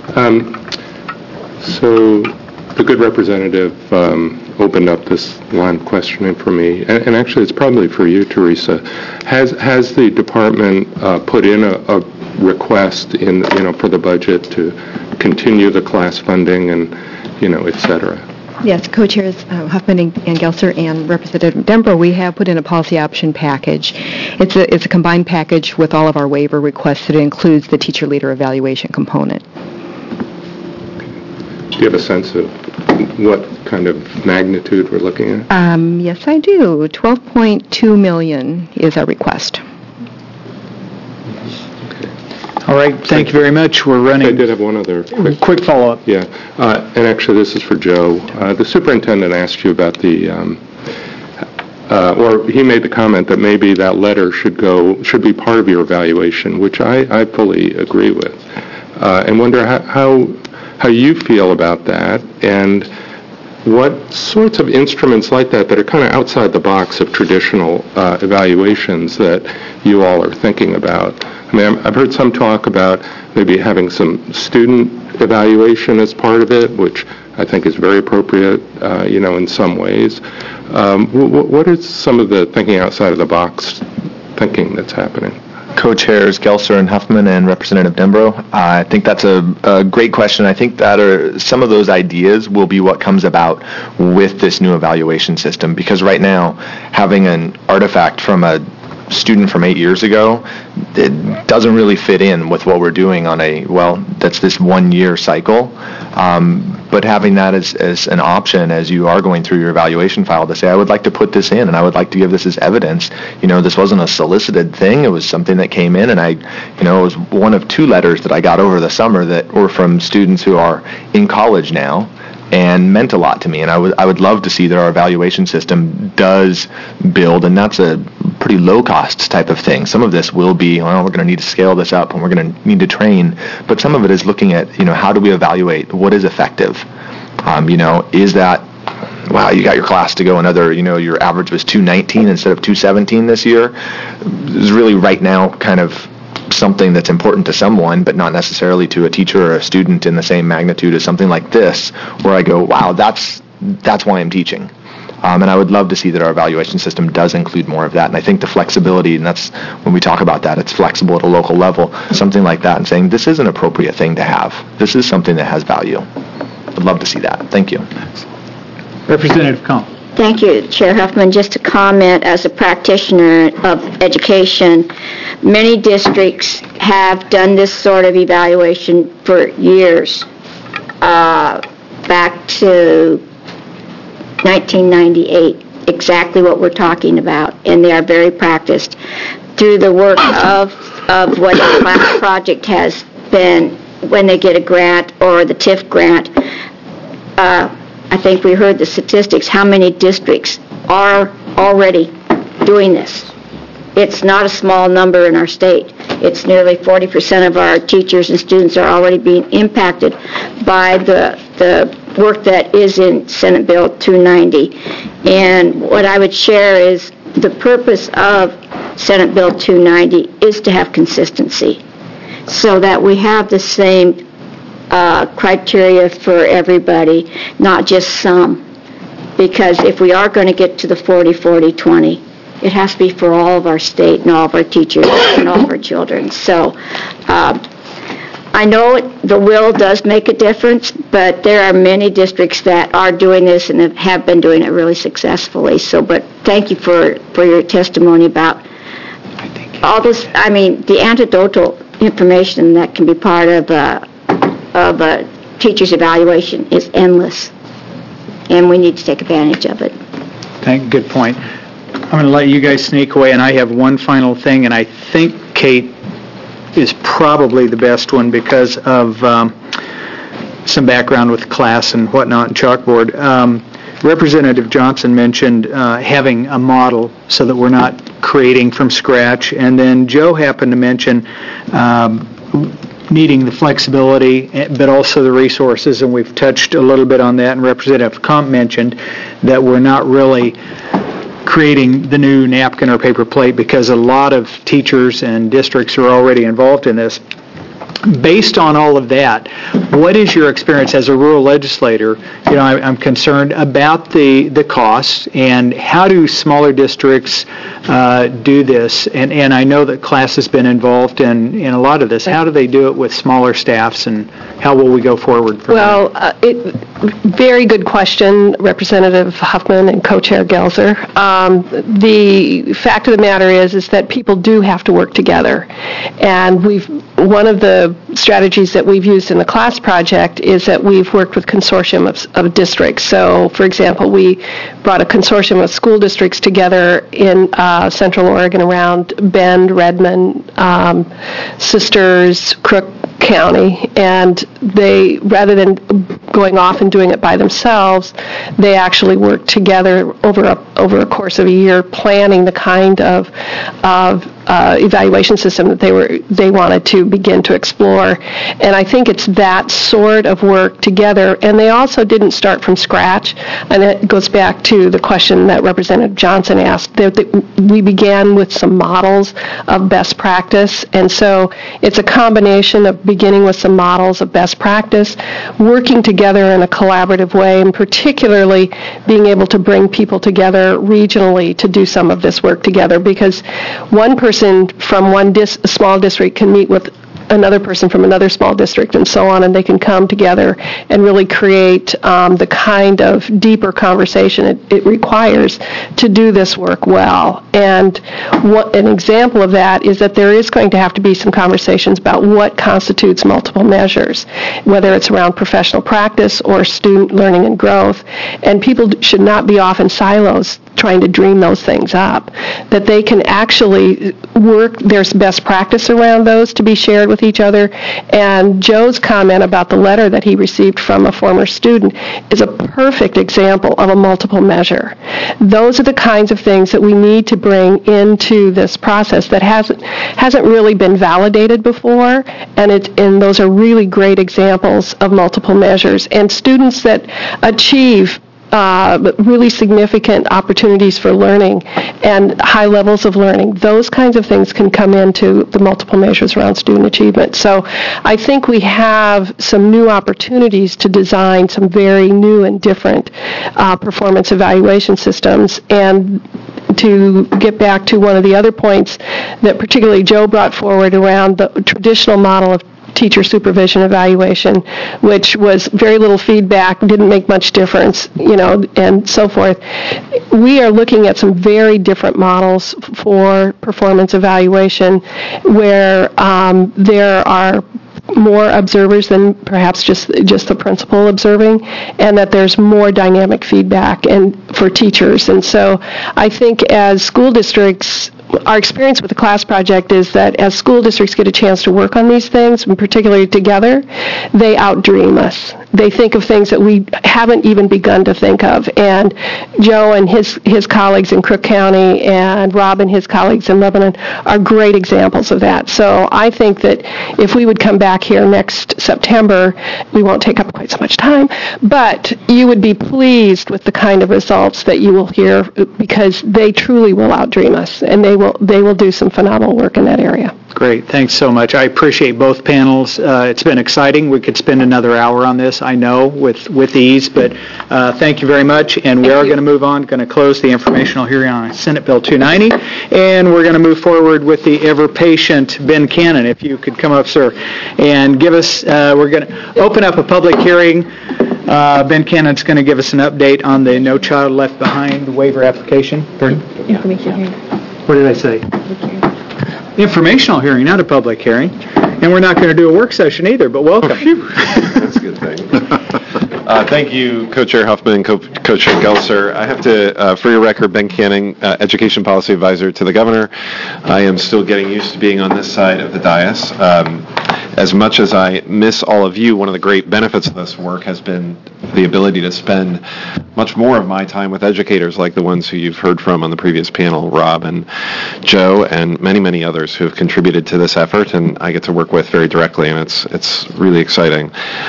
So the good representative opened up this line of questioning for me, and actually it's probably for you, Teresa. Has the department put in a request for the budget to continue the class funding and et cetera? Yes, Co-Chairs Huffman and Gelser and Representative Dembro, we have put in a policy option package. It's a combined package with all of our waiver requests that includes the teacher leader evaluation component. Do you have a sense of what kind of magnitude we're looking at? Yes, I do. $12.2 million is our request. All right, thank you very much. We're running. I did have one other quick follow-up. Yeah, and actually this is for Joe. The superintendent asked you about or he made the comment that maybe that letter should be part of your evaluation, which I fully agree with, and wonder how you feel about that, and what sorts of instruments like that are kind of outside the box of traditional evaluations that you all are thinking about. I mean, I've heard some talk about maybe having some student evaluation as part of it, which I think is very appropriate, in some ways. What is some of the thinking outside of the box thinking that's happening? Co-chairs Gelser and Huffman and Representative Denbrough. I think that's a great question. I think that some of those ideas will be what comes about with this new evaluation system, because right now, having an artifact from a student from 8 years ago, it doesn't really fit in with what we're doing on that's this 1 year cycle. But having that as an option as you are going through your evaluation file to say, I would like to put this in and I would like to give this as evidence. This wasn't a solicited thing. It was something that came in, and it was one of 2 letters that I got over the summer that were from students who are in college now and meant a lot to me. And I would love to see that our evaluation system does build, and that's a pretty low-cost type of thing. Some of this will be, we're going to need to scale this up and we're going to need to train, but some of it is looking at, how do we evaluate what is effective? Is that, wow, you got your class to go another, your average was 219 instead of 217 this year. This is really right now kind of something that's important to someone, but not necessarily to a teacher or a student in the same magnitude as something like this, where I go, wow, that's why I'm teaching. And I would love to see that our evaluation system does include more of that. And I think the flexibility, and that's when we talk about that, it's flexible at a local level, something like that, and saying this is an appropriate thing to have. This is something that has value. I'd love to see that. Thank you. Representative Comp. Thank you, Chair Huffman. Just to comment, as a practitioner of education, many districts have done this sort of evaluation for years, back to 1998, exactly what we're talking about, and they are very practiced. Through the work of what the class project has been, when they get a grant or the TIF grant, I think we heard the statistics, how many districts are already doing this. It's not a small number in our state. It's nearly 40% of our teachers and students are already being impacted by the work that is in Senate Bill 290. And what I would share is the purpose of Senate Bill 290 is to have consistency so that we have the same criteria for everybody, not just some. Because if we are going to get to the 40-40-20, it has to be for all of our state and all of our teachers and all of our children. So I know the will does make a difference, but there are many districts that are doing this and have been doing it really successfully. So, but thank you for your testimony about all this. I mean, the anecdotal information that can be part of a teacher's evaluation is endless, and we need to take advantage of it. Good point. I'm going to let you guys sneak away, and I have one final thing, and I think Kate is probably the best one because of some background with class and whatnot and chalkboard. Representative Johnson mentioned having a model so that we're not creating from scratch, and then Joe happened to mention needing the flexibility but also the resources, and we've touched a little bit on that, and Representative Comp mentioned that we're not really creating the new napkin or paper plate because a lot of teachers and districts are already involved in this. Based on all of that, what is your experience as a rural legislator? I'm concerned about the costs, and how do smaller districts do this? And I know that class has been involved in a lot of this. How do they do it with smaller staffs, and how will we go forward from very good question, Representative Huffman and Co-Chair Gelser. The fact of the matter is that people do have to work together, and one of the strategies that we've used in the class project is that we've worked with consortium of districts. So, for example, we brought a consortium of school districts together in Central Oregon around Bend, Redmond, Sisters, Crook County, and they, rather than going off and doing it by themselves, they actually worked together over a course of a year, planning the kind of evaluation system that they wanted to begin to explore. And I think it's that sort of work together. And they also didn't start from scratch. And it goes back to the question that Representative Johnson asked. We began with some models of best practice. And so it's a combination of beginning with some models of best practice, working together in a collaborative way, and particularly being able to bring people together regionally to do some of this work together. Because one person person from one small district can meet with another person from another small district and so on, and they can come together and really create the kind of deeper conversation it requires to do this work well. And an example of that is that there is going to have to be some conversations about what constitutes multiple measures, whether it's around professional practice or student learning and growth. And people should not be off in silos trying to dream those things up, that they can actually work, there's best practice around those to be shared with each other. And Joe's comment about the letter that he received from a former student is a perfect example of a multiple measure. Those are the kinds of things that we need to bring into this process that hasn't really been validated before, and those are really great examples of multiple measures. And students that achieve really significant opportunities for learning and high levels of learning. Those kinds of things can come into the multiple measures around student achievement. So I think we have some new opportunities to design some very new and different performance evaluation systems. And to get back to one of the other points that particularly Joe brought forward around the traditional model of teacher supervision evaluation, which was very little feedback, didn't make much difference, and so forth. We are looking at some very different models for performance evaluation where there are more observers than perhaps just the principal observing, and that there's more dynamic feedback and for teachers. And so I think as school districts, our experience with the class project is that as school districts get a chance to work on these things, and particularly together, they outdream us. They think of things that we haven't even begun to think of. And Joe and his colleagues in Crook County and Rob and his colleagues in Lebanon are great examples of that. So I think that if we would come back here next September, we won't take up quite so much time, but you would be pleased with the kind of results that you will hear, because they truly will outdream us, and they will do some phenomenal work in that area. Great. Thanks so much. I appreciate both panels. It's been exciting. We could spend another hour on this, I know, with ease, but thank you very much. And we are going to move on, going to close the informational hearing on Senate Bill 290, and we're going to move forward with the ever-patient Ben Cannon. If you could come up, sir, and give us, we're going to open up a public hearing. Ben Cannon's going to give us an update on the No Child Left Behind waiver application. Information hearing. What did I say? Informational hearing, not a public hearing. And we're not going to do a work session either, but welcome. That's a good thing. Thank you, Co-Chair Huffman and Co-Chair Gelser. I have to, for your record, Ben Cannon, Education Policy Advisor to the Governor. I am still getting used to being on this side of the dais. As much as I miss all of you, one of the great benefits of this work has been the ability to spend much more of my time with educators like the ones who you've heard from on the previous panel, Rob and Joe, and many, many others who have contributed to this effort, and I get to work with very directly, and it's really exciting.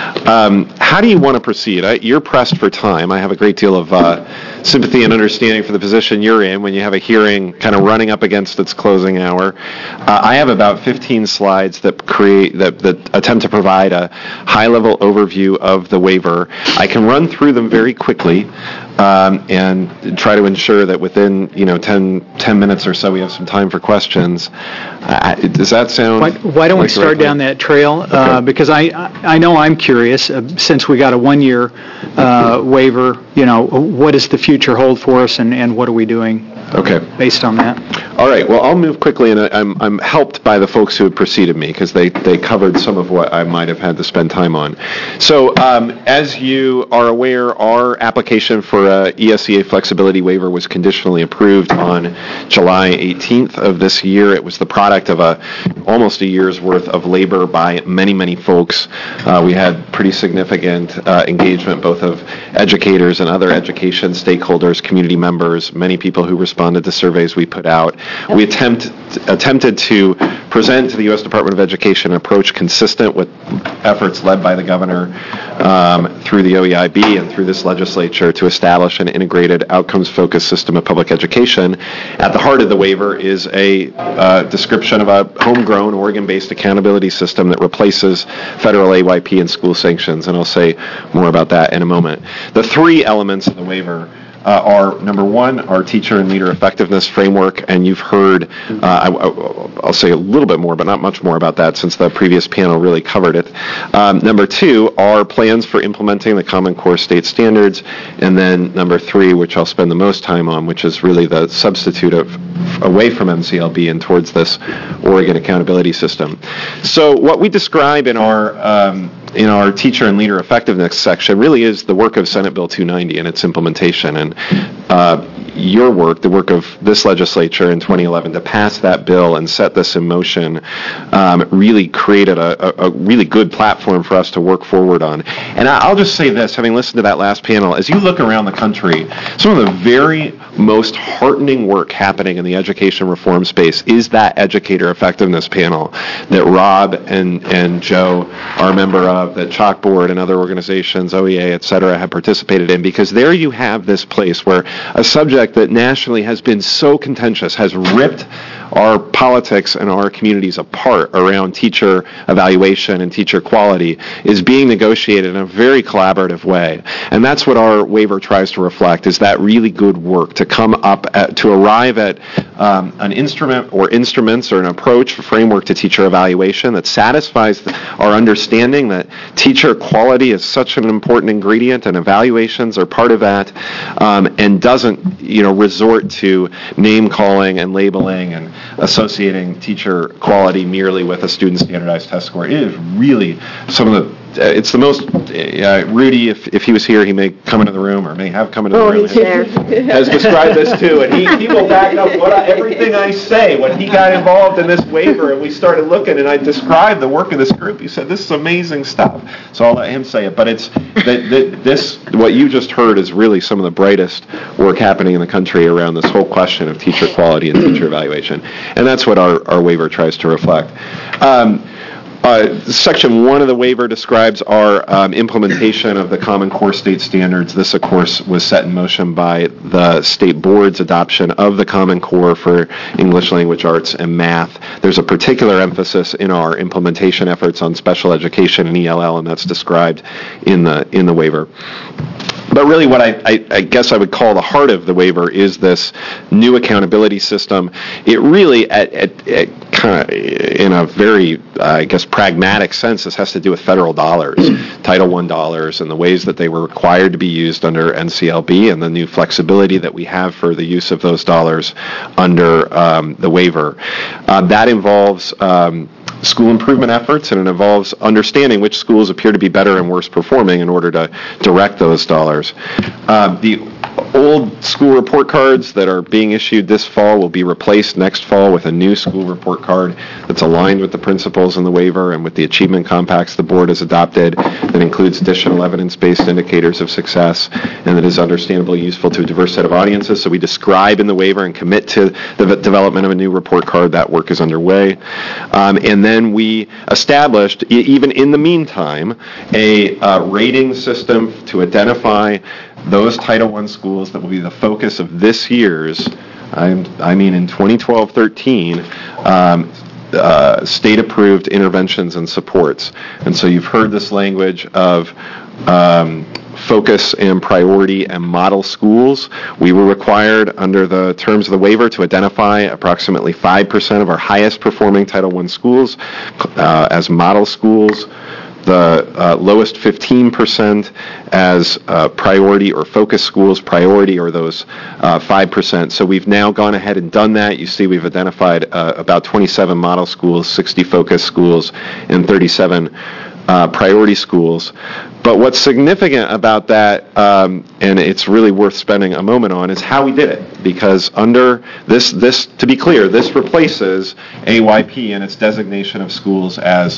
How do you want to proceed? You're pressed for time. I have a great deal of sympathy and understanding for the position you're in when you have a hearing kind of running up against its closing hour. I have about 15 slides that attempt to provide a high-level overview of the waiver. I can run through them very quickly and try to ensure that within 10 minutes or so we have some time for questions. Does that sound? Why don't we start down that trail? Okay. Because I know I'm curious. Since we got a one-year waiver, what does the future hold for us, and what are we doing? Okay. Based on that. All right. Well, I'll move quickly, and I'm helped by the folks who have preceded me because they covered some of what I might have had to spend time on. So, as you are aware, our application for a ESEA flexibility waiver was conditionally approved on July 18th of this year. It was the product of almost a year's worth of labor by many, many folks. We had pretty significant engagement both of educators and other education stakeholders, community members, many people who responded to surveys we put out. We attempted to present to the U.S. Department of Education an approach consistent with efforts led by the governor through the OEIB and through this legislature to establish an integrated outcomes-focused system of public education. At the heart of the waiver is a description of a homegrown Oregon-based accountability system that replaces federal AYP and school sanctions, and I'll say more about that in a moment. The three elements of the waiver are, number one, our teacher and leader effectiveness framework, and you've heard, I'll say a little bit more, but not much more about that since the previous panel really covered it. Number two, our plans for implementing the Common Core state standards, and then number three, which I'll spend the most time on, which is really the substitute away from MCLB and towards this Oregon accountability system. So what we describe in our teacher and leader effectiveness section really is the work of Senate Bill 290 and its implementation, and your work, the work of this legislature in 2011 to pass that bill and set this in motion, really created a really good platform for us to work forward on. And I'll just say this, having listened to that last panel, as you look around the country, some of the very most heartening work happening in the education reform space is that educator effectiveness panel that Rob and Joe are a member of, that Chalkboard and other organizations, OEA, et cetera, have participated in, because there you have this place where a subject that nationally has been so contentious, has ripped our politics and our communities apart around teacher evaluation and teacher quality, is being negotiated in a very collaborative way. And that's what our waiver tries to reflect, is that really good work to come up to arrive at an instrument or instruments or an approach, a framework to teacher evaluation that satisfies our understanding that teacher quality is such an important ingredient and evaluations are part of that, and doesn't resort to name calling and labeling and associating teacher quality merely with a student standardized test score. It is really some of the it's the most, Rudy, if he was here, he may come into the room, or may have come into the room. He's there. Has described this too, and he will back up everything I say. When he got involved in this waiver and we started looking, and I described the work of this group, he said, this is amazing stuff. So I'll let him say it. But it's what you just heard is really some of the brightest work happening in the country around this whole question of teacher quality and teacher evaluation. And that's what our waiver tries to reflect. Section 1 of the waiver describes our implementation of the Common Core state standards. This, of course, was set in motion by the state board's adoption of the Common Core for English language arts and math. There's a particular emphasis in our implementation efforts on special education and ELL, and that's described in the waiver. But really what I guess I would call the heart of the waiver is this new accountability system. It really, kind of in a very, I guess, pragmatic sense, this has to do with federal dollars, Title I dollars, and the ways that they were required to be used under NCLB, and the new flexibility that we have for the use of those dollars under the waiver. That involves school improvement efforts, and it involves understanding which schools appear to be better and worse performing in order to direct those dollars. The old school report cards that are being issued this fall will be replaced next fall with a new school report card that's aligned with the principles in the waiver and with the achievement compacts the board has adopted, that includes additional evidence-based indicators of success, and that is understandably useful to a diverse set of audiences. So we describe in the waiver and commit to the development of a new report card. That work is underway. And then we established, even in the meantime, a rating system to identify those Title I schools that will be the focus of this year's, in 2012-13, state-approved interventions and supports. And so you've heard this language of focus and priority and model schools. We were required under the terms of the waiver to identify approximately 5% of our highest performing Title I schools as model schools, the lowest 15% as priority or focus schools. Priority or those 5%. So we've now gone ahead and done that. You see we've identified about 27 model schools, 60 focus schools, and 37 priority schools. But what's significant about that, and it's really worth spending a moment on, is how we did it. Because under this, to be clear, this replaces AYP and its designation of schools as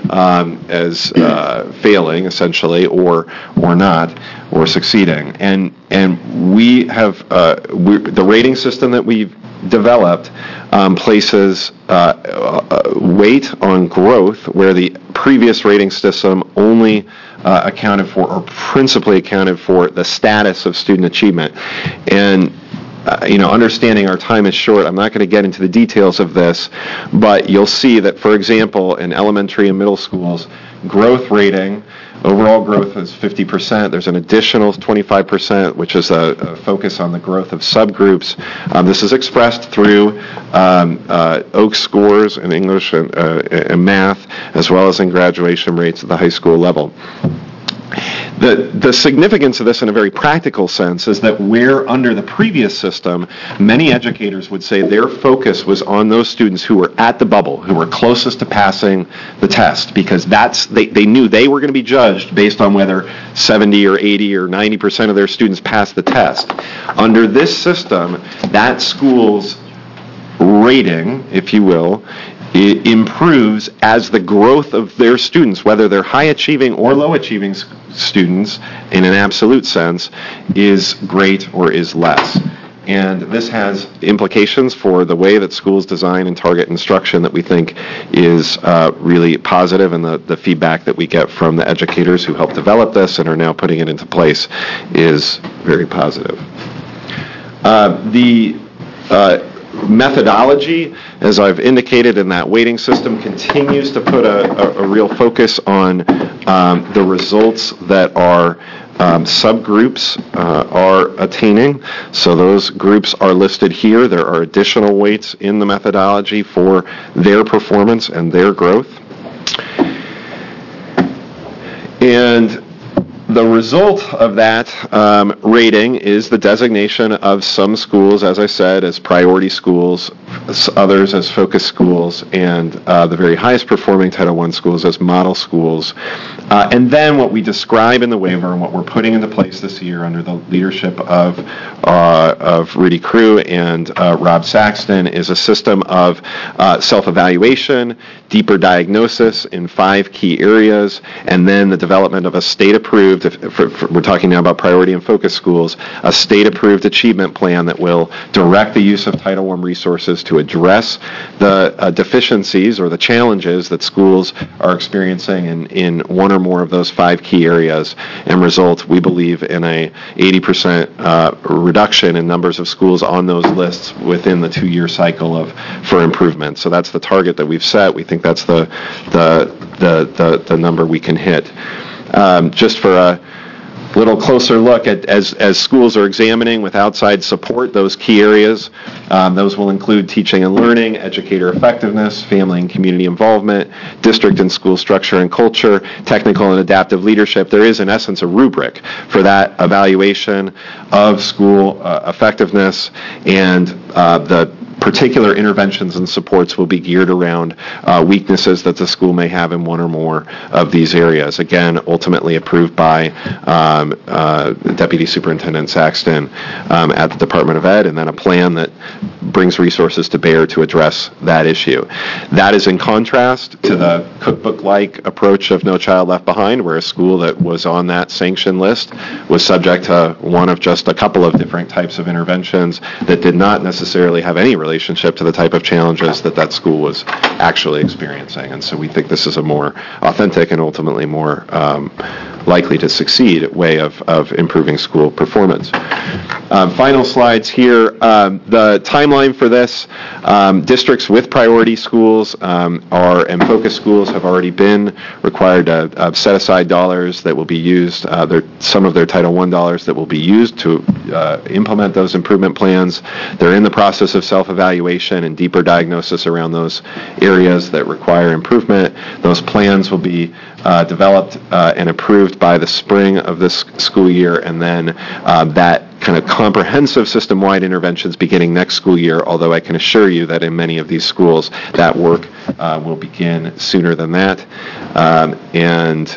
failing, essentially, or not, or succeeding. And we have the rating system that we've developed places weight on growth, where the previous rating system only accounted for, or principally accounted for, the status of student achievement. And understanding our time is short, I'm not going to get into the details of this, but you'll see that, for example, in elementary and middle schools, growth rating Overall growth is 50%. There's an additional 25%, which is a focus on the growth of subgroups. This is expressed through OAK scores in English and math, as well as in graduation rates at the high school level. The significance of this in a very practical sense is that where under the previous system, many educators would say their focus was on those students who were at the bubble, who were closest to passing the test, because they knew they were going to be judged based on whether 70 or 80 or 90% of their students passed the test. Under this system, that school's rating, if you will, it improves as the growth of their students, whether they're high-achieving or low-achieving students, in an absolute sense, is great or is less. And this has implications for the way that schools design and target instruction that we think is really positive, and the feedback that we get from the educators who helped develop this and are now putting it into place is very positive. The methodology, as I've indicated in that weighting system, continues to put a real focus on the results that our subgroups are attaining. So those groups are listed here. There are additional weights in the methodology for their performance and their growth. And the result of that rating is the designation of some schools, as I said, as priority schools, others as focus schools, and the very highest performing Title I schools as model schools. And then what we describe in the waiver and what we're putting into place this year under the leadership of Rudy Crew and Rob Saxton is a system of self-evaluation, deeper diagnosis in 5 key areas, and then the development of a state-approved, we're talking now about priority and focus schools, a state-approved achievement plan that will direct the use of Title I resources to address the deficiencies or the challenges that schools are experiencing in one or more of those 5 key areas, and result, we believe, in a 80% reduction in numbers of schools on those lists within the 2-year cycle for improvement. So that's the target that we've set. We think that's the number we can hit. Just for a little closer look at as schools are examining with outside support those key areas, those will include teaching and learning, educator effectiveness, family and community involvement, district and school structure and culture, technical and adaptive leadership. There is, in essence, a rubric for that evaluation of school effectiveness, and the particular interventions and supports will be geared around weaknesses that the school may have in one or more of these areas. Again, ultimately approved by Deputy Superintendent Saxton at the Department of Ed, and then a plan that brings resources to bear to address that issue. That is in contrast to the cookbook-like approach of No Child Left Behind, where a school that was on that sanction list was subject to one of just a couple of different types of interventions that did not necessarily have any relationship to the type of challenges that school was actually experiencing. And so we think this is a more authentic and ultimately more likely to succeed way of improving school performance. Final slides here. The timeline for this, districts with priority schools and focus schools have already been required to set aside dollars that will be used, some of their Title I dollars that will be used to implement those improvement plans. They're in the process of self-evaluation and deeper diagnosis around those areas that require improvement. Those plans will be developed and approved by the spring of this school year, and then that kind of comprehensive system-wide interventions beginning next school year, although I can assure you that in many of these schools that work will begin sooner than that, and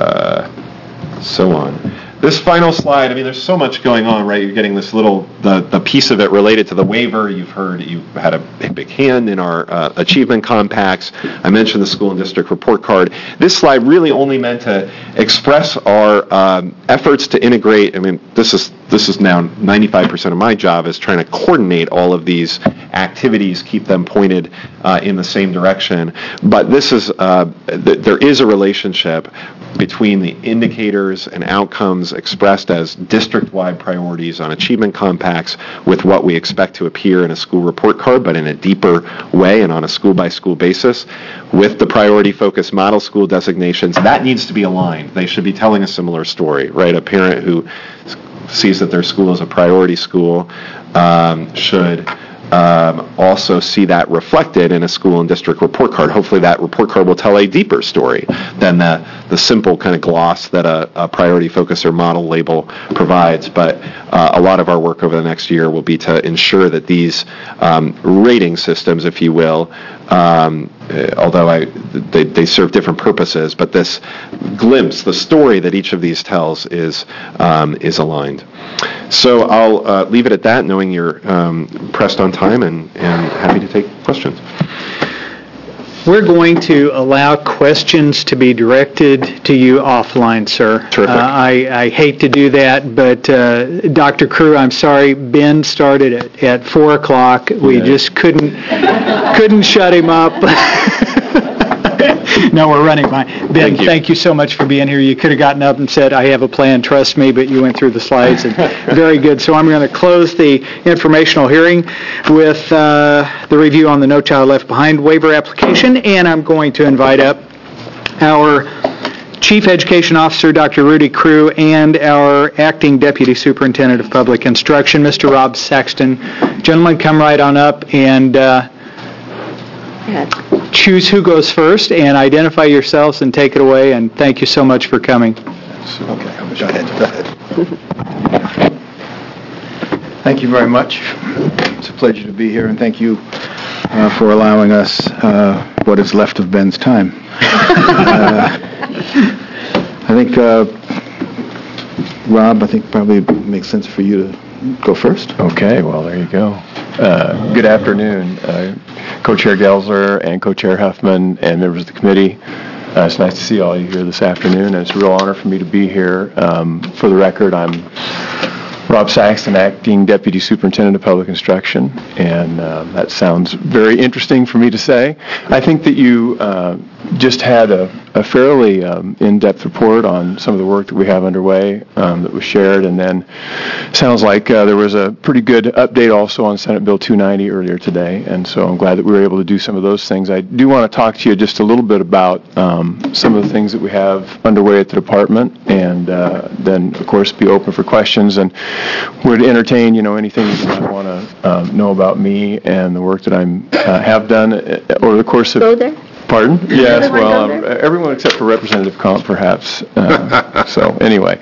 so on. This final slide, I mean, there's so much going on, right? You're getting this the piece of it related to the waiver. You've had a big hand in our achievement compacts. I mentioned the school and district report card. This slide really only meant to express our efforts to integrate. I mean, this is now 95% of my job is trying to coordinate all of these activities, keep them pointed in the same direction. But this is there is a relationship between the indicators and outcomes expressed as district-wide priorities on achievement compacts with what we expect to appear in a school report card, but in a deeper way and on a school-by-school basis, with the priority-focused model school designations, that needs to be aligned. They should be telling a similar story, right? A parent who sees that their school is a priority school should also see that reflected in a school and district report card. Hopefully that report card will tell a deeper story than the simple kind of gloss that a priority focus or model label provides. But a lot of our work over the next year will be to ensure that these rating systems, if you will, although they serve different purposes, but this glimpse, the story that each of these tells is aligned. So I'll leave it at that, knowing you're pressed on time and happy to take questions. We're going to allow questions to be directed to you offline, sir. Terrific. I hate to do that, but Dr. Crew, I'm sorry, Ben started at 4 o'clock. We just couldn't shut him up. No, we're running behind. Ben, thank you so much for being here. You could have gotten up and said, I have a plan, trust me, but you went through the slides. And very good. So I'm going to close the informational hearing with the review on the No Child Left Behind waiver application, and I'm going to invite up our Chief Education Officer, Dr. Rudy Crew, and our Acting Deputy Superintendent of Public Instruction, Mr. Rob Saxton. Gentlemen, come right on up and choose who goes first and identify yourselves and take it away, and thank you so much for coming. Okay, go ahead. Thank you very much. It's a pleasure to be here, and thank you for allowing us what is left of Ben's time. I think, Rob, probably makes sense for you to go first. Okay, well, there you go. Good afternoon, Co-Chair Gelser and Co-Chair Huffman and members of the committee. It's nice to see all you here this afternoon, and it's a real honor for me to be here. For the record, I'm Rob Saxton, Acting Deputy Superintendent of Public Instruction, and that sounds very interesting for me to say. I think that you just had a fairly in-depth report on some of the work that we have underway that was shared, and then sounds like there was a pretty good update also on Senate Bill 290 earlier today, and so I'm glad that we were able to do some of those things. I do want to talk to you just a little bit about some of the things that we have underway at the department, and then, of course, be open for questions, and would entertain, anything that you might want to know about me and the work that I have done over the course of... Go there. Pardon? Yes, well, everyone except for Representative Comp, perhaps. So anyway,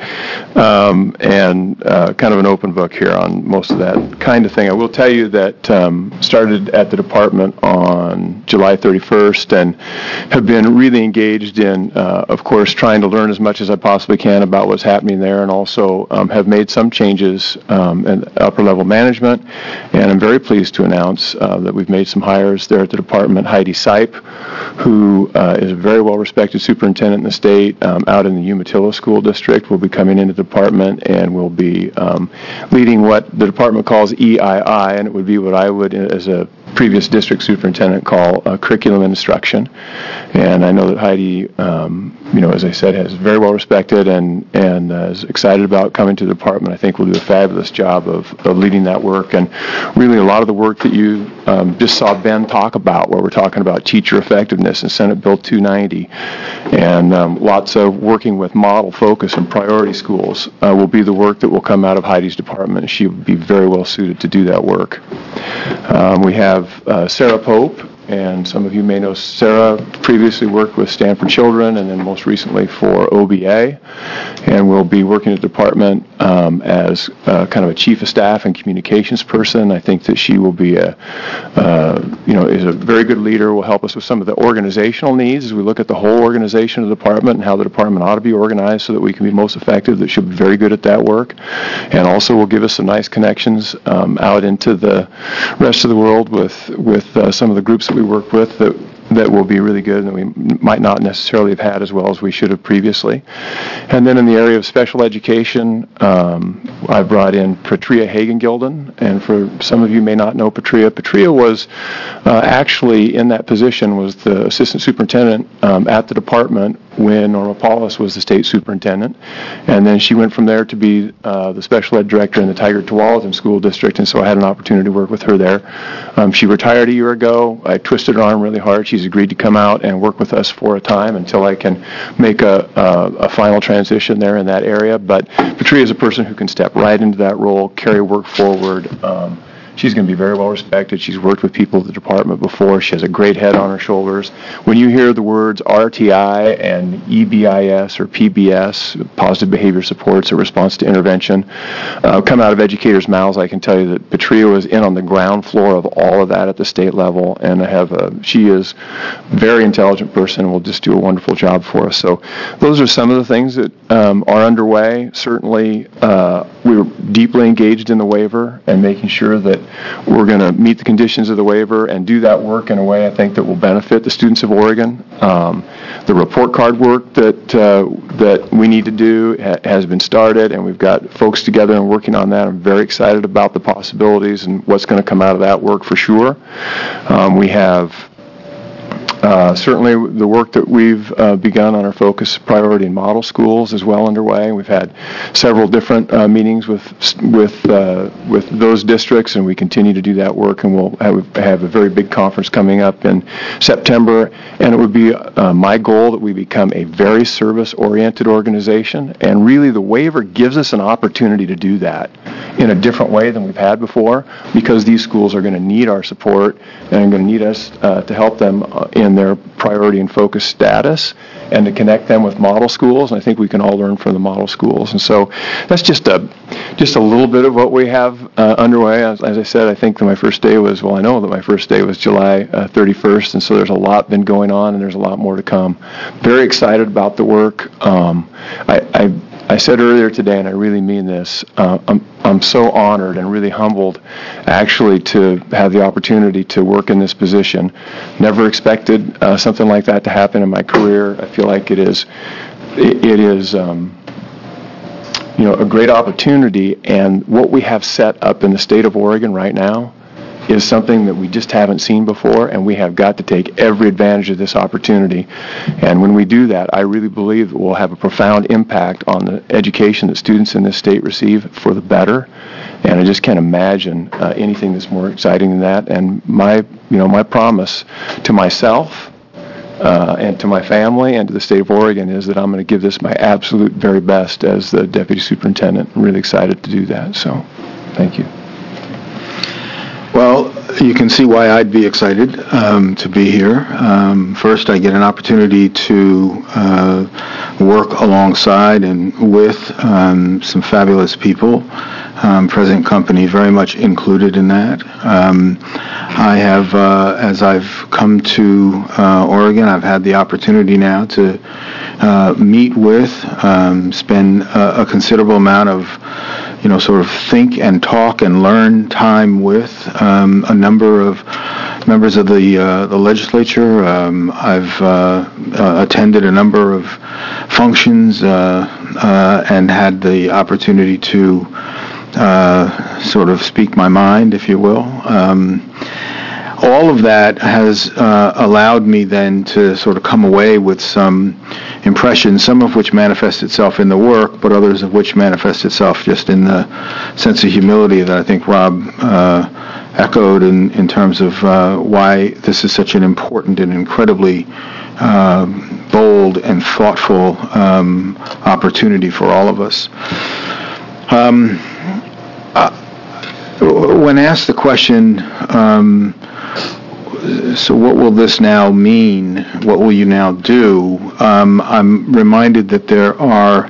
and kind of an open book here on most of that kind of thing. I will tell you that started at the department on July 31st and have been really engaged in, of course, trying to learn as much as I possibly can about what's happening there, and also have made some changes in upper-level management. And I'm very pleased to announce that we've made some hires there at the department. Heidi Sipe, who is a very well-respected superintendent in the state out in the Umatilla School District, will be coming into the department and will be leading what the department calls EII, and it would be what I would, as a previous district superintendent, call curriculum instruction. And I know that Heidi, as I said, is very well respected and is excited about coming to the department. I think will do a fabulous job of leading that work, and really a lot of the work that you just saw Ben talk about, where we're talking about teacher effectiveness in Senate Bill 290, and lots of working with model focus and priority schools will be the work that will come out of Heidi's department. She will be very well suited to do that work. We have Sarah Pope, and some of you may know Sarah previously worked with Stanford Children and then most recently for OBA, and will be working at the department as kind of a chief of staff and communications person. I think that she will be is a very good leader, will help us with some of the organizational needs as we look at the whole organization of the department and how the department ought to be organized so that we can be most effective. That she'll be very good at that work, and also will give us some nice connections out into the rest of the world with some of the groups that we work with that will be really good and that we might not necessarily have had as well as we should have previously. And then in the area of special education, I brought in Patria Hagen-Gilden, and for some of you may not know Patria was actually in that position, was the assistant superintendent at the department when Norma Paulus was the state superintendent, and then she went from there to be the special ed director in the Tigard-Tualatin School District, and so I had an opportunity to work with her there. She retired a year ago. I twisted her arm really hard. She's agreed to come out and work with us for a time until I can make a final transition there in that area, but Patria is a person who can step right into that role, carry work forward. She's going to be very well respected. She's worked with people at the department before. She has a great head on her shoulders. When you hear the words RTI and EBIS or PBS, Positive Behavior Supports, a response to intervention, come out of educators' mouths, I can tell you that Patria was in on the ground floor of all of that at the state level, and she is a very intelligent person and will just do a wonderful job for us. So those are some of the things that are underway. Certainly, we were deeply engaged in the waiver and making sure that we're going to meet the conditions of the waiver and do that work in a way I think that will benefit the students of Oregon. The report card work that we need to do has been started, and we've got folks together and working on that. I'm very excited about the possibilities and what's going to come out of that work for sure. We have certainly the work that we've begun on our focus, priority, and model schools is well underway. We've had several different meetings with those districts, and we continue to do that work, and we'll have a very big conference coming up in September, and it would be my goal that we become a very service-oriented organization, and really the waiver gives us an opportunity to do that in a different way than we've had before, because these schools are going to need our support and are going to need us to help them in their priority and focus status, and to connect them with model schools. And I think we can all learn from the model schools. And so that's just a little bit of what we have underway. As I said, I think that my first day was, I know that my first day was July 31st, and so there's a lot been going on, and there's a lot more to come. Very excited about the work. I said earlier today, and I really mean this, I'm so honored and really humbled actually to have the opportunity to work in this position. Never expected something like that to happen in my career. I feel like it is a great opportunity, and what we have set up in the state of Oregon right now is something that we just haven't seen before, and we have got to take every advantage of this opportunity. And when we do that, I really believe that we'll have a profound impact on the education that students in this state receive for the better. And I just can't imagine anything that's more exciting than that. And my promise to myself and to my family and to the state of Oregon is that I'm going to give this my absolute very best as the deputy superintendent. I'm really excited to do that. So, thank you. Well, you can see why I'd be excited to be here. First, I get an opportunity to work alongside and with some fabulous people. President Company very much included in that. I have, as I've come to Oregon, I've had the opportunity now to meet with, spend a considerable amount of sort of think and talk and learn time with a number of members of the legislature. I've attended a number of functions and had the opportunity to sort of speak my mind, if you will. All of that has allowed me then to sort of come away with some impressions, some of which manifest itself in the work, but others of which manifest itself just in the sense of humility that I think Rob echoed in terms of why this is such an important and incredibly bold and thoughtful opportunity for all of us. When asked the question, so what will this now mean? What will you now do? I'm reminded that there are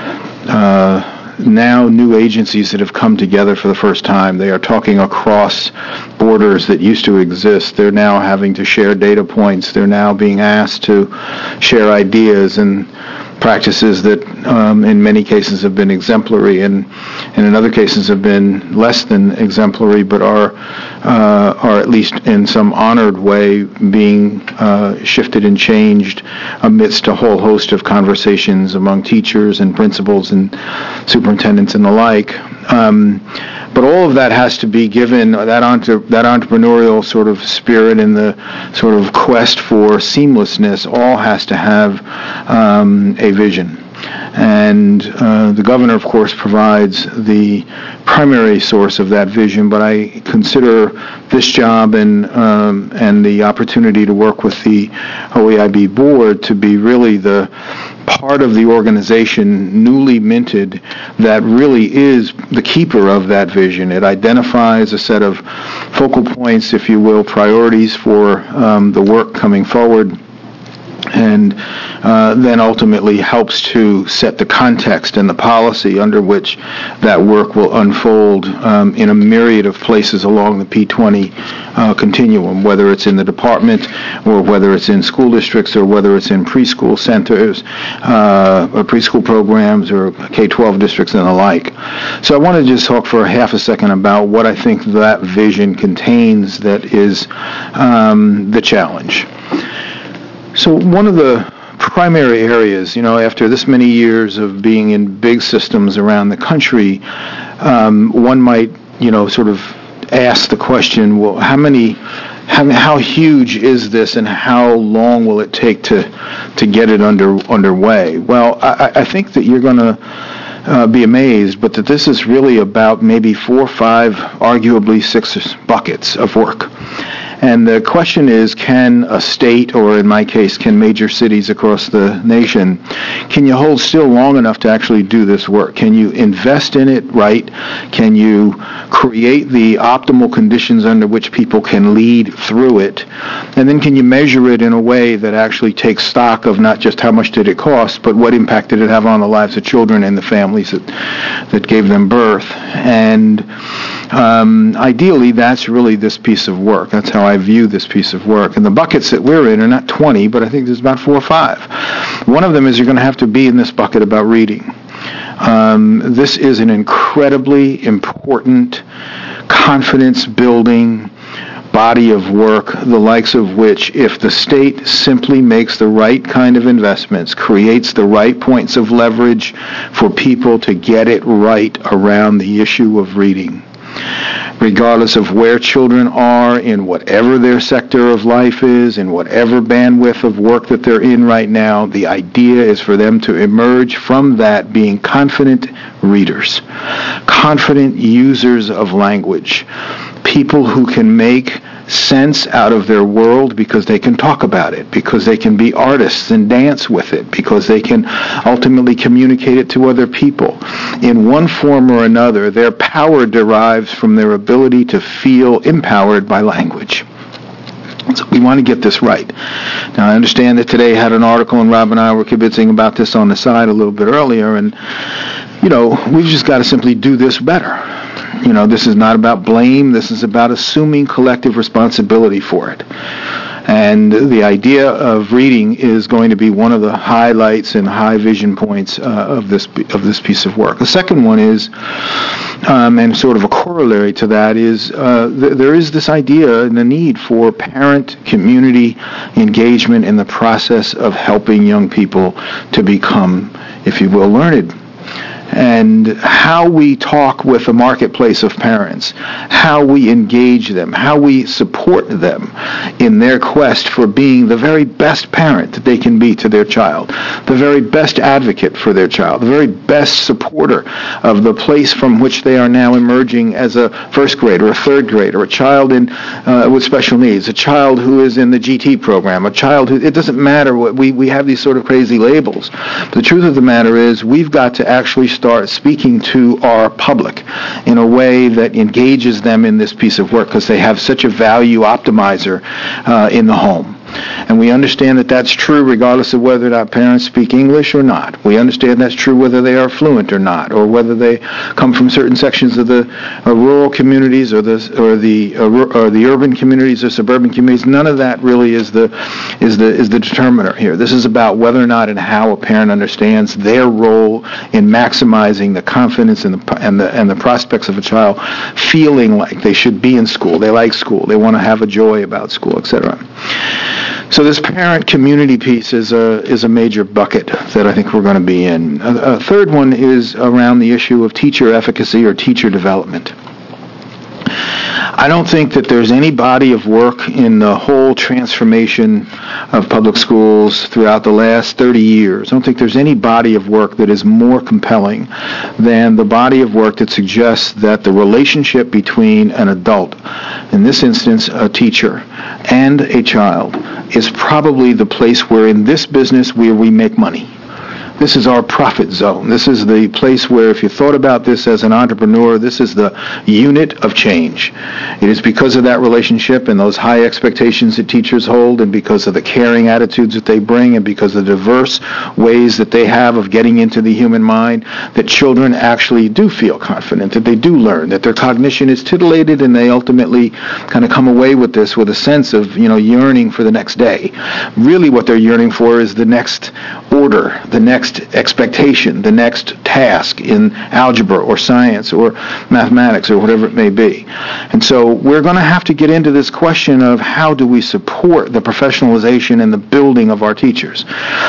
now new agencies that have come together for the first time. They are talking across borders that used to exist. They're now having to share data points. They're now being asked to share ideas and practices that in many cases have been exemplary, and in other cases have been less than exemplary, but are at least in some honored way being shifted and changed amidst a whole host of conversations among teachers and principals and superintendents and the like. But all of that has to be given, that entrepreneurial sort of spirit and the sort of quest for seamlessness all has to have a vision. And the governor, of course, provides the primary source of that vision, but I consider this job and the opportunity to work with the OEIB board to be really the part of the organization, newly minted, that really is the keeper of that vision. It identifies a set of focal points, if you will, priorities for the work coming forward, and then ultimately helps to set the context and the policy under which that work will unfold in a myriad of places along the P20 continuum, whether it's in the department or whether it's in school districts or whether it's in preschool centers, or preschool programs or K-12 districts and the like. So I want to just talk for half a second about what I think that vision contains that is the challenge. So one of the primary areas, after this many years of being in big systems around the country, one might, sort of ask the question, well, how huge is this and how long will it take to get it underway? Well, I think that you're going to be amazed, but that this is really about maybe 4 or 5, arguably 6 buckets of work. And the question is, can a state, or in my case, can major cities across the nation, can you hold still long enough to actually do this work? Can you invest in it right? Can you create the optimal conditions under which people can lead through it? And then can you measure it in a way that actually takes stock of not just how much did it cost, but what impact did it have on the lives of children and the families that gave them birth? And ideally, that's really this piece of work. That's how I view this piece of work. And the buckets that we're in are not 20, but I think there's about 4 or 5. One of them is you're going to have to be in this bucket about reading. This is an incredibly important, confidence-building body of work, the likes of which, if the state simply makes the right kind of investments, creates the right points of leverage for people to get it right around the issue of reading, regardless of where children are in whatever their sector of life is, in whatever bandwidth of work that they're in right now, the idea is for them to emerge from that being confident readers, confident users of language, people who can make sense out of their world because they can talk about it, because they can be artists and dance with it, because they can ultimately communicate it to other people. In one form or another, their power derives from their ability to feel empowered by language. So we want to get this right. Now, I understand that today I had an article, and Rob and I were kibitzing about this on the side a little bit earlier, and, we've just got to simply do this better. This is not about blame. This is about assuming collective responsibility for it. And the idea of reading is going to be one of the highlights and high vision points of this piece of work. The second one is, and sort of a corollary to that, is there is this idea and the need for parent community engagement in the process of helping young people to become, if you will, learned. And how we talk with the marketplace of parents, how we engage them, how we support them in their quest for being the very best parent that they can be to their child, the very best advocate for their child, the very best supporter of the place from which they are now emerging as a first grader, a third grader, a child with special needs, a child who is in the GT program, a child who, it doesn't matter what, we have these sort of crazy labels. But the truth of the matter is we've got to actually start speaking to our public in a way that engages them in this piece of work because they have such a value optimizer in the home. And we understand that that's true regardless of whether or not parents speak English or not. We understand that's true whether they are fluent or not, or whether they come from certain sections of the rural communities or the urban communities or suburban communities. None of that really is the determiner here. This is about whether or not and how a parent understands their role in maximizing the confidence and the prospects of a child feeling like they should be in school. They like school. They want to have a joy about school, etc. So this parent community piece is a major bucket that I think we're going to be in. A third one is around the issue of teacher efficacy or teacher development. I don't think that there's any body of work in the whole transformation of public schools throughout the last 30 years. I don't think there's any body of work that is more compelling than the body of work that suggests that the relationship between an adult, in this instance a teacher, and a child is probably the place where in this business where we make money. This is our profit zone. This is the place where, if you thought about this as an entrepreneur, this is the unit of change. It is because of that relationship and those high expectations that teachers hold, and because of the caring attitudes that they bring, and because of the diverse ways that they have of getting into the human mind, that children actually do feel confident, that they do learn, that their cognition is titillated, and they ultimately kind of come away with this with a sense of, yearning for the next day. Really what they're yearning for is the next order, the next expectation, the next task in algebra or science or mathematics or whatever it may be. And so we're going to have to get into this question of how do we support the professionalization and the building of our teachers.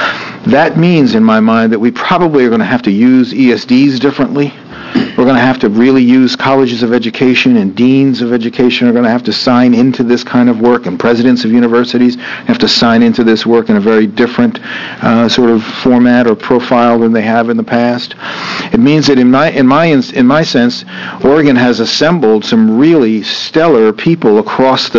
That means, in my mind, that we probably are going to have to use ESDs differently. We're going to have to really use colleges of education, and deans of education are going to have to sign into this kind of work, and presidents of universities have to sign into this work in a very different sort of format or profile than they have in the past. It means that in my sense, Oregon has assembled some really stellar people across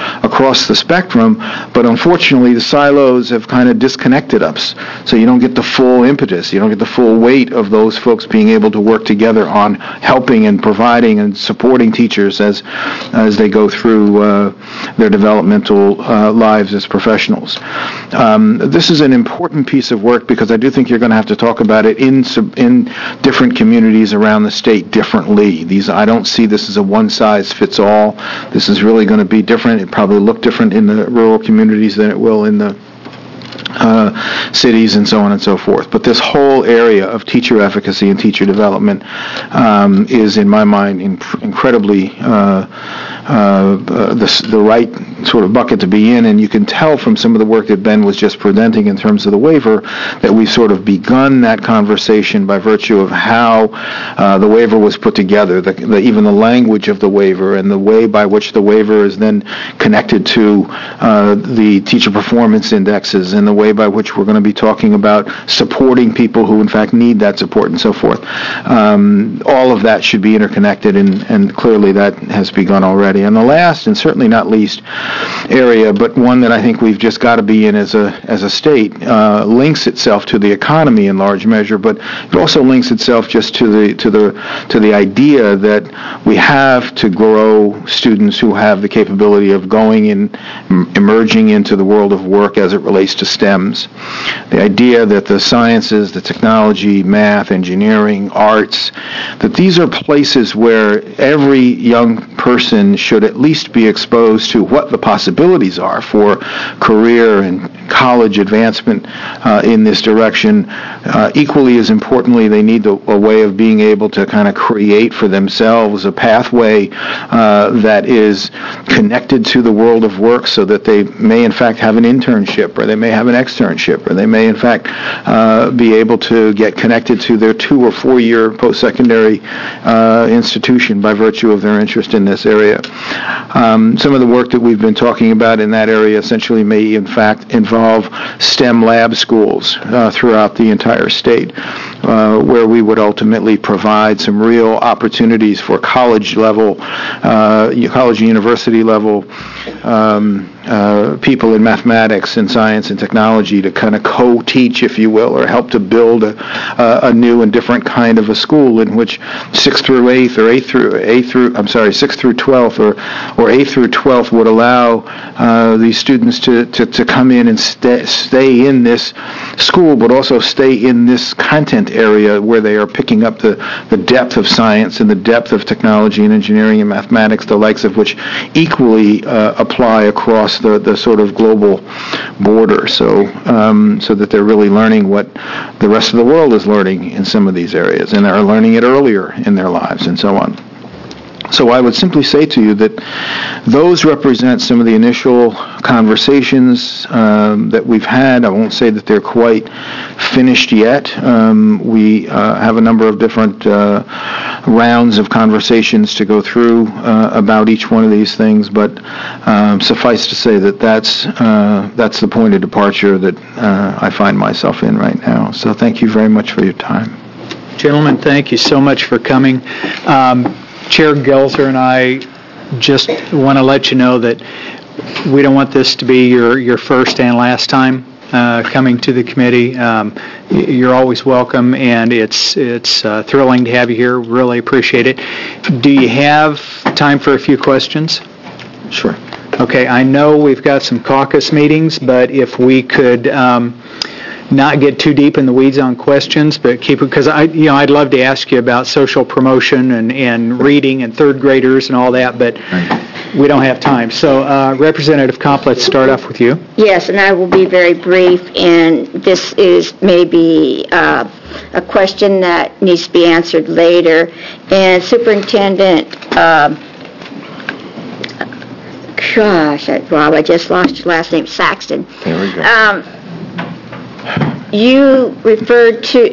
the spectrum, but unfortunately the silos have kind of disconnected us. So you don't get the full impetus, you don't get the full weight of those folks being able to work together on helping and providing and supporting teachers as they go through their developmental lives as professionals. This is an important piece of work because I do think you're going to have to talk about it in different communities around the state differently. I don't see this as a one-size-fits-all. This is really going to be different. It probably look different in the rural communities than it will in the cities and so on and so forth. But this whole area of teacher efficacy and teacher development is, in my mind, incredibly the right sort of bucket to be in. And you can tell from some of the work that Ben was just presenting in terms of the waiver that we've sort of begun that conversation by virtue of how the waiver was put together, even the language of the waiver and the way by which the waiver is then connected to the teacher performance indexes and the way by which we're going to be talking about supporting people who in fact need that support and so forth. All of that should be interconnected, and clearly that has begun already. And the last, and certainly not least area, but one that I think we've just got to be in as a state, links itself to the economy in large measure, but it also links itself just to the idea that we have to grow students who have the capability of going and emerging into the world of work as it relates to STEMs. The idea that the sciences, the technology, math, engineering, arts, that these are places where every young person should at least be exposed to what the possibilities are for career and college advancement in this direction. Equally as importantly, they need a way of being able to kind of create for themselves a pathway that is connected to the world of work, so that they may in fact have an internship, or they may have an externship, or they may in fact be able to get connected to their 2 or 4 year post-secondary institution by virtue of their interest in this area. Some of the work that we've been talking about in that area essentially may in fact involve STEM lab schools throughout the entire state, where we would ultimately provide some real opportunities for college level, college and university level people in mathematics and science and technology to kind of co-teach, if you will, or help to build a new and different kind of a school in which 6th through 8th or 6th through 12th or 8th through 12th would allow these students to come in and stay in this school, but also stay in this content area where they are picking up the depth of science and the depth of technology and engineering and mathematics, the likes of which equally apply across the sort of global border, so that they're really learning what the rest of the world is learning in some of these areas, and are learning it earlier in their lives, and so on. So I would simply say to you that those represent some of the initial conversations that we've had. I won't say that they're quite finished yet. We have a number of different rounds of conversations to go through about each one of these things, but suffice to say that that's the point of departure that I find myself in right now. So thank you very much for your time. Gentlemen, thank you so much for coming. Chair Gelser and I just want to let you know that we don't want this to be your first and last time coming to the committee. You're always welcome, and it's thrilling to have you here. Really appreciate it. Do you have time for a few questions? Sure. Okay, I know we've got some caucus meetings, but if we could not get too deep in the weeds on questions, but keep it, because I'd love to ask you about social promotion and reading and third graders and all that, but we don't have time. So Representative Kopp, let's start off with you. Yes, and I will be very brief, and this is maybe a question that needs to be answered later. And Superintendent, Rob, I just lost your last name, Saxton. There we go. You referred to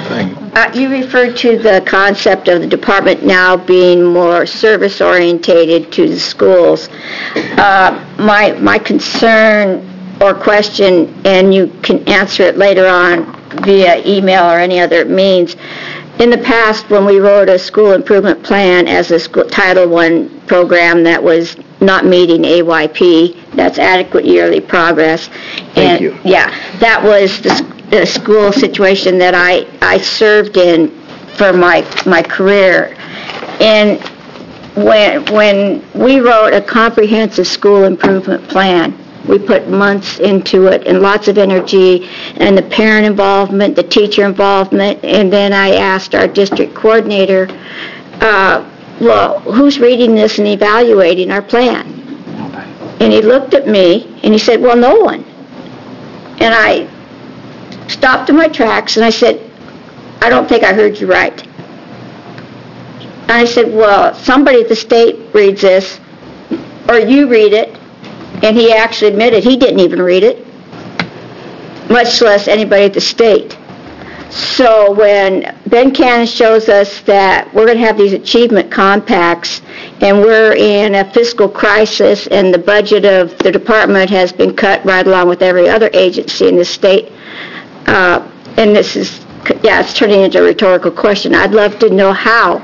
the concept of the department now being more service orientated to the schools. My concern or question, and you can answer it later on via email or any other means. In the past, when we wrote a school improvement plan as a Title I program that was not meeting AYP, that's adequate yearly progress. Thank you. Yeah, that was the school situation that I served in for my career. And when we wrote a comprehensive school improvement plan, we put months into it and lots of energy and the parent involvement, the teacher involvement, and then I asked our district coordinator, well, who's reading this and evaluating our plan? And he looked at me and he said, well, no one. And I stopped in my tracks and I said, I don't think I heard you right. And I said, well, somebody at the state reads this, or you read it. And he actually admitted he didn't even read it, much less anybody at the state. So when Ben Cannon shows us that we're going to have these achievement compacts and we're in a fiscal crisis and the budget of the department has been cut right along with every other agency in the state, and this is, it's turning into a rhetorical question. I'd love to know how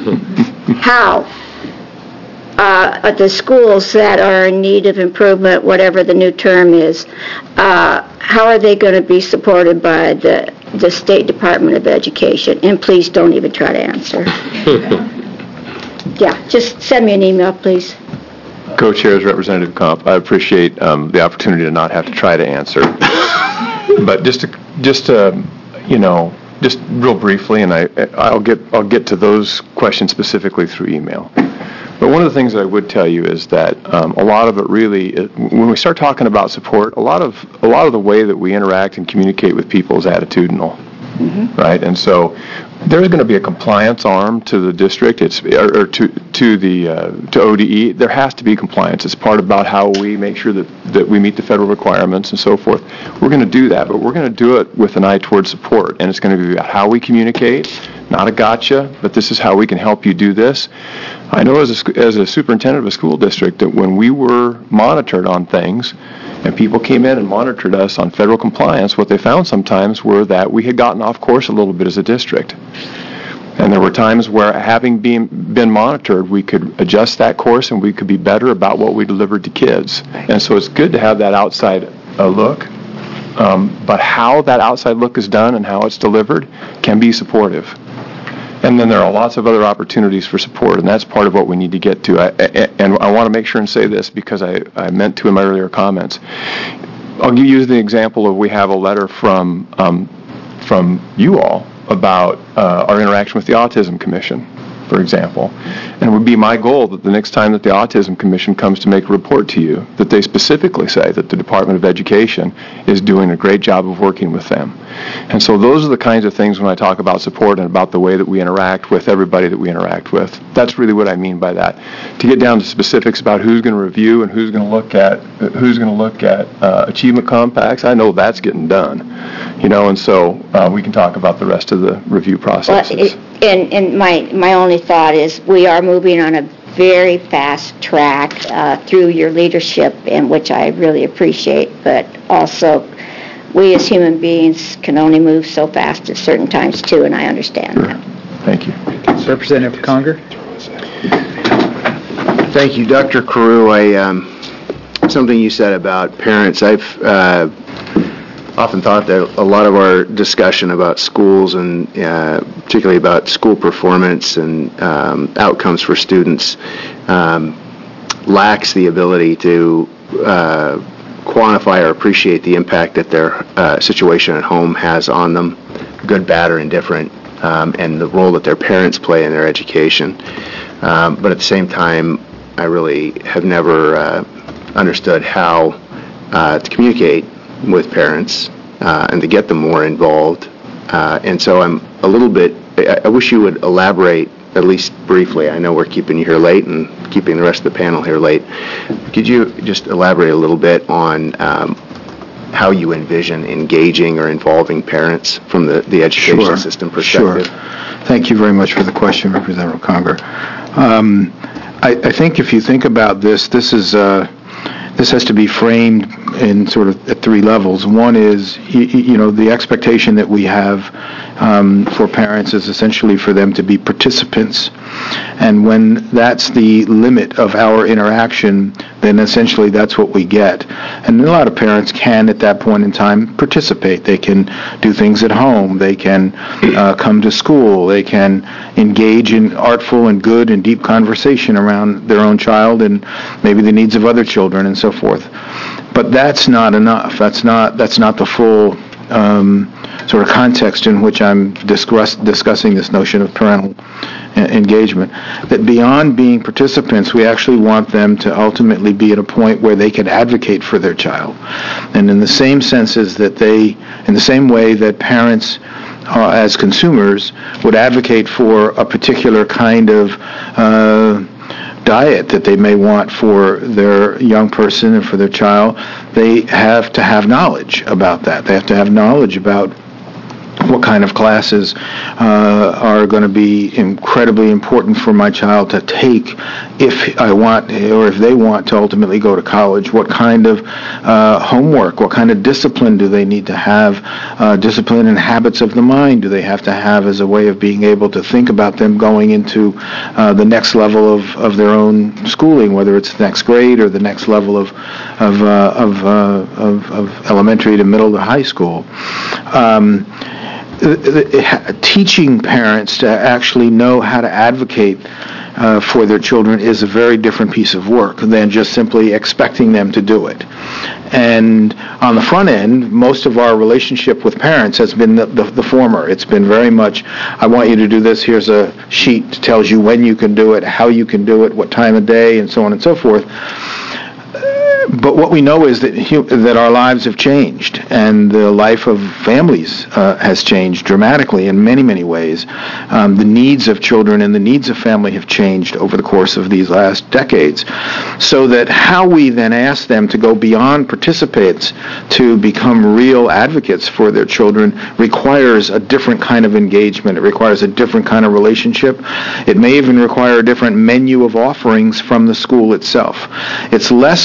the schools that are in need of improvement, whatever the new term is, how are they going to be supported by the State Department of Education? And please don't even try to answer. Yeah, just send me an email, please. Co-chairs, Representative Kopp, I appreciate the opportunity to not have to try to answer. But just real briefly, and I'll get to those questions specifically through email. But one of the things that I would tell you is that a lot of it really, when we start talking about support, a lot of the way that we interact and communicate with people is attitudinal, right? And so there's going to be a compliance arm to the district, to ODE. There has to be compliance. It's part about how we make sure that we meet the federal requirements and so forth. We're going to do that, but we're going to do it with an eye toward support, and it's going to be about how we communicate. Not a gotcha, but this is how we can help you do this. I know as a superintendent of a school district that when we were monitored on things and people came in and monitored us on federal compliance, what they found sometimes were that we had gotten off course a little bit as a district. And there were times where, having been monitored, we could adjust that course and we could be better about what we delivered to kids. And so it's good to have that outside look. But how that outside look is done and how it's delivered can be supportive. And then there are lots of other opportunities for support, and that's part of what we need to get to. And I want to make sure and say this because I meant to in my earlier comments. I'll give you the example of we have a letter from you all about our interaction with the Autism Commission, for example. And it would be my goal that the next time that the Autism Commission comes to make a report to you, that they specifically say that the Department of Education is doing a great job of working with them. And so those are the kinds of things when I talk about support and about the way that we interact with everybody that we interact with. That's really what I mean by that. To get down to specifics about who's going to review and who's going to look at achievement compacts, I know that's getting done. And so we can talk about the rest of the review processes. And my only thought is we are moving on a very fast track through your leadership, and which I really appreciate, but also we as human beings can only move so fast at certain times too, and I understand that. Thank you. Representative Conger. Thank you. Dr. Carew, something you said about parents, I've often thought that a lot of our discussion about schools and particularly about school performance and outcomes for students lacks the ability to quantify or appreciate the impact that their situation at home has on them, good, bad, or indifferent, and the role that their parents play in their education. But at the same time, I really have never understood how to communicate with parents and to get them more involved. And so I'm a little bit, I wish you would elaborate, at least briefly. I know we're keeping you here late and keeping the rest of the panel here late. Could you just elaborate a little bit on how you envision engaging or involving parents from the education system perspective? Sure. Thank you very much for the question, Representative Conger. I think if you think about this has to be framed in sort of at three levels. One is, the expectation that we have for parents is essentially for them to be participants. And when that's the limit of our interaction, then essentially that's what we get. And a lot of parents can, at that point in time, participate. They can do things at home. They can come to school. They can engage in artful and good and deep conversation around their own child and maybe the needs of other children and so forth. But that's not enough. That's not the full sort of context in which I'm discussing this notion of parental engagement. That beyond being participants, we actually want them to ultimately be at a point where they can advocate for their child. And in the same senses that in the same way that parents as consumers would advocate for a particular kind of diet that they may want for their young person and for their child, they have to have knowledge about that. They have to have knowledge about what kind of classes are going to be incredibly important for my child to take if I want, or if they want to ultimately go to college. What kind of homework, what kind of discipline do they need to have? Discipline and habits of the mind do they have to have as a way of being able to think about them going into the next level of their own schooling, whether it's the next grade or the next level of elementary to middle to high school. Teaching parents to actually know how to advocate for their children is a very different piece of work than just simply expecting them to do it. And on the front end, most of our relationship with parents has been the former. It's been very much, I want you to do this, here's a sheet that tells you when you can do it, how you can do it, what time of day, and so on and so forth. But what we know is that our lives have changed, and the life of families has changed dramatically in many, many ways. The needs of children and the needs of family have changed over the course of these last decades. So that how we then ask them to go beyond participants to become real advocates for their children requires a different kind of engagement. It requires a different kind of relationship. It may even require a different menu of offerings from the school itself. It's less about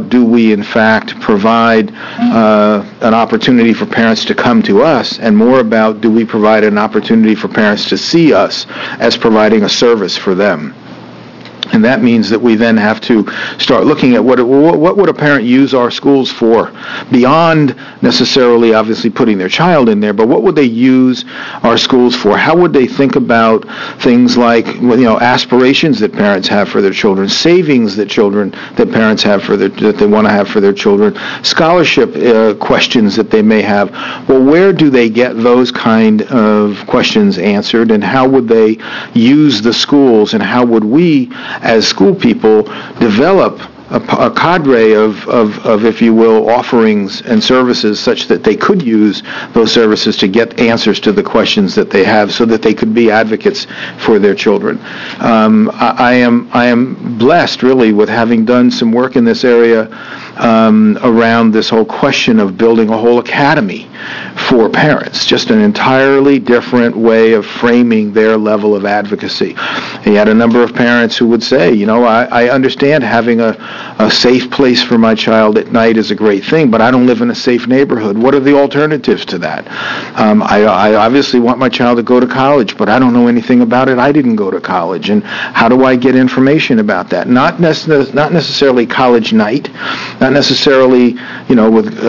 about do we in fact provide an opportunity for parents to come to us, and more about do we provide an opportunity for parents to see us as providing a service for them. And that means that we then have to start looking at what would a parent use our schools for, beyond necessarily obviously putting their child in there, but what would they use our schools for? How would they think about things like aspirations that parents have for their children, savings that parents have that they want to have for their children, scholarship questions that they may have. Well, where do they get those kind of questions answered, and how would they use the schools, and how would we as school people develop a cadre of, if you will, offerings and services such that they could use those services to get answers to the questions that they have, so that they could be advocates for their children. I am blessed, really, with having done some work in this area around this whole question of building a whole academy for parents, just an entirely different way of framing their level of advocacy. He had a number of parents who would say, I understand having a safe place for my child at night is a great thing, but I don't live in a safe neighborhood. What are the alternatives to that? I obviously want my child to go to college, but I don't know anything about it. I didn't go to college, and how do I get information about that? Not necessarily college night, not necessarily, with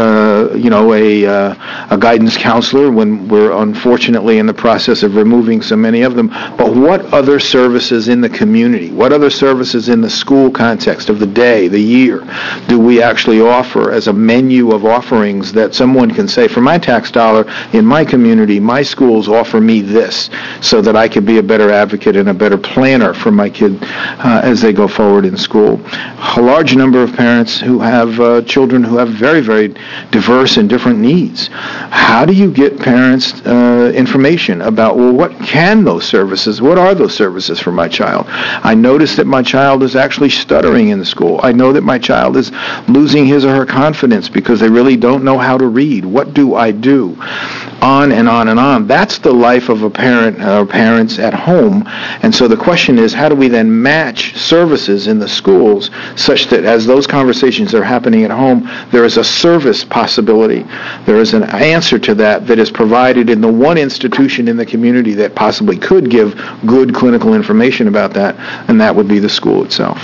a guidance counselor when we're unfortunately in the process of removing so many of them, but what other services in the community, what other services in the school context of the day, the year, do we actually offer as a menu of offerings that someone can say, for my tax dollar in my community, my schools offer me this, so that I can be a better advocate and a better planner for my kid as they go forward in school. A large number of parents who have children who have very, very diverse and different needs. How do you get parents information about, what can those services, what are those services for my child? I notice that my child is actually stuttering in school. I know that my child is losing his or her confidence because they really don't know how to read. What do I do? On and on and on. That's the life of a parent or parents at home. And so the question is, how do we then match services in the schools such that as those conversations are happening at home, there is a service possibility. There is an answer to that is provided in the one institution in the community that possibly could give good clinical information about that, and that would be the school itself.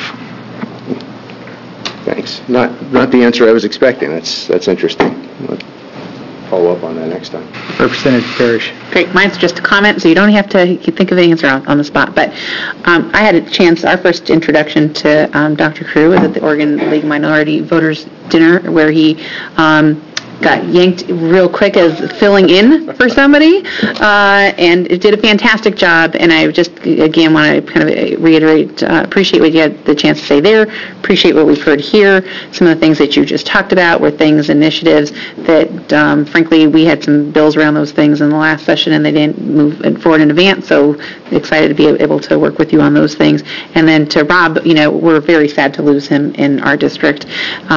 Thanks. Not the answer I was expecting. That's interesting. I'll follow up on that next time. Representative Parrish. Great. Mine's just a comment, so you don't have to think of the answer on the spot. But I had a chance, our first introduction to Dr. Crew was at the Oregon League Minority Voters Dinner, where he got yanked real quick as filling in for somebody, and it did a fantastic job. And I just, again, want to kind of reiterate, appreciate what you had the chance to say there, appreciate what we've heard here. Some of the things that you just talked about were initiatives that, frankly, we had some bills around those things in the last session, and they didn't move forward in advance, so excited to be able to work with you on those things. And then to Rob, we're very sad to lose him in our district,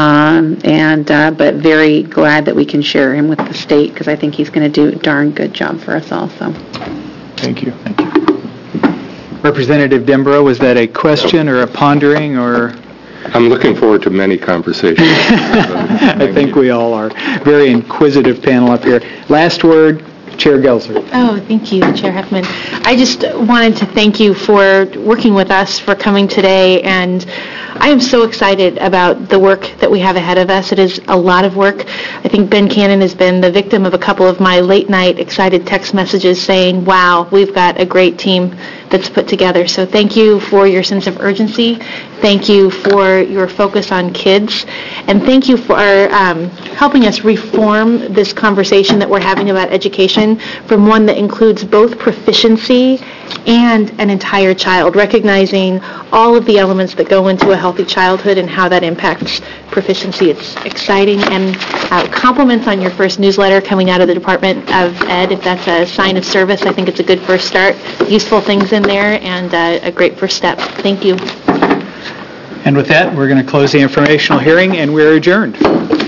but very glad that we can share him with the state, because I think he's going to do a darn good job for us all. So, thank you. Representative Dembrow, was that a question or a pondering, or? I'm looking forward to many conversations. I think we all are. Very inquisitive panel up here. Last word, Chair Gelser. Oh, thank you, Chair Huffman. I just wanted to thank you for working with us, for coming today, and I am so excited about the work that we have ahead of us. It is a lot of work. I think Ben Cannon has been the victim of a couple of my late-night excited text messages saying, wow, we've got a great team that's put together. So thank you for your sense of urgency. Thank you for your focus on kids. And thank you for helping us reform this conversation that we're having about education from one that includes both proficiency and an entire child, recognizing all of the elements that go into a healthy childhood and how that impacts proficiency. It's exciting, and compliments on your first newsletter coming out of the Department of Ed. If that's a sign of service, I think it's a good first start. Useful things in there, and a great first step. Thank you. And with that, we're going to close the informational hearing, and we're adjourned.